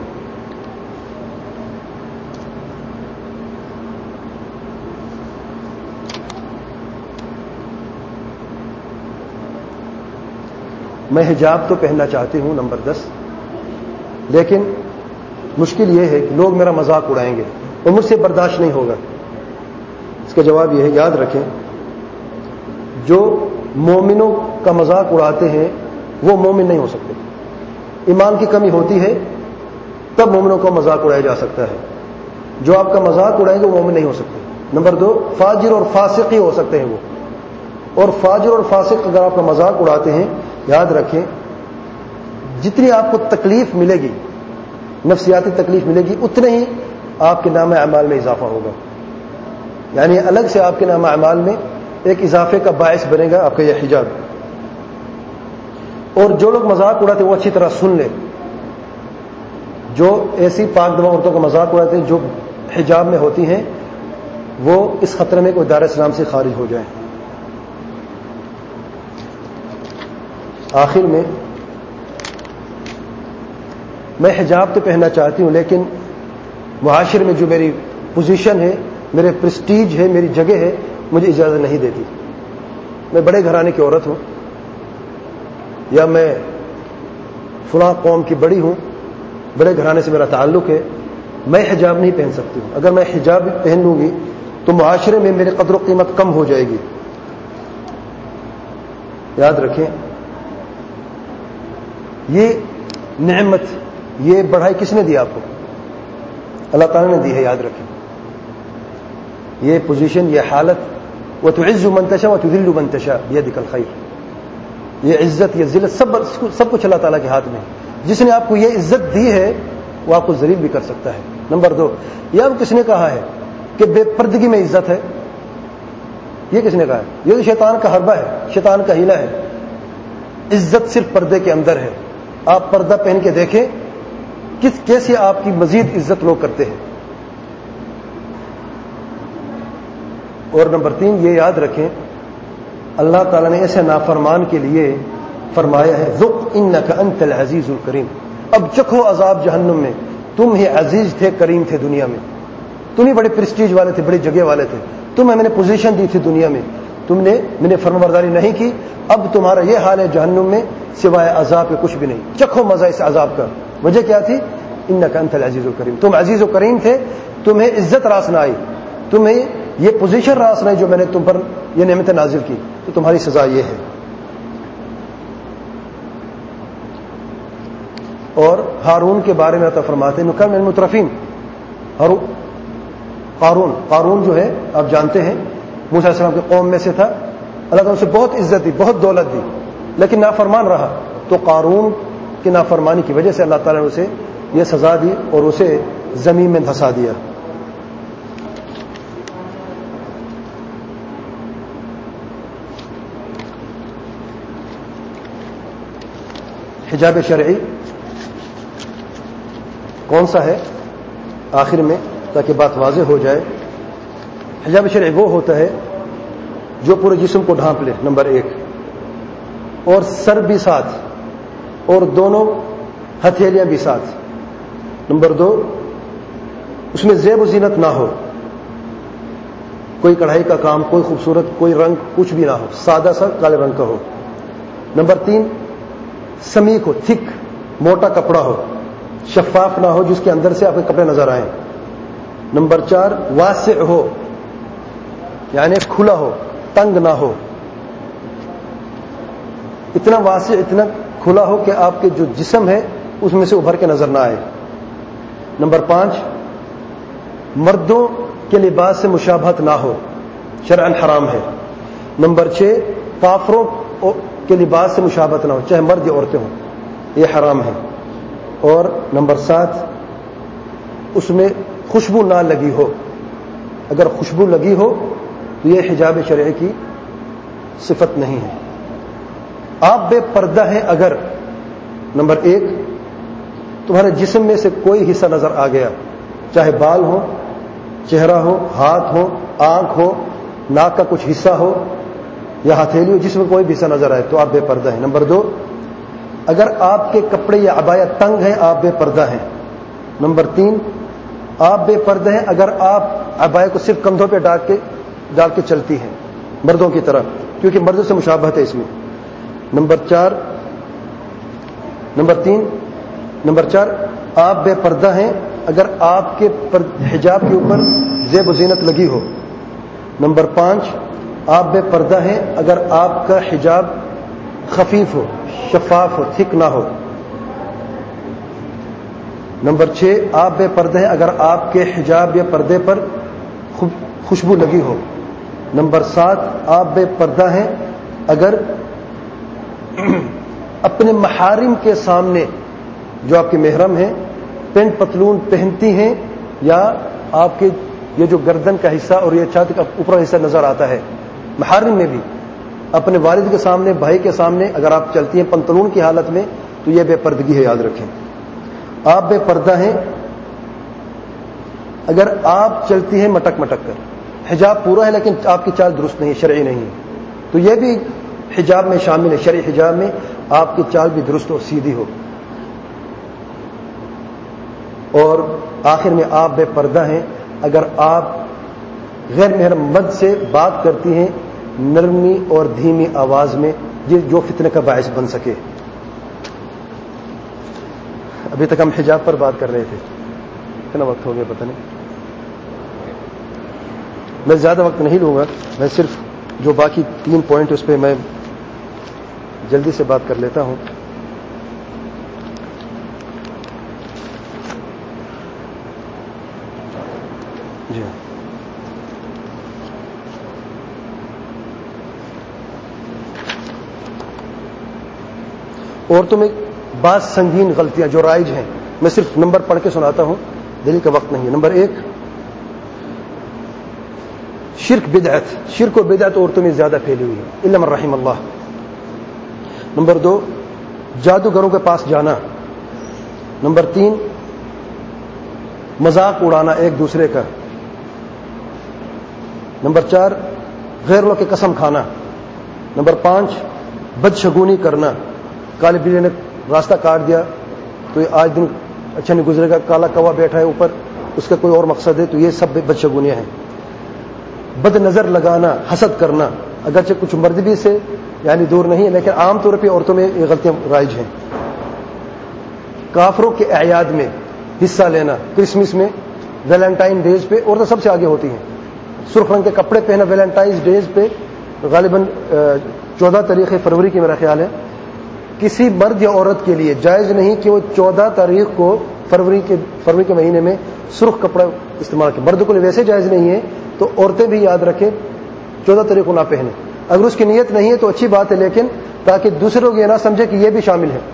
میں حجاب تو پہننا چاہتی ہوں، نمبر دس، لیکن مشکل یہ ہے کہ لوگ میرا مذاق اڑائیں گے اور مجھ سے برداشت نہیں ہوگا. اس کا جواب یہ ہے، یاد رکھیں جو مومنوں کا مذاق اڑاتے ہیں وہ مومن نہیں ہو سکتے. ایمان کی کمی ہوتی ہے تب مومنوں کا مذاق اڑایا جا سکتا ہے. جو آپ کا مذاق اڑائیں گے وہ مومن نہیں ہو سکتے. نمبر دو، فاجر اور فاسق ہی ہو سکتے ہیں وہ. اور فاجر اور فاسق اگر آپ کا مذاق اڑاتے ہیں، یاد رکھیں جتنی آپ کو تکلیف ملے گی، نفسیاتی تکلیف ملے گی، اتنے ہی آپ کے نام اعمال میں اضافہ ہوگا. یعنی الگ سے آپ کے نام اعمال میں ایک اضافے کا باعث بنے گا آپ کا یہ حجاب. اور جو لوگ مذاق اڑاتے ہیں وہ اچھی طرح سن لیں. جو ایسی پاک دوا عورتوں کا مذاق اڑاتے ہیں جو حجاب میں ہوتی ہیں وہ اس خطرے میں کوئی دار اسلام سے خارج ہو جائیں. آخر میں میں حجاب تو پہننا چاہتی ہوں لیکن معاشرے میں جو میری پوزیشن ہے, میرے پریسٹیج ہے, میری جگہ ہے, مجھے اجازت نہیں دیتی. میں بڑے گھرانے کی عورت ہوں یا میں فلاں قوم کی بڑی ہوں, بڑے گھرانے سے میرا تعلق ہے, میں حجاب نہیں پہن سکتی ہوں. اگر میں حجاب پہن لوں گی تو معاشرے میں میری قدر و قیمت کم ہو جائے گی. یاد رکھیں یہ نعمت, یہ بڑھائی کس نے دی آپ کو؟ اللہ تعالیٰ نے دی ہے. یاد رکھیں یہ پوزیشن, یہ حالت, وَتُعِزُّ مَن تَشَاءُ وَتُذِلُّ مَن تَشَاءُ بِيَدِكَ الْخَيْرُ, یہ عزت یہ ذلت سب سب کچھ اللہ تعالیٰ کے ہاتھ میں. جس نے آپ کو یہ عزت دی ہے وہ آپ کو ذلیل بھی کر سکتا ہے. نمبر دو, یہ اب کس نے کہا ہے کہ بے پردگی میں عزت ہے؟ یہ کس نے کہا ہے؟ یہ تو شیطان کا حربہ ہے, شیطان کا ہیلا ہے. عزت صرف پردے کے اندر ہے. آپ پردہ پہن کے دیکھیں کس کیسے آپ کی مزید عزت لوگ کرتے ہیں. اور نمبر تین یہ یاد رکھیں اللہ تعالیٰ نے ایسے نافرمان کے لیے فرمایا ہے ذُقْ إِنَّكَ أَنْتَ الْعَزِيزُ الْكَرِيمُ, اب چکھو عذاب جہنم میں, تم ہی عزیز تھے, کریم تھے دنیا میں, تم ہی بڑے پریسٹیج والے تھے, بڑی جگہ والے تھے, تمہیں میں نے پوزیشن دی تھی دنیا میں, تم نے میں نے فرمانبرداری نہیں کی, اب تمہارا یہ حال ہے جہنم میں سوائے عذاب کے کچھ بھی نہیں. چکھو مزہ اس عذاب کا. وجہ کیا تھی؟ إِنَّكَ أَنْتَ الْعَزِيزُ الْكَرِيمُ, تم عزیز و کریم تھے, تمہیں عزت راس نہ آئی, تمہیں یہ پوزیشن راس نہیں جو میں نے تم پر یہ نعمتیں نازل کی, تو تمہاری سزا یہ ہے. اور ہارون کے بارے میں عطا فرماتے ہیں نکم المترفین, قارون قارون جو ہے آپ جانتے ہیں موسیٰ علیہ السلام کی قوم میں سے تھا, اللہ تعالیٰ اسے بہت عزت دی, بہت دولت دی, لیکن نافرمان رہا. تو قارون کی نافرمانی کی وجہ سے اللہ تعالیٰ نے اسے یہ سزا دی اور اسے زمین میں دھسا دیا. حجاب شرعی کون سا ہے آخر میں تاکہ بات واضح ہو جائے. حجاب شرعی وہ ہوتا ہے جو پورے جسم کو ڈھانپ لے, نمبر ایک, اور سر بھی ساتھ, اور دونوں ہتھیلیاں بھی ساتھ. نمبر دو, اس میں زیب و زینت نہ ہو, کوئی کڑھائی کا کام, کوئی خوبصورت, کوئی رنگ کچھ بھی نہ ہو, سادہ سا کالے رنگ کا ہو. نمبر تین, سمیک ہو, تھک موٹا کپڑا ہو, شفاف نہ ہو جس کے اندر سے آپ کے کپڑے نظر آئیں. نمبر چار, واسع ہو یعنی کھلا ہو, تنگ نہ ہو, اتنا واسع اتنا کھلا ہو کہ آپ کے جو جسم ہے اس میں سے ابھر کے نظر نہ آئے. نمبر پانچ, مردوں کے لباس سے مشابہت نہ ہو, شرعاً حرام ہے. نمبر چھ, کافروں کے لباس سے مشابہت نہ ہو, چاہے مرد یا عورتیں ہوں, یہ حرام ہے. اور نمبر سات, اس میں خوشبو نہ لگی ہو, اگر خوشبو لگی ہو تو یہ حجاب شرعی کی صفت نہیں ہے. آپ بے پردہ ہیں اگر, نمبر ایک, تمہارے جسم میں سے کوئی حصہ نظر آ گیا, چاہے بال ہو, چہرہ ہو, ہاتھ ہو, آنکھ ہو, ناک کا کچھ حصہ ہو یا ہتھیلی ہو, جس میں کوئی بھی حصہ نظر آئے تو آپ بے پردہ ہیں. نمبر دو, اگر آپ کے کپڑے یا عبایا تنگ ہیں آپ بے پردہ ہیں. نمبر تین, آپ بے پردہ ہیں اگر آپ عبایا کو صرف کندھوں پہ ڈال کے ڈال کے چلتی ہیں مردوں کی طرح, کیونکہ مردوں سے مشابہت ہے اس میں. نمبر چار نمبر تین نمبر چار آپ بے پردہ ہیں اگر آپ کے حجاب کے اوپر زیب و زینت لگی ہو. نمبر پانچ, آپ بے پردہ ہیں اگر آپ کا حجاب خفیف ہو, شفاف ہو, تھک نہ ہو. نمبر چھ, آپ بے پردہ ہیں اگر آپ کے حجاب یا پردے پر خوشبو لگی ہو. نمبر سات, آپ بے پردہ ہیں اگر اپنے محارم کے سامنے جو آپ کے محرم ہیں پینٹ پتلون پہنتی ہیں, یا آپ کے یہ جو گردن کا حصہ اور یہ چھاتی کا اوپر حصہ نظر آتا ہے, محارم میں بھی اپنے والد کے سامنے, بھائی کے سامنے اگر آپ چلتی ہیں پنتلون کی حالت میں تو یہ بے پردگی ہے. یاد رکھیں آپ بے پردہ ہیں اگر آپ چلتی ہیں مٹک مٹک کر، حجاب پورا ہے لیکن آپ کی چال درست نہیں ہے، شرعی نہیں ہے، تو یہ بھی حجاب میں شامل ہے، شرعی حجاب میں آپ کی چال بھی درست ہو، سیدھی ہو. اور آخر میں آپ بے پردہ ہیں اگر آپ غیر محرم مرد سے بات کرتی ہیں نرمی اور دھیمی آواز میں، جو فتنہ کا باعث بن سکے. ابھی تک ہم حجاب پر بات کر رہے تھے، کتنا وقت ہو گیا پتہ نہیں. میں زیادہ وقت نہیں لوں گا، میں صرف جو باقی تین پوائنٹ اس پہ میں جلدی سے بات کر لیتا ہوں. جی عورتوں میں بعض سنگین غلطیاں جو رائج ہیں، میں صرف نمبر پڑھ کے سناتا ہوں، دلی کا وقت نہیں ہے. نمبر ایک، شرک بدعت، شرک و بدعت عورتوں میں زیادہ پھیلی ہوئی ہے، الا من رحم اللہ. نمبر دو، جادوگروں کے پاس جانا. نمبر تین، مذاق اڑانا ایک دوسرے کا. نمبر چار، غیروں کی قسم کھانا. نمبر پانچ، بدشگونی کرنا، کالے بلی نے راستہ کاٹ دیا تو یہ آج دن اچھا نہیں گزرے گا، کالا کوا بیٹھا ہے اوپر، اس کا کوئی اور مقصد ہے، تو یہ سب بدشگونیاں ہیں. بد نظر لگانا، حسد کرنا، اگرچہ کچھ مرد بھی سے یعنی دور نہیں ہے لیکن عام طور پہ عورتوں میں یہ غلطیاں رائج ہیں. کافروں کے اعیاد میں حصہ لینا، کرسمس میں، ویلنٹائن ڈیز پہ عورتیں سب سے آگے ہوتی ہیں. سرخ رنگ کے کپڑے پہنا ویلنٹائنز ڈیز پہ، غالباً چودہ تاریخ فروری کی میرا خیال ہے. کسی مرد یا عورت کے لیے جائز نہیں کہ وہ چودہ تاریخ کو فروری کے فروری کے مہینے میں سرخ کپڑا استعمال کرے. مردوں کو لیے ویسے جائز نہیں ہے، تو عورتیں بھی یاد رکھیں چودہ تاریخ کو نہ پہنیں. اگر اس کی نیت نہیں ہے تو اچھی بات ہے، لیکن تاکہ دوسرے لوگ یہ نہ سمجھے کہ یہ بھی شامل ہے.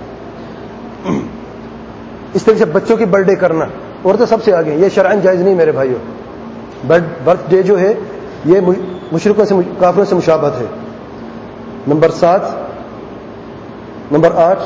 اس طرح سے بچوں کی برتھ ڈے کرنا، عورتیں سب سے آگے ہیں، یہ شرعاً جائز نہیں میرے بھائیوں. برتھ ڈے جو ہے یہ مشرکوں سے، کافروں سے مشابہت ہے. نمبر سات، نمبر آٹھ،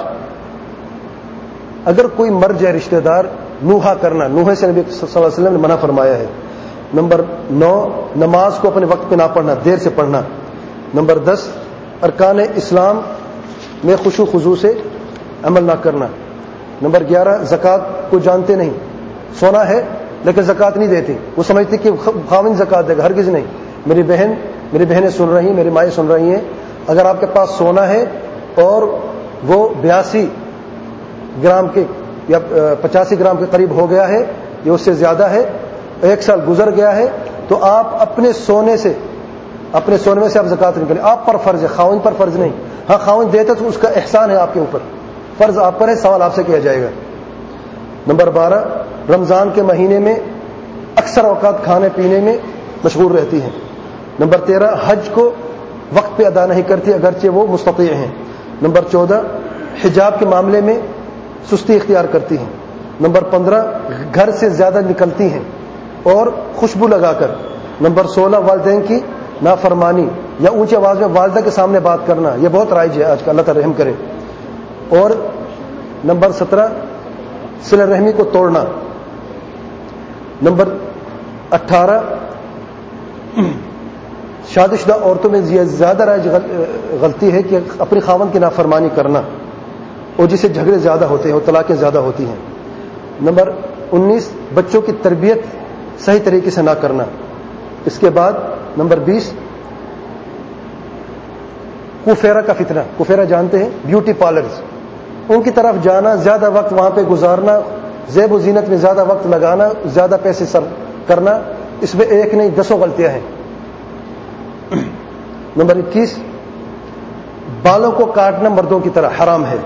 اگر کوئی مر جائے رشتہ دار، نوحہ کرنا، نوحے سے نبی صلی اللہ علیہ وسلم نے منع فرمایا ہے. نمبر نو، نماز کو اپنے وقت پہ نہ پڑھنا، دیر سے پڑھنا. نمبر دس، ارکان اسلام میں خشوع خضوع سے عمل نہ کرنا. نمبر گیارہ، زکوٰۃ کو جانتے نہیں، سونا ہے لیکن زکوٰۃ نہیں دیتی، وہ سمجھتی کہ خاوند زکوٰۃ دے گا، ہرگز نہیں. میری بہن میری بہنیں سن رہی ہیں، میری مائیں سن رہی ہیں، اگر آپ کے پاس سونا ہے اور وہ بیاسی گرام کے یا پچاسی گرام کے قریب ہو گیا ہے یا اس سے زیادہ ہے، ایک سال گزر گیا ہے، تو آپ اپنے سونے سے، اپنے سونے میں سے آپ زکوٰۃ نہیں کریں. آپ پر فرض ہے، خاوند پر فرض نہیں. ہاں خاوند دیتا تو اس کا احسان ہے آپ کے اوپر، فرض آپ پر ہے، سوال آپ سے کیا جائے گا. نمبر بارہ، رمضان کے مہینے میں اکثر اوقات کھانے پینے میں مشغول رہتی ہیں. نمبر تیرہ، حج کو وقت پہ ادا نہیں کرتی اگرچہ وہ مستطیع ہیں. نمبر چودہ، حجاب کے معاملے میں سستی اختیار کرتی ہیں. نمبر پندرہ، گھر سے زیادہ نکلتی ہیں اور خوشبو لگا کر. نمبر سولہ، والدین کی نافرمانی یا اونچی آواز میں والدہ کے سامنے بات کرنا، یہ بہت رائج ہے آج کل، اللہ تعالی رحم کرے. اور نمبر سترہ، صلہ رحمی کو توڑنا. نمبر اٹھارہ، شادی شدہ عورتوں میں زیادہ رائج غلطی ہے کہ اپنی خاوند کی نافرمانی کرنا، اور جسے جھگڑے زیادہ ہوتے ہیں اور طلاقیں زیادہ ہوتی ہیں. نمبر انیس، بچوں کی تربیت صحیح طریقے سے نہ کرنا. اس کے بعد نمبر بیس، کوفیرا کا فتنہ. کوفیرا جانتے ہیں، بیوٹی پارلرز، ان کی طرف جانا، زیادہ وقت وہاں پہ گزارنا، زیب و زینت میں زیادہ وقت لگانا، زیادہ پیسے صرف کرنا، اس میں ایک نہیں دسوں غلطیاں ہیں. نمبر اکیس، بالوں کو کاٹنا مردوں کی طرح حرام ہے.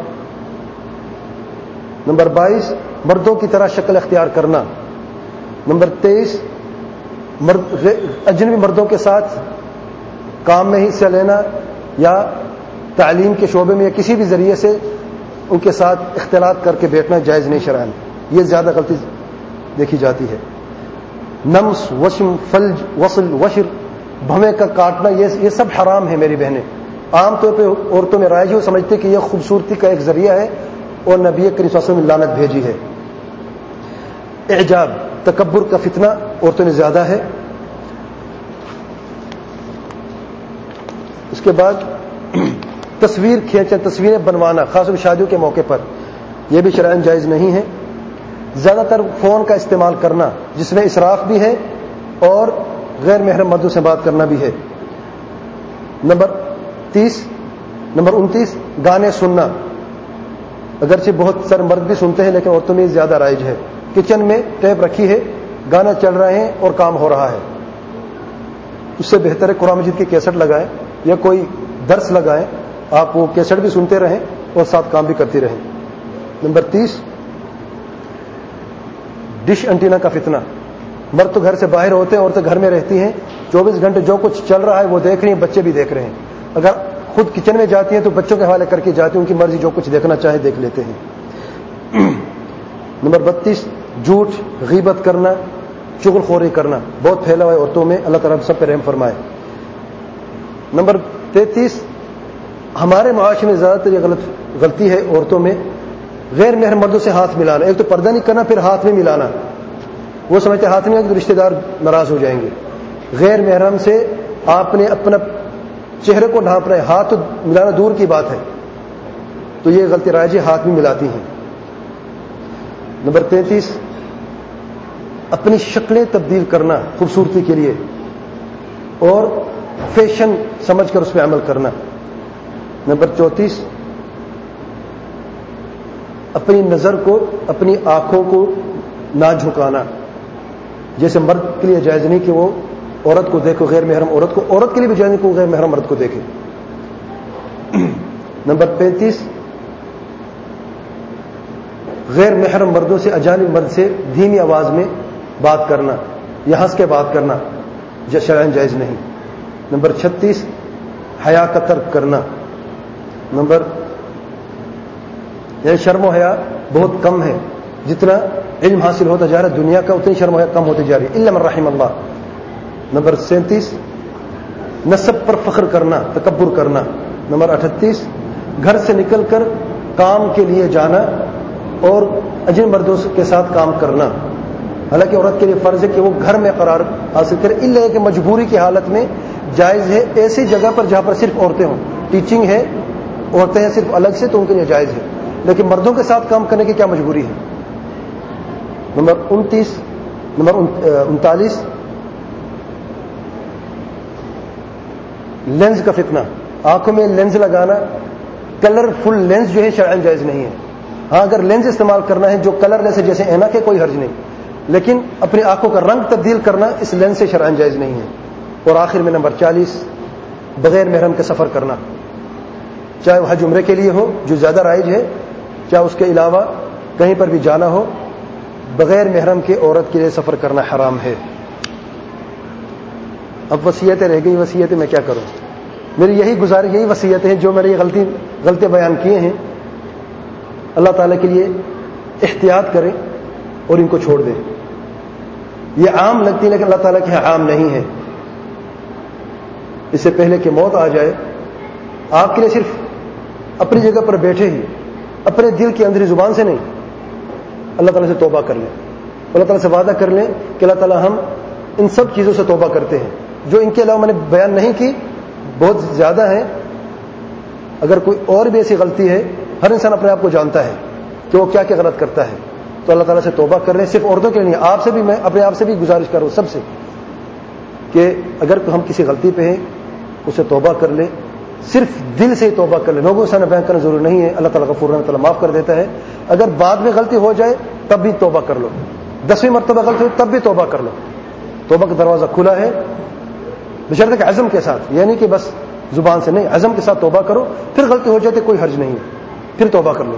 نمبر بائیس، مردوں کی طرح شکل اختیار کرنا. نمبر تیئیس، مرد اجنبی مردوں کے ساتھ کام میں حصہ لینا یا تعلیم کے شعبے میں یا کسی بھی ذریعے سے ان کے ساتھ اختلاط کر کے بیٹھنا جائز نہیں شرعاً. یہ زیادہ غلطی دیکھی جاتی ہے. نمس، وشم، فلج، وصل، وشر، بھویں کا کاٹنا، یہ یہ سب حرام ہے میری بہنیں. عام طور پہ عورتوں میں رائج ہو سمجھتے کہ یہ خوبصورتی کا ایک ذریعہ ہے اور نبی کریم صلی اللہ علیہ وسلم نے لعنت بھیجی ہے. اعجاب، تکبر کا فتنہ عورتوں میں زیادہ ہے. اس کے بعد تصویر کھینچنا، تصویریں بنوانا خاص طور شادیوں کے موقع پر، یہ بھی شرعاً جائز نہیں ہے. زیادہ تر فون کا استعمال کرنا جس میں اسراف بھی ہے اور غیر محرم مردوں سے بات کرنا بھی ہے. نمبر تیس نمبر انتیس گانے سننا. اگرچہ بہت سارے مرد بھی سنتے ہیں لیکن عورتوں میں زیادہ رائج ہے. کچن میں ٹیپ رکھی ہے، گانا چل رہے ہیں اور کام ہو رہا ہے، اس سے بہتر ہے قرآن مجید کی کیسٹ لگائیں یا کوئی درس لگائیں، آپ وہ کیسٹ بھی سنتے رہیں اور ساتھ کام بھی کرتے رہیں. نمبر تیس ڈش انٹینا کا فتنہ. مرد تو گھر سے باہر ہوتے ہیں، عورتیں گھر میں رہتی ہیں، چوبیس گھنٹے جو کچھ چل رہا ہے وہ دیکھ رہی ہیں، بچے بھی دیکھ رہے ہیں. اگر خود کچن میں جاتی ہیں تو بچوں کے حوالے کر کے جاتی ہیں، ان کی مرضی جو کچھ دیکھنا چاہے دیکھ لیتے ہیں. نمبر بتیس جھوٹ، غیبت کرنا، چغل خوری کرنا بہت پھیلا ہوا ہے عورتوں میں. اللہ تعالیٰ سب پہ رحم فرمائے. نمبر تینتیس ہمارے معاشرے میں زیادہ تر یہ غلط غلطی ہے عورتوں میں، غیر محرم مردوں سے ہاتھ ملانا. ایک تو پردہ نہیں کرنا، پھر ہاتھ میں ملانا. وہ سمجھتے ہاتھ میں تو رشتہ دار ناراض ہو جائیں گے. غیر محرم سے آپ نے اپنا چہرے کو ڈھانپ رہے، ہاتھ تو ملانا دور کی بات ہے، تو یہ غلطی رائج ہے، ہاتھ بھی ملاتی ہیں. نمبر تینتیس اپنی شکلیں تبدیل کرنا خوبصورتی کے لیے اور فیشن سمجھ کر اس پہ عمل کرنا. نمبر چونتیس اپنی نظر کو، اپنی آنکھوں کو نہ جھکانا. جیسے مرد کے لیے جائز نہیں کہ وہ عورت کو دیکھو، غیر محرم عورت کو، عورت کے لیے بھی جائز نہیں کہ وہ غیر محرم مرد کو دیکھے. نمبر پینتیس غیر محرم مردوں سے، اجانب مرد سے دھیمی آواز میں بات کرنا یا ہنس کے بات کرنا شرعاً جائز نہیں. نمبر چھتیس حیا کا ترک کرنا. نمبر یعنی شرم و حیا بہت کم ہے، جتنا علم حاصل ہوتا جا رہا ہے دنیا کا اتنی شرم و حیا کم ہوتی جا رہی ہے، الا من رحم اللہ. نمبر سینتیس نسب پر فخر کرنا، تکبر کرنا. نمبر اٹھتیس گھر سے نکل کر کام کے لیے جانا اور اجنبی مردوں کے ساتھ کام کرنا. حالانکہ عورت کے لیے فرض ہے کہ وہ گھر میں قرار حاصل کرے، الا کہ مجبوری کی حالت میں جائز ہے. ایسی جگہ پر جہاں پر صرف عورتیں ہوں، ٹیچنگ ہے، عورتیں ہیں صرف الگ سے، تو ان کے لیے جائز ہے. لیکن مردوں کے ساتھ کام کرنے کی کیا مجبوری ہے. نمبر انتیس نمبر انتالیس لینز کا فتنہ. آنکھوں میں لینز لگانا، کلر فل لینز جو ہے شرعاً جائز نہیں ہے. ہاں اگر لینز استعمال کرنا ہے جو کلر لیس ہے جیسے اینک ہے کوئی حرج نہیں، لیکن اپنی آنکھوں کا رنگ تبدیل کرنا اس لینز سے شرعاً جائز نہیں ہے. اور آخر میں نمبر چالیس بغیر محرم کے سفر کرنا، چاہے وہ حج عمرے کے لیے ہو جو زیادہ رائج ہے، چاہے اس کے علاوہ کہیں پر بھی جانا ہو، بغیر محرم کے عورت کے لیے سفر کرنا حرام ہے. اب وصیتیں رہ گئی. وصیتیں میں کیا کروں؟ میری یہی گزارش، یہی وصیتیں ہیں جو میں نے یہ غلطی غلطے بیان کیے ہیں. اللہ تعالیٰ کے لیے احتیاط کریں اور ان کو چھوڑ دیں. یہ عام لگتی ہے لیکن اللہ تعالیٰ کے یہاں عام نہیں ہے. اس سے پہلے کہ موت آ جائے آپ کے لیے صرف اپنی جگہ پر بیٹھے ہی اپنے دل کی اندری زبان سے نہیں، اللہ تعالیٰ سے توبہ کر لیں. اللہ تعالیٰ سے وعدہ کر لیں کہ اللہ تعالیٰ ہم ان سب چیزوں سے توبہ کرتے ہیں جو ان کے علاوہ میں نے بیان نہیں کی، بہت زیادہ ہیں. اگر کوئی اور بھی ایسی غلطی ہے، ہر انسان اپنے آپ کو جانتا ہے کہ وہ کیا کیا غلط کرتا ہے، تو اللہ تعالیٰ سے توبہ کر لیں. صرف عورتوں کے لیے نہیں، آپ سے بھی، میں اپنے آپ سے بھی گزارش کر رہا ہوں سب سے کہ اگر ہم کسی غلطی پہ ہیں اسے توبہ کر لیں، صرف دل سے ہی توبہ کر لیں. لوگوں سے بیان کرنا ضروری نہیں ہے، اللہ تعالیٰ غفور رحیم، تعالیٰ معاف کر دیتا ہے. اگر بعد میں غلطی ہو جائے تب بھی توبہ کر لو، دسویں مرتبہ غلطی ہو تب بھی توبہ کر لو. توبہ کا دروازہ کھلا ہے، بشرط کہ عزم کے ساتھ، یعنی کہ بس زبان سے نہیں، عزم کے ساتھ توبہ کرو. پھر غلطی ہو جائے تو کوئی حرج نہیں ہے، پھر توبہ کر لو.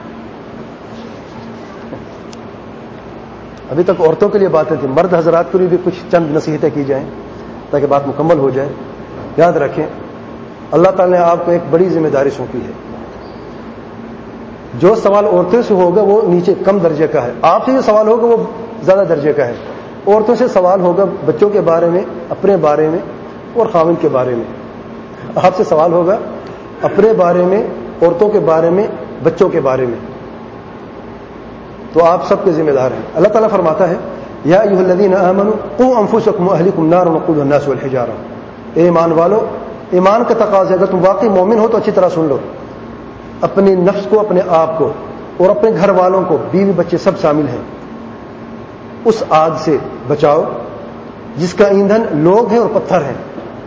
ابھی تک عورتوں کے لیے باتیں تھیں، مرد حضرات کے لیے بھی کچھ چند نصیحتیں کی جائیں تاکہ بات مکمل ہو جائے. یاد رکھیں اللہ تعالیٰ نے آپ کو ایک بڑی ذمہ داری سونپی ہے. جو سوال عورتوں سے ہوگا وہ نیچے کم درجے کا ہے، آپ سے جو سوال ہوگا وہ زیادہ درجے کا ہے. عورتوں سے سوال ہوگا بچوں کے بارے میں، اپنے بارے میں اور خاوند کے بارے میں. آپ سے سوال ہوگا اپنے بارے میں، عورتوں کے بارے میں، بچوں کے بارے میں. تو آپ سب کے ذمہ دار ہیں. اللہ تعالیٰ فرماتا ہے یا ایھا الذین آمنوا قوا انفسکم واہلکم نارا وقودها الناس والحجارہ، اے ایمان والو، ایمان کا تقاضا ہے، اگر تم واقعی مومن ہو تو اچھی طرح سن لو، اپنے نفس کو، اپنے آپ کو اور اپنے گھر والوں کو، بیوی بچے سب شامل ہیں، اس آگ سے بچاؤ جس کا ایندھن لوگ ہیں اور پتھر ہیں۔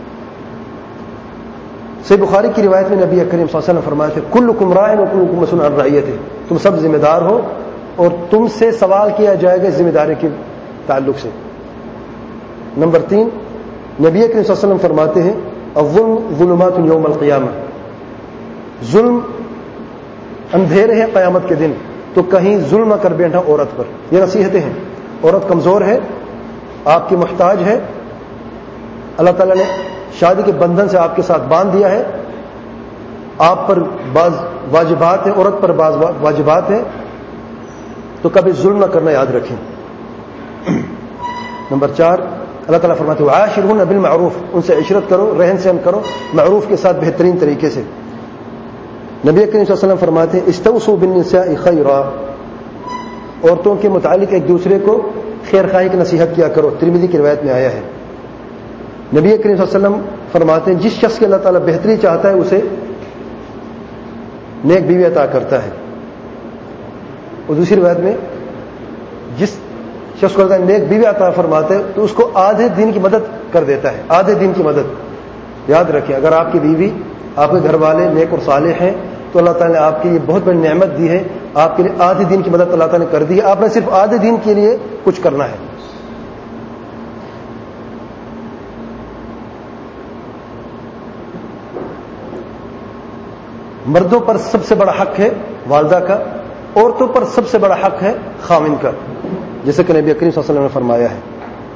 صحیح بخاری کی روایت میں نبی کریم صلی اللہ علیہ وسلم فرمایا تھے کلکم راع وکلکم مسئول عن رعیتہ، تم سب ذمہ دار ہو اور تم سے سوال کیا جائے گا ذمہ داری کے تعلق سے۔ نمبر تین، نبی کریم صلی اللہ علیہ وسلم فرماتے ہیں الظلم ظلمات یوم القیامہ، ظلم اندھیرے ہیں قیامت کے دن، تو کہیں ظلم نہ کر بیٹھا عورت پر۔ یہ نصیحتیں ہیں، عورت کمزور ہے، آپ کی محتاج ہے، اللہ تعالیٰ نے شادی کے بندھن سے آپ کے ساتھ باندھ دیا ہے، آپ پر بعض واجبات ہیں، عورت پر بعض واجبات ہیں، تو کبھی ظلم نہ کرنا یاد رکھیں۔ نمبر چار، اللہ تعالیٰ فرماتے ہیں وعاشرہن بالمعروف، ان سے عشرت کرو، رہن سہن کرو معروف کے ساتھ بہترین طریقے سے۔ نبی کریم صلی اللہ علیہ وسلم فرماتے ہیں استوصوا بالنساء خیرا، عورتوں کے متعلق ایک دوسرے کو خیر خواہی کی نصیحت کیا کرو، ترمذی کی روایت میں آیا ہے۔ نبی کریم صلی اللہ علیہ وسلم فرماتے ہیں جس شخص کے اللہ تعالیٰ بہتری چاہتا ہے اسے نیک بیوی عطا کرتا ہے، اور دوسری روایت میں جس شخص کو اللہ تعالیٰ نیک بیوی عطا فرماتا ہے تو اس کو آدھے دین کی مدد کر دیتا ہے، آدھے دین کی مدد۔ یاد رکھیں اگر آپ کی بیوی، آپ کے گھر والے نیک اور صالح ہیں تو اللہ تعالیٰ نے آپ کی یہ بہت بڑی نعمت دی ہے، آپ کے لیے آدھے دین کی مدد اللہ تعالیٰ نے کر دی ہے، آپ نے صرف آدھے دین کے لیے کچھ کرنا ہے۔ مردوں پر سب سے بڑا حق ہے والدہ کا، عورتوں پر سب سے بڑا حق ہے خاوند کا، جیسے کہ نبی کریم صلی اللہ علیہ وسلم نے فرمایا ہے۔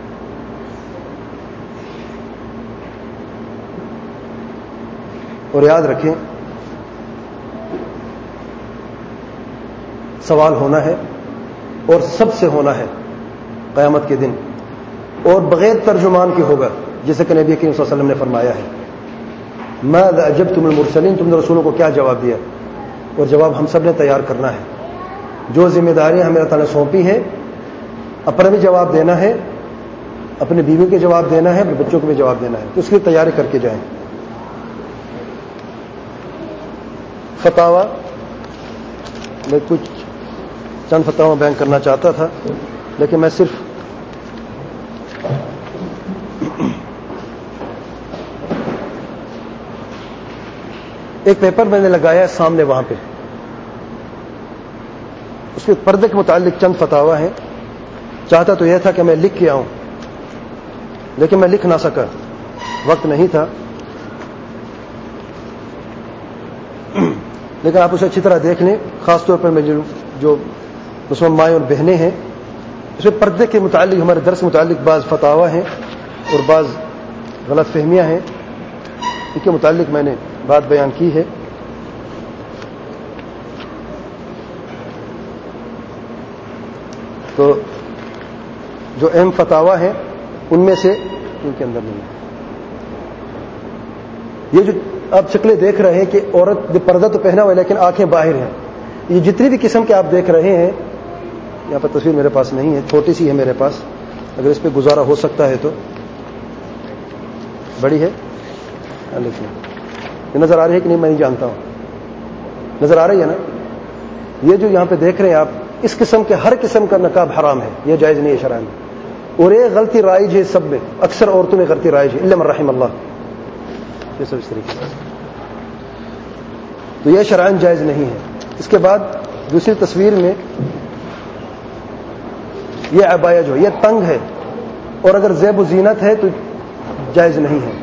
اور یاد رکھیں سوال ہونا ہے اور سب سے ہونا ہے قیامت کے دن، اور بغیر ترجمان کے ہوگا، جیسے کہ نبی کریم صلی اللہ علیہ وسلم نے فرمایا ہے ماذا اجبتم المرسلین، تم نے رسولوں کو کیا جواب دیا، اور جواب ہم سب نے تیار کرنا ہے۔ جو ذمہ داریاں ہمیں اللہ تعالیٰ نے سونپی ہیں، اپنا بھی جواب دینا ہے، اپنے بیوی کے جواب دینا ہے، اپنے بچوں کو بھی جواب دینا ہے، تو اس کی تیاری کر کے جائیں۔ فتاوی میں کچھ چند فتاوی بیان کرنا چاہتا تھا، لیکن میں صرف ایک پیپر میں نے لگایا ہے سامنے وہاں پہ، اس کے پردے کے متعلق چند فتاوی ہیں۔ چاہتا تو یہ تھا کہ میں لکھ کے آؤں، لیکن میں لکھ نہ سکا، وقت نہیں تھا، لیکن آپ اسے اچھی طرح دیکھ لیں، خاص طور پر میں جو مسلمان مائیں اور بہنیں ہیں، اس میں پردے کے متعلق، ہمارے درس کے متعلق بعض فتاوی ہیں اور بعض غلط فہمیاں ہیں، ان کے متعلق میں نے بات بیان کی ہے۔ تو جو اہم فتاوی ہیں ان میں سے ان کے اندر نہیں ہے، یہ جو آپ شکلیں دیکھ رہے ہیں کہ عورت نے پردہ تو پہنا ہوا ہے لیکن آنکھیں باہر ہیں، یہ جتنی بھی قسم کے آپ دیکھ رہے ہیں، یہاں پر تصویر میرے پاس نہیں ہے، چھوٹی سی ہے میرے پاس، اگر اس پہ گزارا ہو سکتا ہے تو، بڑی ہے یہ نظر آ رہی ہے کہ نہیں میں نہیں جانتا ہوں، نظر آ رہی ہے نا؟ یہ جو یہاں پہ دیکھ رہے ہیں آپ، اس قسم کے ہر قسم کا نقاب حرام ہے، یہ جائز نہیں ہے شرع میں، اور یہ غلطی رائج ہے سب میں، اکثر عورتوں میں غلطی رائج ہے الا من رحم اللہ، یہ سب اس طریقے سے، تو یہ شرعاً جائز نہیں ہے۔ اس کے بعد دوسری تصویر میں یہ عبایا جو یہ تنگ ہے، اور اگر زیب و زینت ہے تو جائز نہیں ہے۔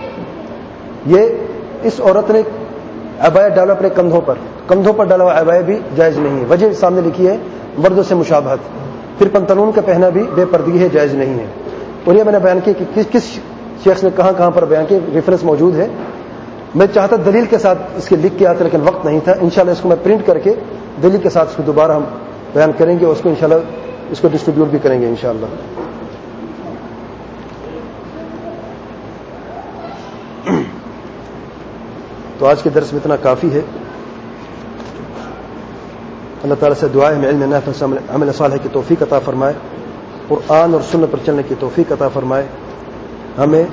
یہ اس عورت نے عبایا ڈالا اپنے کندھوں پر، کندھوں پر ڈالا ہوا عبایا بھی جائز نہیں ہے، وجہ سامنے لکھی ہے مردوں سے مشابہت۔ پھر پنتلون کا پہنا بھی بے پردگی ہے، جائز نہیں ہے۔ اور یہ میں نے بیان کیا کہ کس کس شخص نے کہاں کہاں پر بیان کیا، ریفرنس موجود ہے، میں چاہتا دلیل کے ساتھ اس کے لکھ کے آتا لیکن وقت نہیں تھا، انشاءاللہ اس کو میں پرنٹ کر کے دلیل کے ساتھ اس کو دوبارہ ہم بیان کریں گے، اور اس کو انشاءاللہ اس کو ڈسٹریبیوٹ بھی کریں گے انشاءاللہ۔ تو آج کے درس میں اتنا کافی ہے۔ اللہ تعالیٰ سے دعا ہے ہمیں علم نافع عمل صالح کی توفیق عطا فرمائے، قرآن اور سنت پر چلنے کی توفیق عطا فرمائے. ہمیں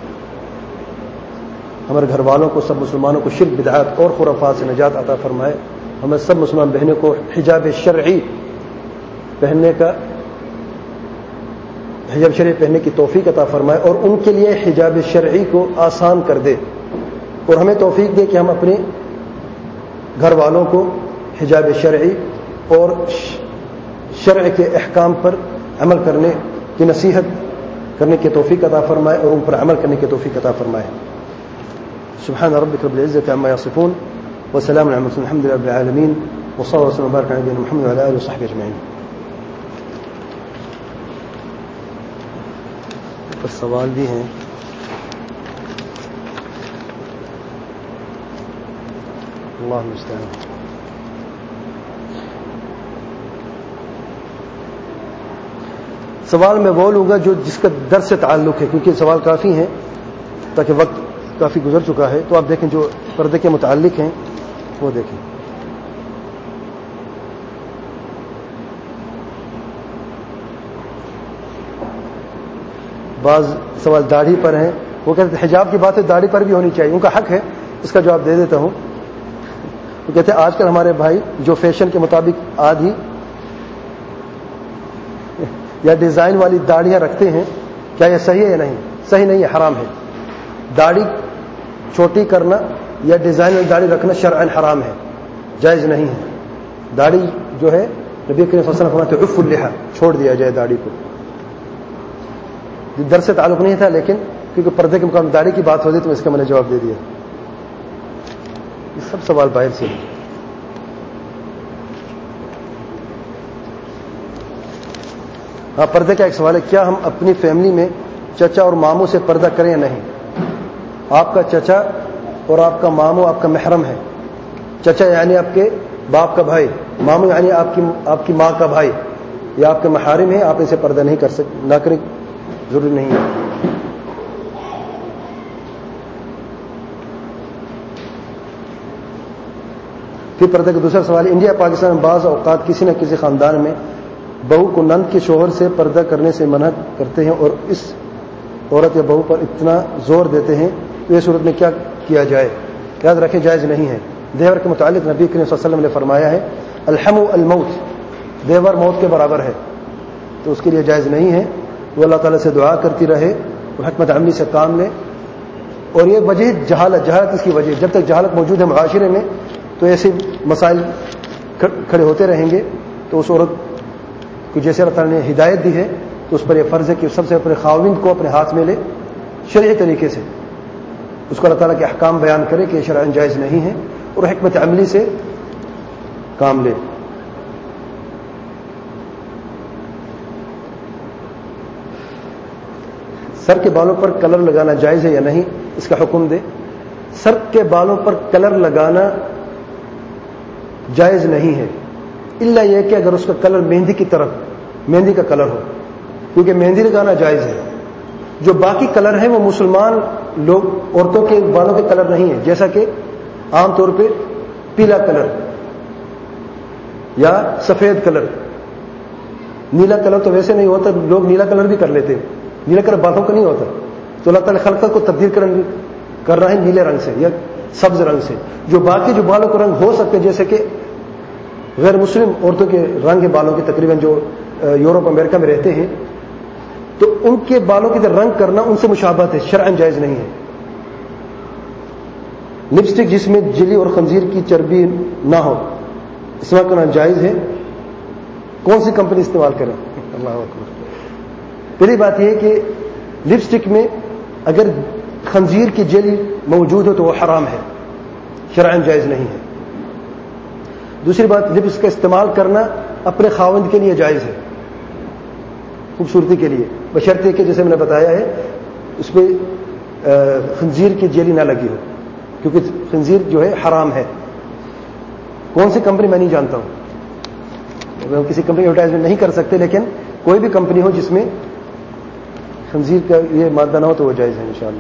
ہمارے گھر والوں کو سب مسلمانوں کو شرک بدعات اور خرافات سے نجات عطا فرمائے. ہمیں سب مسلمان بہنوں کو حجاب شرعی پہننے کا حجاب شرعی پہننے کی توفیق عطا فرمائے اور ان کے لیے حجاب شرعی کو آسان کر دے اور ہمیں توفیق دے کہ ہم اپنے گھر والوں کو حجاب شرعی اور شرع کے احکام پر عمل کرنے کی نصیحت کرنے کی توفیق عطا فرمائے اور ان پر عمل کرنے کی توفیق عطا فرمائے. سبحان ربك رب العزة عما يصفون وسلام على المرسلين الحمد لله رب العالمين وصلى الله وسلم وبارك على نبينا محمد وعلى آله وصحبه أجمعين. کچھ سوال بھی ہیں. اللہ المستعان. سوال میں وہ لوں گا جو جس کا درس سے تعلق ہے کیونکہ سوال کافی ہیں تاکہ وقت کافی گزر چکا ہے. تو آپ دیکھیں جو پردے کے متعلق ہیں وہ دیکھیں. بعض سوال داڑھی پر ہیں. وہ کہتے ہیں حجاب کی بات ہے داڑھی پر بھی ہونی چاہیے. ان کا حق ہے, اس کا جواب دے دیتا ہوں. وہ کہتے ہیں آج کل ہمارے بھائی جو فیشن کے مطابق آدھی یا ڈیزائن والی داڑیاں رکھتے ہیں, کیا یہ صحیح ہے یا نہیں؟ صحیح نہیں ہے, حرام ہے. داڑھی چھوٹی کرنا یا ڈیزائن والی داڑھی رکھنا شرعاً حرام ہے, جائز نہیں ہے. داڑھی جو ہے نبی کریم صلی اللہ علیہ وسلم فرماتے ہیں عف اللحى, چھوڑ دیا جائے داڑھی کو. درس سے تعلق نہیں تھا لیکن کیونکہ پردے کے مقام داڑھی کی بات ہوتی تو اس کا میں نے جواب دے دیا. یہ سب سوال باہر سے. ہاں, پردے کا ایک سوال ہے, کیا ہم اپنی فیملی میں چچا اور ماموں سے پردہ کریں یا نہیں؟ آپ کا چچا اور آپ کا ماموں آپ کا محرم ہے. چچا یعنی آپ کے باپ کا بھائی, ماموں یعنی آپ کی آپ کی ماں کا بھائی, یا آپ کے محارم ہیں, آپ ان سے پردہ نہیں کر سکتے, نہ کریں, ضروری نہیں ہے. پھر پردے کا دوسرا سوال ہے, انڈیا پاکستان میں بعض اوقات کسی نہ کسی خاندان میں بہو کو نند کے شوہر سے پردہ کرنے سے منع کرتے ہیں اور اس عورت یا بہو پر اتنا زور دیتے ہیں, تو اس صورت میں کیا کیا جائے؟ یاد رکھیں جائز نہیں ہے. دیور کے متعلق نبی کریم صلی اللہ علیہ وسلم نے فرمایا ہے الحم الموت, دیور موت کے برابر ہے, تو اس کے لیے جائز نہیں ہے. وہ اللہ تعالیٰ سے دعا کرتی رہے اور حکمت عملی سے کام لے. اور یہ وجہ جہالت, جہالت اس کی وجہ, جب تک جہالت موجود ہے معاشرے میں تو ایسے مسائل کھڑے ہوتے رہیں گے. تو اس عورت کو جیسے اللہ تعالیٰ نے ہدایت دی ہے تو اس پر یہ فرض ہے کہ سب سے اپنے خاوند کو اپنے ہاتھ میں لے, شرعی طریقے سے اس کو اللہ تعالیٰ کے احکام بیان کرے کہ یہ شرعاً جائز نہیں ہے, اور حکمت عملی سے کام لے. سر کے بالوں پر کلر لگانا جائز ہے یا نہیں, اس کا حکم دے. سر کے بالوں پر کلر لگانا جائز نہیں ہے, الا یہ کہ اگر اس کا کلر مہندی کی طرف مہندی کا کلر ہو, کیونکہ مہندی لگانا جائز ہے. جو باقی کلر ہیں وہ مسلمان لوگ عورتوں کے بالوں کے کلر نہیں ہیں, جیسا کہ عام طور پہ پیلا کلر یا سفید کلر. نیلا کلر تو ویسے نہیں ہوتا, لوگ نیلا کلر بھی کر لیتے ہیں, نیلا کلر بالوں کا نہیں ہوتا. تو اللہ تعالیٰ خلقت کو تبدیل کر رہا ہے نیلے رنگ سے یا سبز رنگ سے. جو باقی جو بالوں کا رنگ ہو سکتے جیسے کہ غیر مسلم عورتوں کے رنگ ہے بالوں کے, تقریباً جو یورپ امریکہ میں رہتے ہیں, تو ان کے بالوں کی رنگ کرنا ان سے مشابہت ہے, شرعاً جائز نہیں ہے. لپسٹک جس میں جلی اور خنزیر کی چربی نہ ہو استعمال کرنا جائز ہے. کون سی کمپنی استعمال کریں؟ اللہ اکبر. پہلی بات یہ ہے کہ لپسٹک میں اگر خنزیر کی جلی موجود ہو تو وہ حرام ہے, شرعاً جائز نہیں ہے. دوسری بات, لپس کا استعمال کرنا اپنے خاوند کے لیے جائز ہے, خوبصورتی کے لیے, بشرطے کہ جیسے میں نے بتایا ہے اس پہ خنزیر کی جیلی نہ لگی ہو, کیونکہ خنزیر جو ہے حرام ہے. کون سی کمپنی میں نہیں جانتا ہوں, ہم کسی کمپنی ایڈورٹائزمنٹ نہیں کر سکتے, لیکن کوئی بھی کمپنی ہو جس میں خنزیر کا یہ مادہ نہ ہو تو وہ جائز ہے انشاءاللہ.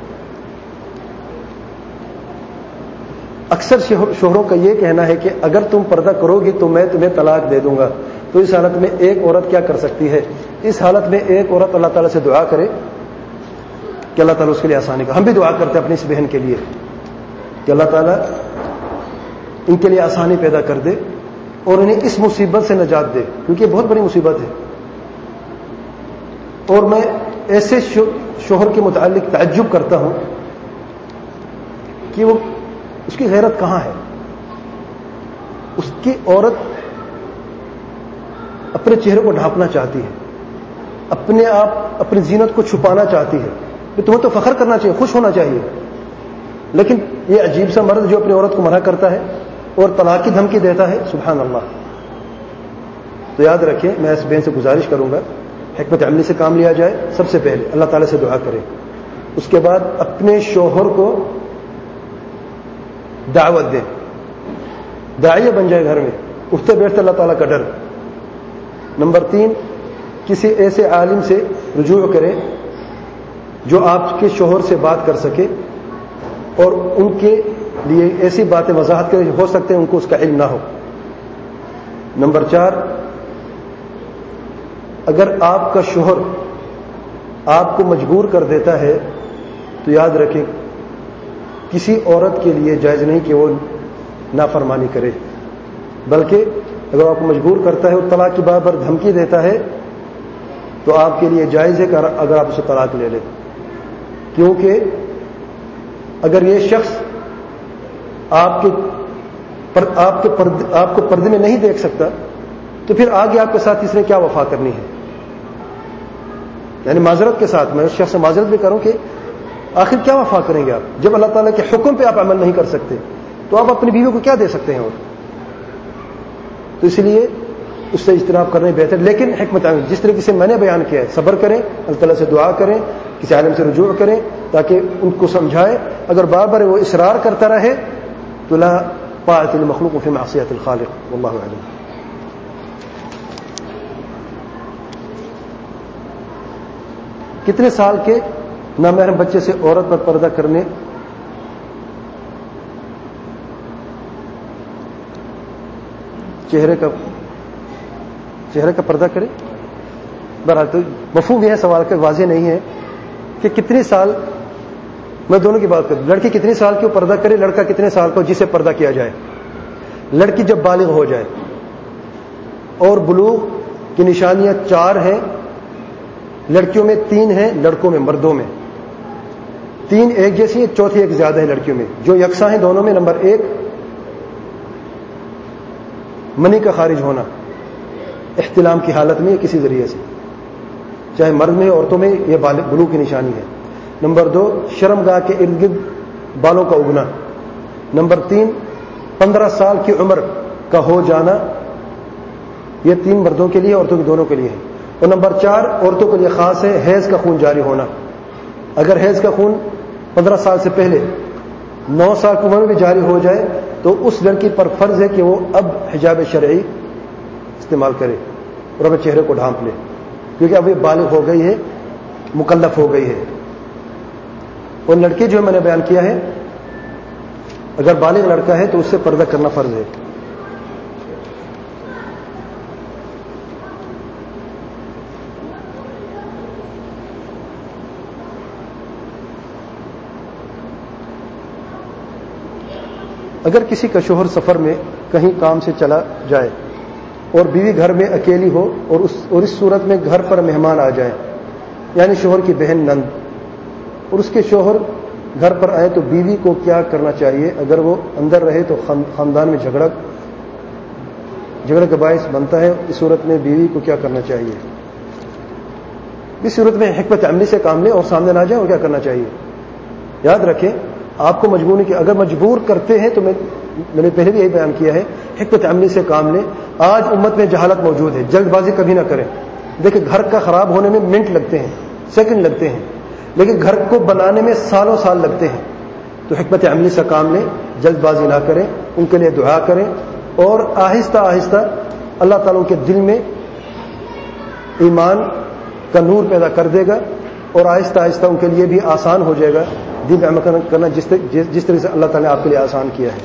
اکثر شوہروں کا یہ کہنا ہے کہ اگر تم پردہ کرو گی تو میں تمہیں طلاق دے دوں گا, تو اس حالت میں ایک عورت کیا کر سکتی ہے؟ اس حالت میں ایک عورت اللہ تعالیٰ سے دعا کرے کہ اللہ تعالیٰ اس کے لیے آسانی کا. ہم بھی دعا کرتے ہیں اپنی اس بہن کے لیے کہ اللہ تعالیٰ ان کے لیے آسانی پیدا کر دے اور انہیں اس مصیبت سے نجات دے، کیونکہ یہ بہت بڑی مصیبت ہے. اور میں ایسے شوہر کے متعلق تعجب کرتا ہوں کہ وہ اس کی غیرت کہاں ہے. اس کی عورت اپنے چہرے کو ڈھانپنا چاہتی ہے، اپنے آپ اپنی زینت کو چھپانا چاہتی ہے. تمہیں تو فخر کرنا چاہیے، خوش ہونا چاہیے. لیکن یہ عجیب سا مرد جو اپنی عورت کو منع کرتا ہے اور طلاق کی دھمکی دیتا ہے، سبحان اللہ. تو یاد رکھیں، میں اس بہن سے گزارش کروں گا حکمت عملی سے کام لیا جائے. سب سے پہلے اللہ تعالیٰ سے دعا کرے، اس کے بعد اپنے شوہر کو دعوت دے، داعیہ بن جائے گھر میں، اٹھتے بیٹھتے اللہ تعالیٰ کا ڈر. نمبر تین، کسی ایسے عالم سے رجوع کرے جو آپ کے شوہر سے بات کر سکے اور ان کے لیے ایسی باتیں وضاحت کرے ہو سکتے ہیں ان کو اس کا علم نہ ہو. نمبر چار، اگر آپ کا شوہر آپ کو مجبور کر دیتا ہے تو یاد رکھیں کسی عورت کے لیے جائز نہیں کہ وہ نافرمانی کرے، بلکہ اگر آپ کو مجبور کرتا ہے اور طلاق کی بار بار دھمکی دیتا ہے تو آپ کے لیے جائز ہے کہ اگر آپ اسے طلاق لے لیں. کیونکہ اگر یہ شخص آپ کے پر آپ کے پرد آپ کو پردے میں نہیں دیکھ سکتا تو پھر آگے آپ کے ساتھ اس نے کیا وفا کرنی ہے. یعنی معذرت کے ساتھ میں اس شخص سے معذرت بھی کروں کہ آخر کیا وفا کریں گے آپ جب اللہ تعالیٰ کے حکم پہ آپ عمل نہیں کر سکتے تو آپ اپنی بیوی کو کیا دے سکتے ہیں. اور تو اس لیے اس سے اجتناب کرنے بہتر. لیکن حکمت جس طریقے سے میں نے بیان کیا ہے، صبر کریں، اللہ تعالیٰ سے دعا کریں، کسی عالم سے رجوع کریں تاکہ ان کو سمجھائے. اگر بار بار وہ اصرار کرتا رہے تو لا طاعت المخلوق فی معصیت الخالق، واللہ اعلم. کتنے سال کے نامحرم بچے سے عورت پر پردہ کرنے چہرے کا چہرے کا پردہ کرے؟ بہرحال تو مفہوم یہ ہے سوال کا، واضح نہیں ہے کہ کتنے سال، میں دونوں کی بات کروں. لڑکی کتنے سال کی پردہ کرے، لڑکا کتنے سال کا جسے پردہ کیا جائے. لڑکی جب بالغ ہو جائے اور بلوغ کی نشانیاں چار ہیں، لڑکیوں میں تین ہیں، لڑکوں میں مردوں میں تین ایک جیسی ہیں، چوتھی ایک زیادہ ہے لڑکیوں میں. جو یکساں ہیں دونوں میں، نمبر ایک منی کا خارج ہونا احتلام کی حالت میں یا کسی ذریعے سے، چاہے مرد میں عورتوں میں، یہ بلوغ کی نشانی ہے. نمبر دو شرم گاہ کے ارد گرد بالوں کا اگنا. نمبر تین پندرہ سال کی عمر کا ہو جانا. یہ تین مردوں کے لیے، عورتوں کے دونوں کے لیے ہے. اور نمبر چار عورتوں کے لیے خاص ہے حیض کا خون جاری ہونا. اگر حیض کا خون پندرہ سال سے پہلے نو سال کی عمر میں بھی جاری ہو جائے تو اس لڑکی پر فرض ہے کہ وہ اب حجاب شرعی استعمال کرے اور اپنے چہرے کو ڈھانپ لے، کیونکہ اب یہ بالغ ہو گئی ہے، مکلف ہو گئی ہے. اور لڑکی جو میں نے بیان کیا ہے، اگر بالغ لڑکا ہے تو اس سے پردہ کرنا فرض ہے. اگر کسی کا شوہر سفر میں کہیں کام سے چلا جائے اور بیوی گھر میں اکیلی ہو اور اس اور اس صورت میں گھر پر مہمان آ جائیں، یعنی شوہر کی بہن نند، اور اس کے شوہر گھر پر آئے تو بیوی کو کیا کرنا چاہیے؟ اگر وہ اندر رہے تو خاندان میں جھگڑا جھگڑے کا باعث بنتا ہے. اس صورت میں بیوی کو کیا کرنا چاہیے؟ اس صورت میں حکمت عملی سے کام لیں اور سامنے نہ جائیں. اور کیا کرنا چاہیے؟ یاد رکھیں آپ کو مجبور نہیں کہ اگر مجبور کرتے ہیں تو میں میں نے پہلے بھی یہی بیان کیا ہے، حکمت عملی سے کام لیں. آج امت میں جہالت موجود ہے، جلد بازی کبھی نہ کریں. دیکھیں گھر کا خراب ہونے میں منٹ لگتے ہیں، سیکنڈ لگتے ہیں، لیکن گھر کو بنانے میں سالوں سال لگتے ہیں. تو حکمت عملی سے کام لیں، جلد بازی نہ کریں، ان کے لیے دعا کریں اور آہستہ آہستہ اللہ تعالیٰ کے دل میں ایمان کا نور پیدا کر دے گا اور آہستہ آہستہ ان کے لیے بھی آسان ہو جائے گا دین پہ عمل کرنا، جس جس طرح سے اللہ تعالیٰ نے آپ کے لیے آسان کیا ہے.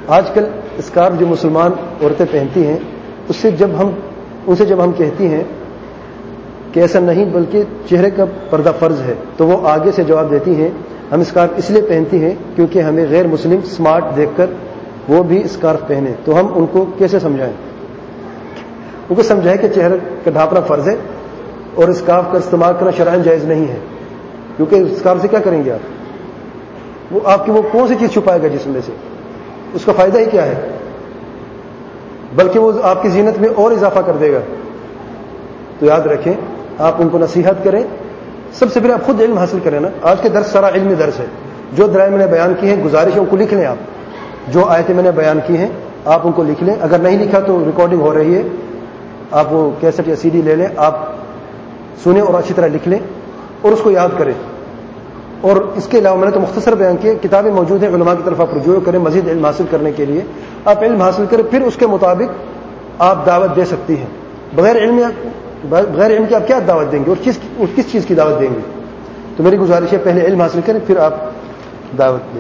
آج کل اسکارف جو مسلمان عورتیں پہنتی ہیں اس سے جب ہم ان سے جب ہم کہتی ہیں کہ ایسا نہیں بلکہ چہرے کا پردہ فرض ہے تو وہ آگے سے جواب دیتی ہیں ہم اسکارف اس لیے پہنتی ہیں کیونکہ ہمیں غیر مسلم سمارٹ دیکھ کر وہ بھی اسکارف پہنے. تو ہم ان کو کیسے سمجھائیں؟ ان کو سمجھائیں کہ چہرے کا ڈھانپنا فرض ہے اور اسکارف کا استعمال کرنا شرعاً جائز نہیں ہے. کیونکہ اسکارف سے کیا کریں گے آپ؟ وہ آپ کی وہ کون سی چیز چھپائے گا جسم میں سے؟ اس کا فائدہ ہی کیا ہے؟ بلکہ وہ آپ کی زینت میں اور اضافہ کر دے گا. تو یاد رکھیں, آپ ان کو نصیحت کریں. سب سے پہلے آپ خود علم حاصل کریں نا. آج کے درس سارا علمی درس ہے. جو دلائل میں نے بیان کی ہیں, گزارش ہے ان کو لکھ لیں. آپ جو آیتیں میں نے بیان کی ہیں آپ ان کو لکھ لیں. اگر نہیں لکھا تو ریکارڈنگ ہو رہی ہے, آپ وہ کیسٹ یا سی ڈی لے لیں, آپ سنیں اور اچھی طرح لکھ لیں اور اس کو یاد کریں. اور اس کے علاوہ میں نے تو مختصر بیان کیے, کتابیں موجود ہیں, علماء کی طرف آپ رجوع کریں مزید علم حاصل کرنے کے لیے. آپ علم حاصل کریں, پھر اس کے مطابق آپ دعوت دے سکتی ہیں. بغیر علم بغیر علم کی آپ کیا دعوت دیں گے اور کس کس چیز کی دعوت دیں گے؟ تو میری گزارش ہے پہلے علم حاصل کریں پھر آپ دعوت دیں.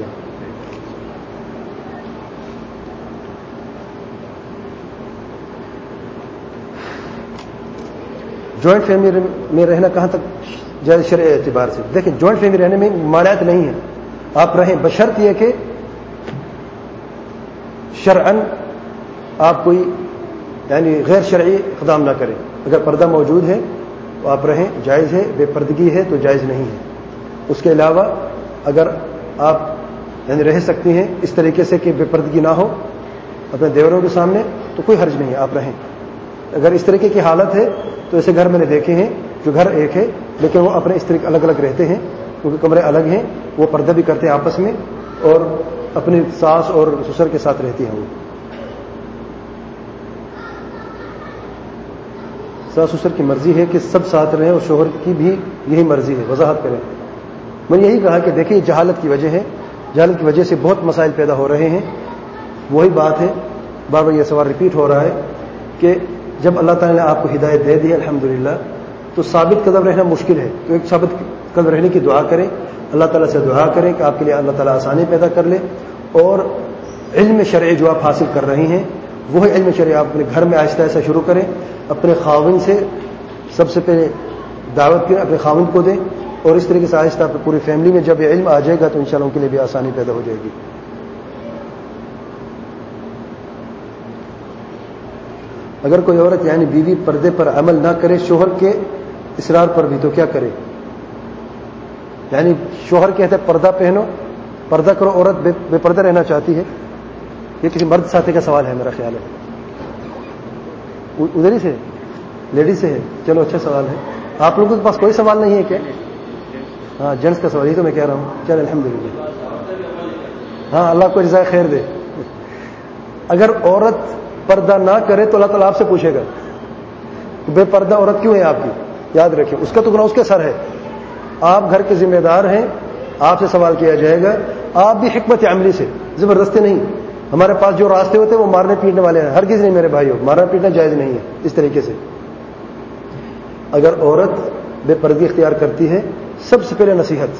جوائنٹ فیملی میں رہنا کہاں تک جائز شرعی اعتبار سے؟ دیکھیں, جوائنٹ فیملی رہنے میں مانعت نہیں ہے, آپ رہیں, بشرط یہ کہ شرعاً آپ کوئی یعنی غیر شرعی اقدام نہ کریں. اگر پردہ موجود ہے تو آپ رہیں, جائز ہے. بے پردگی ہے تو جائز نہیں ہے. اس کے علاوہ اگر آپ یعنی رہ سکتی ہیں اس طریقے سے کہ بے پردگی نہ ہو اپنے دیوروں کے سامنے تو کوئی حرج نہیں ہے, آپ رہیں. اگر اس طریقے کی حالت ہے تو ایسے گھر میں نے دیکھے ہیں جو گھر ایک ہے لیکن وہ اپنے اس طریقے الگ الگ رہتے ہیں, کیونکہ کمرے الگ ہیں, وہ پردہ بھی کرتے ہیں آپس میں اور اپنی ساس اور سسر کے ساتھ رہتی ہیں. وہ ساس سسر کی مرضی ہے کہ سب ساتھ رہیں اور شوہر کی بھی یہی مرضی ہے, وضاحت کریں. میں نے یہی کہا کہ دیکھیں یہ جہالت کی وجہ ہے, جہالت کی وجہ سے بہت مسائل پیدا ہو رہے ہیں. وہی بات ہے, بار بار یہ سوال ریپیٹ ہو رہا ہے کہ جب اللہ تعالیٰ نے آپ کو ہدایت دے دی الحمدللہ تو ثابت قدم رہنا مشکل ہے. تو ایک ثابت قدم رہنے کی دعا کریں, اللہ تعالیٰ سے دعا کریں کہ آپ کے لیے اللہ تعالیٰ آسانی پیدا کر لے. اور علم شرعی جو آپ حاصل کر رہے ہیں وہی علم شرعی آپ اپنے گھر میں آہستہ آہستہ شروع کریں. اپنے خاوند سے سب سے پہلے دعوت کریں, اپنے خاوند کو دیں, اور اس طریقے سے آہستہ پوری فیملی میں جب یہ علم آ جائے گا تو انشاءاللہ ان کے لیے بھی آسانی پیدا ہو جائے گی. اگر کوئی عورت یعنی بیوی پردے پر عمل نہ کرے شوہر کے اصرار پر بھی تو کیا کرے؟ یعنی شوہر کہتے ہیں پردہ پہنو, پردہ کرو, عورت بے, بے پردہ رہنا چاہتی ہے. یہ کسی مرد ساتھی کا سوال ہے میرا خیال ہے, ادھر ہی سے لیڈی سے ہے. چلو اچھا سوال ہے. آپ لوگوں کے پاس کوئی سوال نہیں ہے کیا؟ ہاں جینٹس کا سوال, یہ تو میں کہہ رہا ہوں. چل الحمدللہ, ہاں اللہ کو جزائے خیر دے. اگر عورت پردہ نہ کرے تو اللہ تعالیٰ آپ سے پوچھے گا بے پردہ عورت کیوں ہے آپ کی. یاد رکھیں اس کا تو گناہ اس کے سر ہے. آپ گھر کے ذمہ دار ہیں, آپ سے سوال کیا جائے گا. آپ بھی حکمت عملی سے, زبردستی نہیں. ہمارے پاس جو راستے ہوتے ہیں وہ مارنے پیٹنے والے ہیں. ہرگز نہیں میرے بھائیو, مارنا پیٹنا جائز نہیں ہے. اس طریقے سے اگر عورت بے پردگی اختیار کرتی ہے سب سے پہلے نصیحت,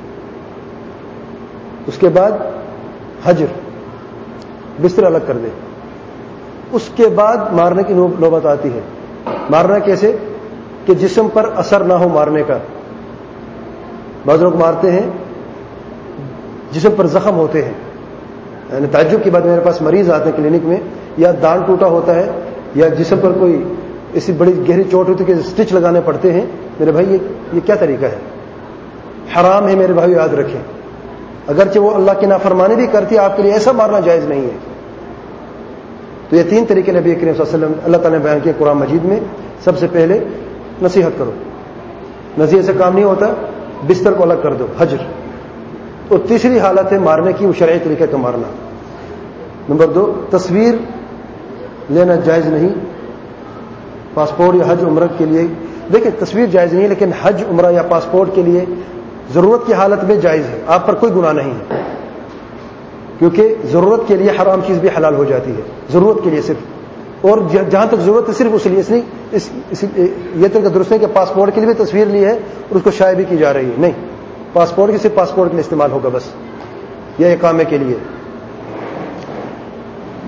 اس کے بعد حجر, بستر الگ کر دے. اس کے بعد مارنے کی نوبت آتی ہے. مارنا کیسے کہ جسم پر اثر نہ ہو مارنے کا. بعض لوگ مارتے ہیں جسم پر زخم ہوتے ہیں. یعنی تعجب کی بات, میرے پاس مریض آتے ہیں کلینک میں, یا دان ٹوٹا ہوتا ہے یا جسم پر کوئی ایسی بڑی گہری چوٹ ہوتی ہے کہ اسٹچ لگانے پڑتے ہیں. میرے بھائی یہ, یہ کیا طریقہ ہے؟ حرام ہے میرے بھائی, یاد رکھیں. اگرچہ وہ اللہ کی نافرمانی بھی کرتی ہے, آپ کے لیے ایسا مارنا جائز نہیں ہے. تو یہ تین طریقے نبی کریم صلی اللہ علیہ وسلم اللہ تعالیٰ نے بیان کیے قرآن مجید میں. سب سے پہلے نصیحت کرو, نصیحت سے کام نہیں ہوتا, بستر کو الگ کر دو, حجر. اور تیسری حالت ہے مارنے کی, وہ شرعی طریقے کا مارنا. نمبر دو, تصویر لینا جائز نہیں پاسپورٹ یا حج عمرہ کے لیے. دیکھیں تصویر جائز نہیں, لیکن حج عمرہ یا پاسپورٹ کے لیے ضرورت کی حالت میں جائز ہے. آپ پر کوئی گناہ نہیں ہے, کیونکہ ضرورت کے لیے حرام چیز بھی حلال ہو جاتی ہے. ضرورت کے لیے صرف, اور جہاں تک ضرورت ہے صرف اس لیے. اس نہیں اس, اس یہ طریقہ درست ہے کہ پاسپورٹ کے لیے بھی تصویر لی ہے اور اس کو شائع بھی کی جا رہی ہے. نہیں, پاسپورٹ کی صرف پاسپورٹ کے لیے استعمال ہوگا بس, یا اقامے کے لیے.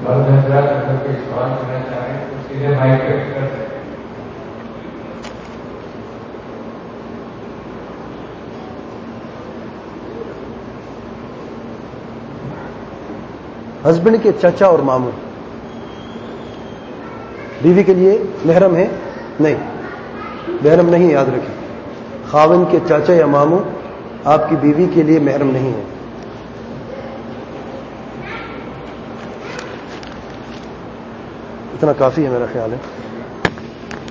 حضرات اگر کوئی سوال کرنا چاہیں تو سیدھے مائک پہ کر سکتے ہیں. ہسبینڈ کے چچا اور ماموں بیوی کے لیے محرم ہے؟ نہیں، محرم نہیں. یاد رکھیں، خاوند کے چاچا یا ماموں آپ کی بیوی کے لیے محرم نہیں ہے. اتنا کافی ہے میرا خیال ہے.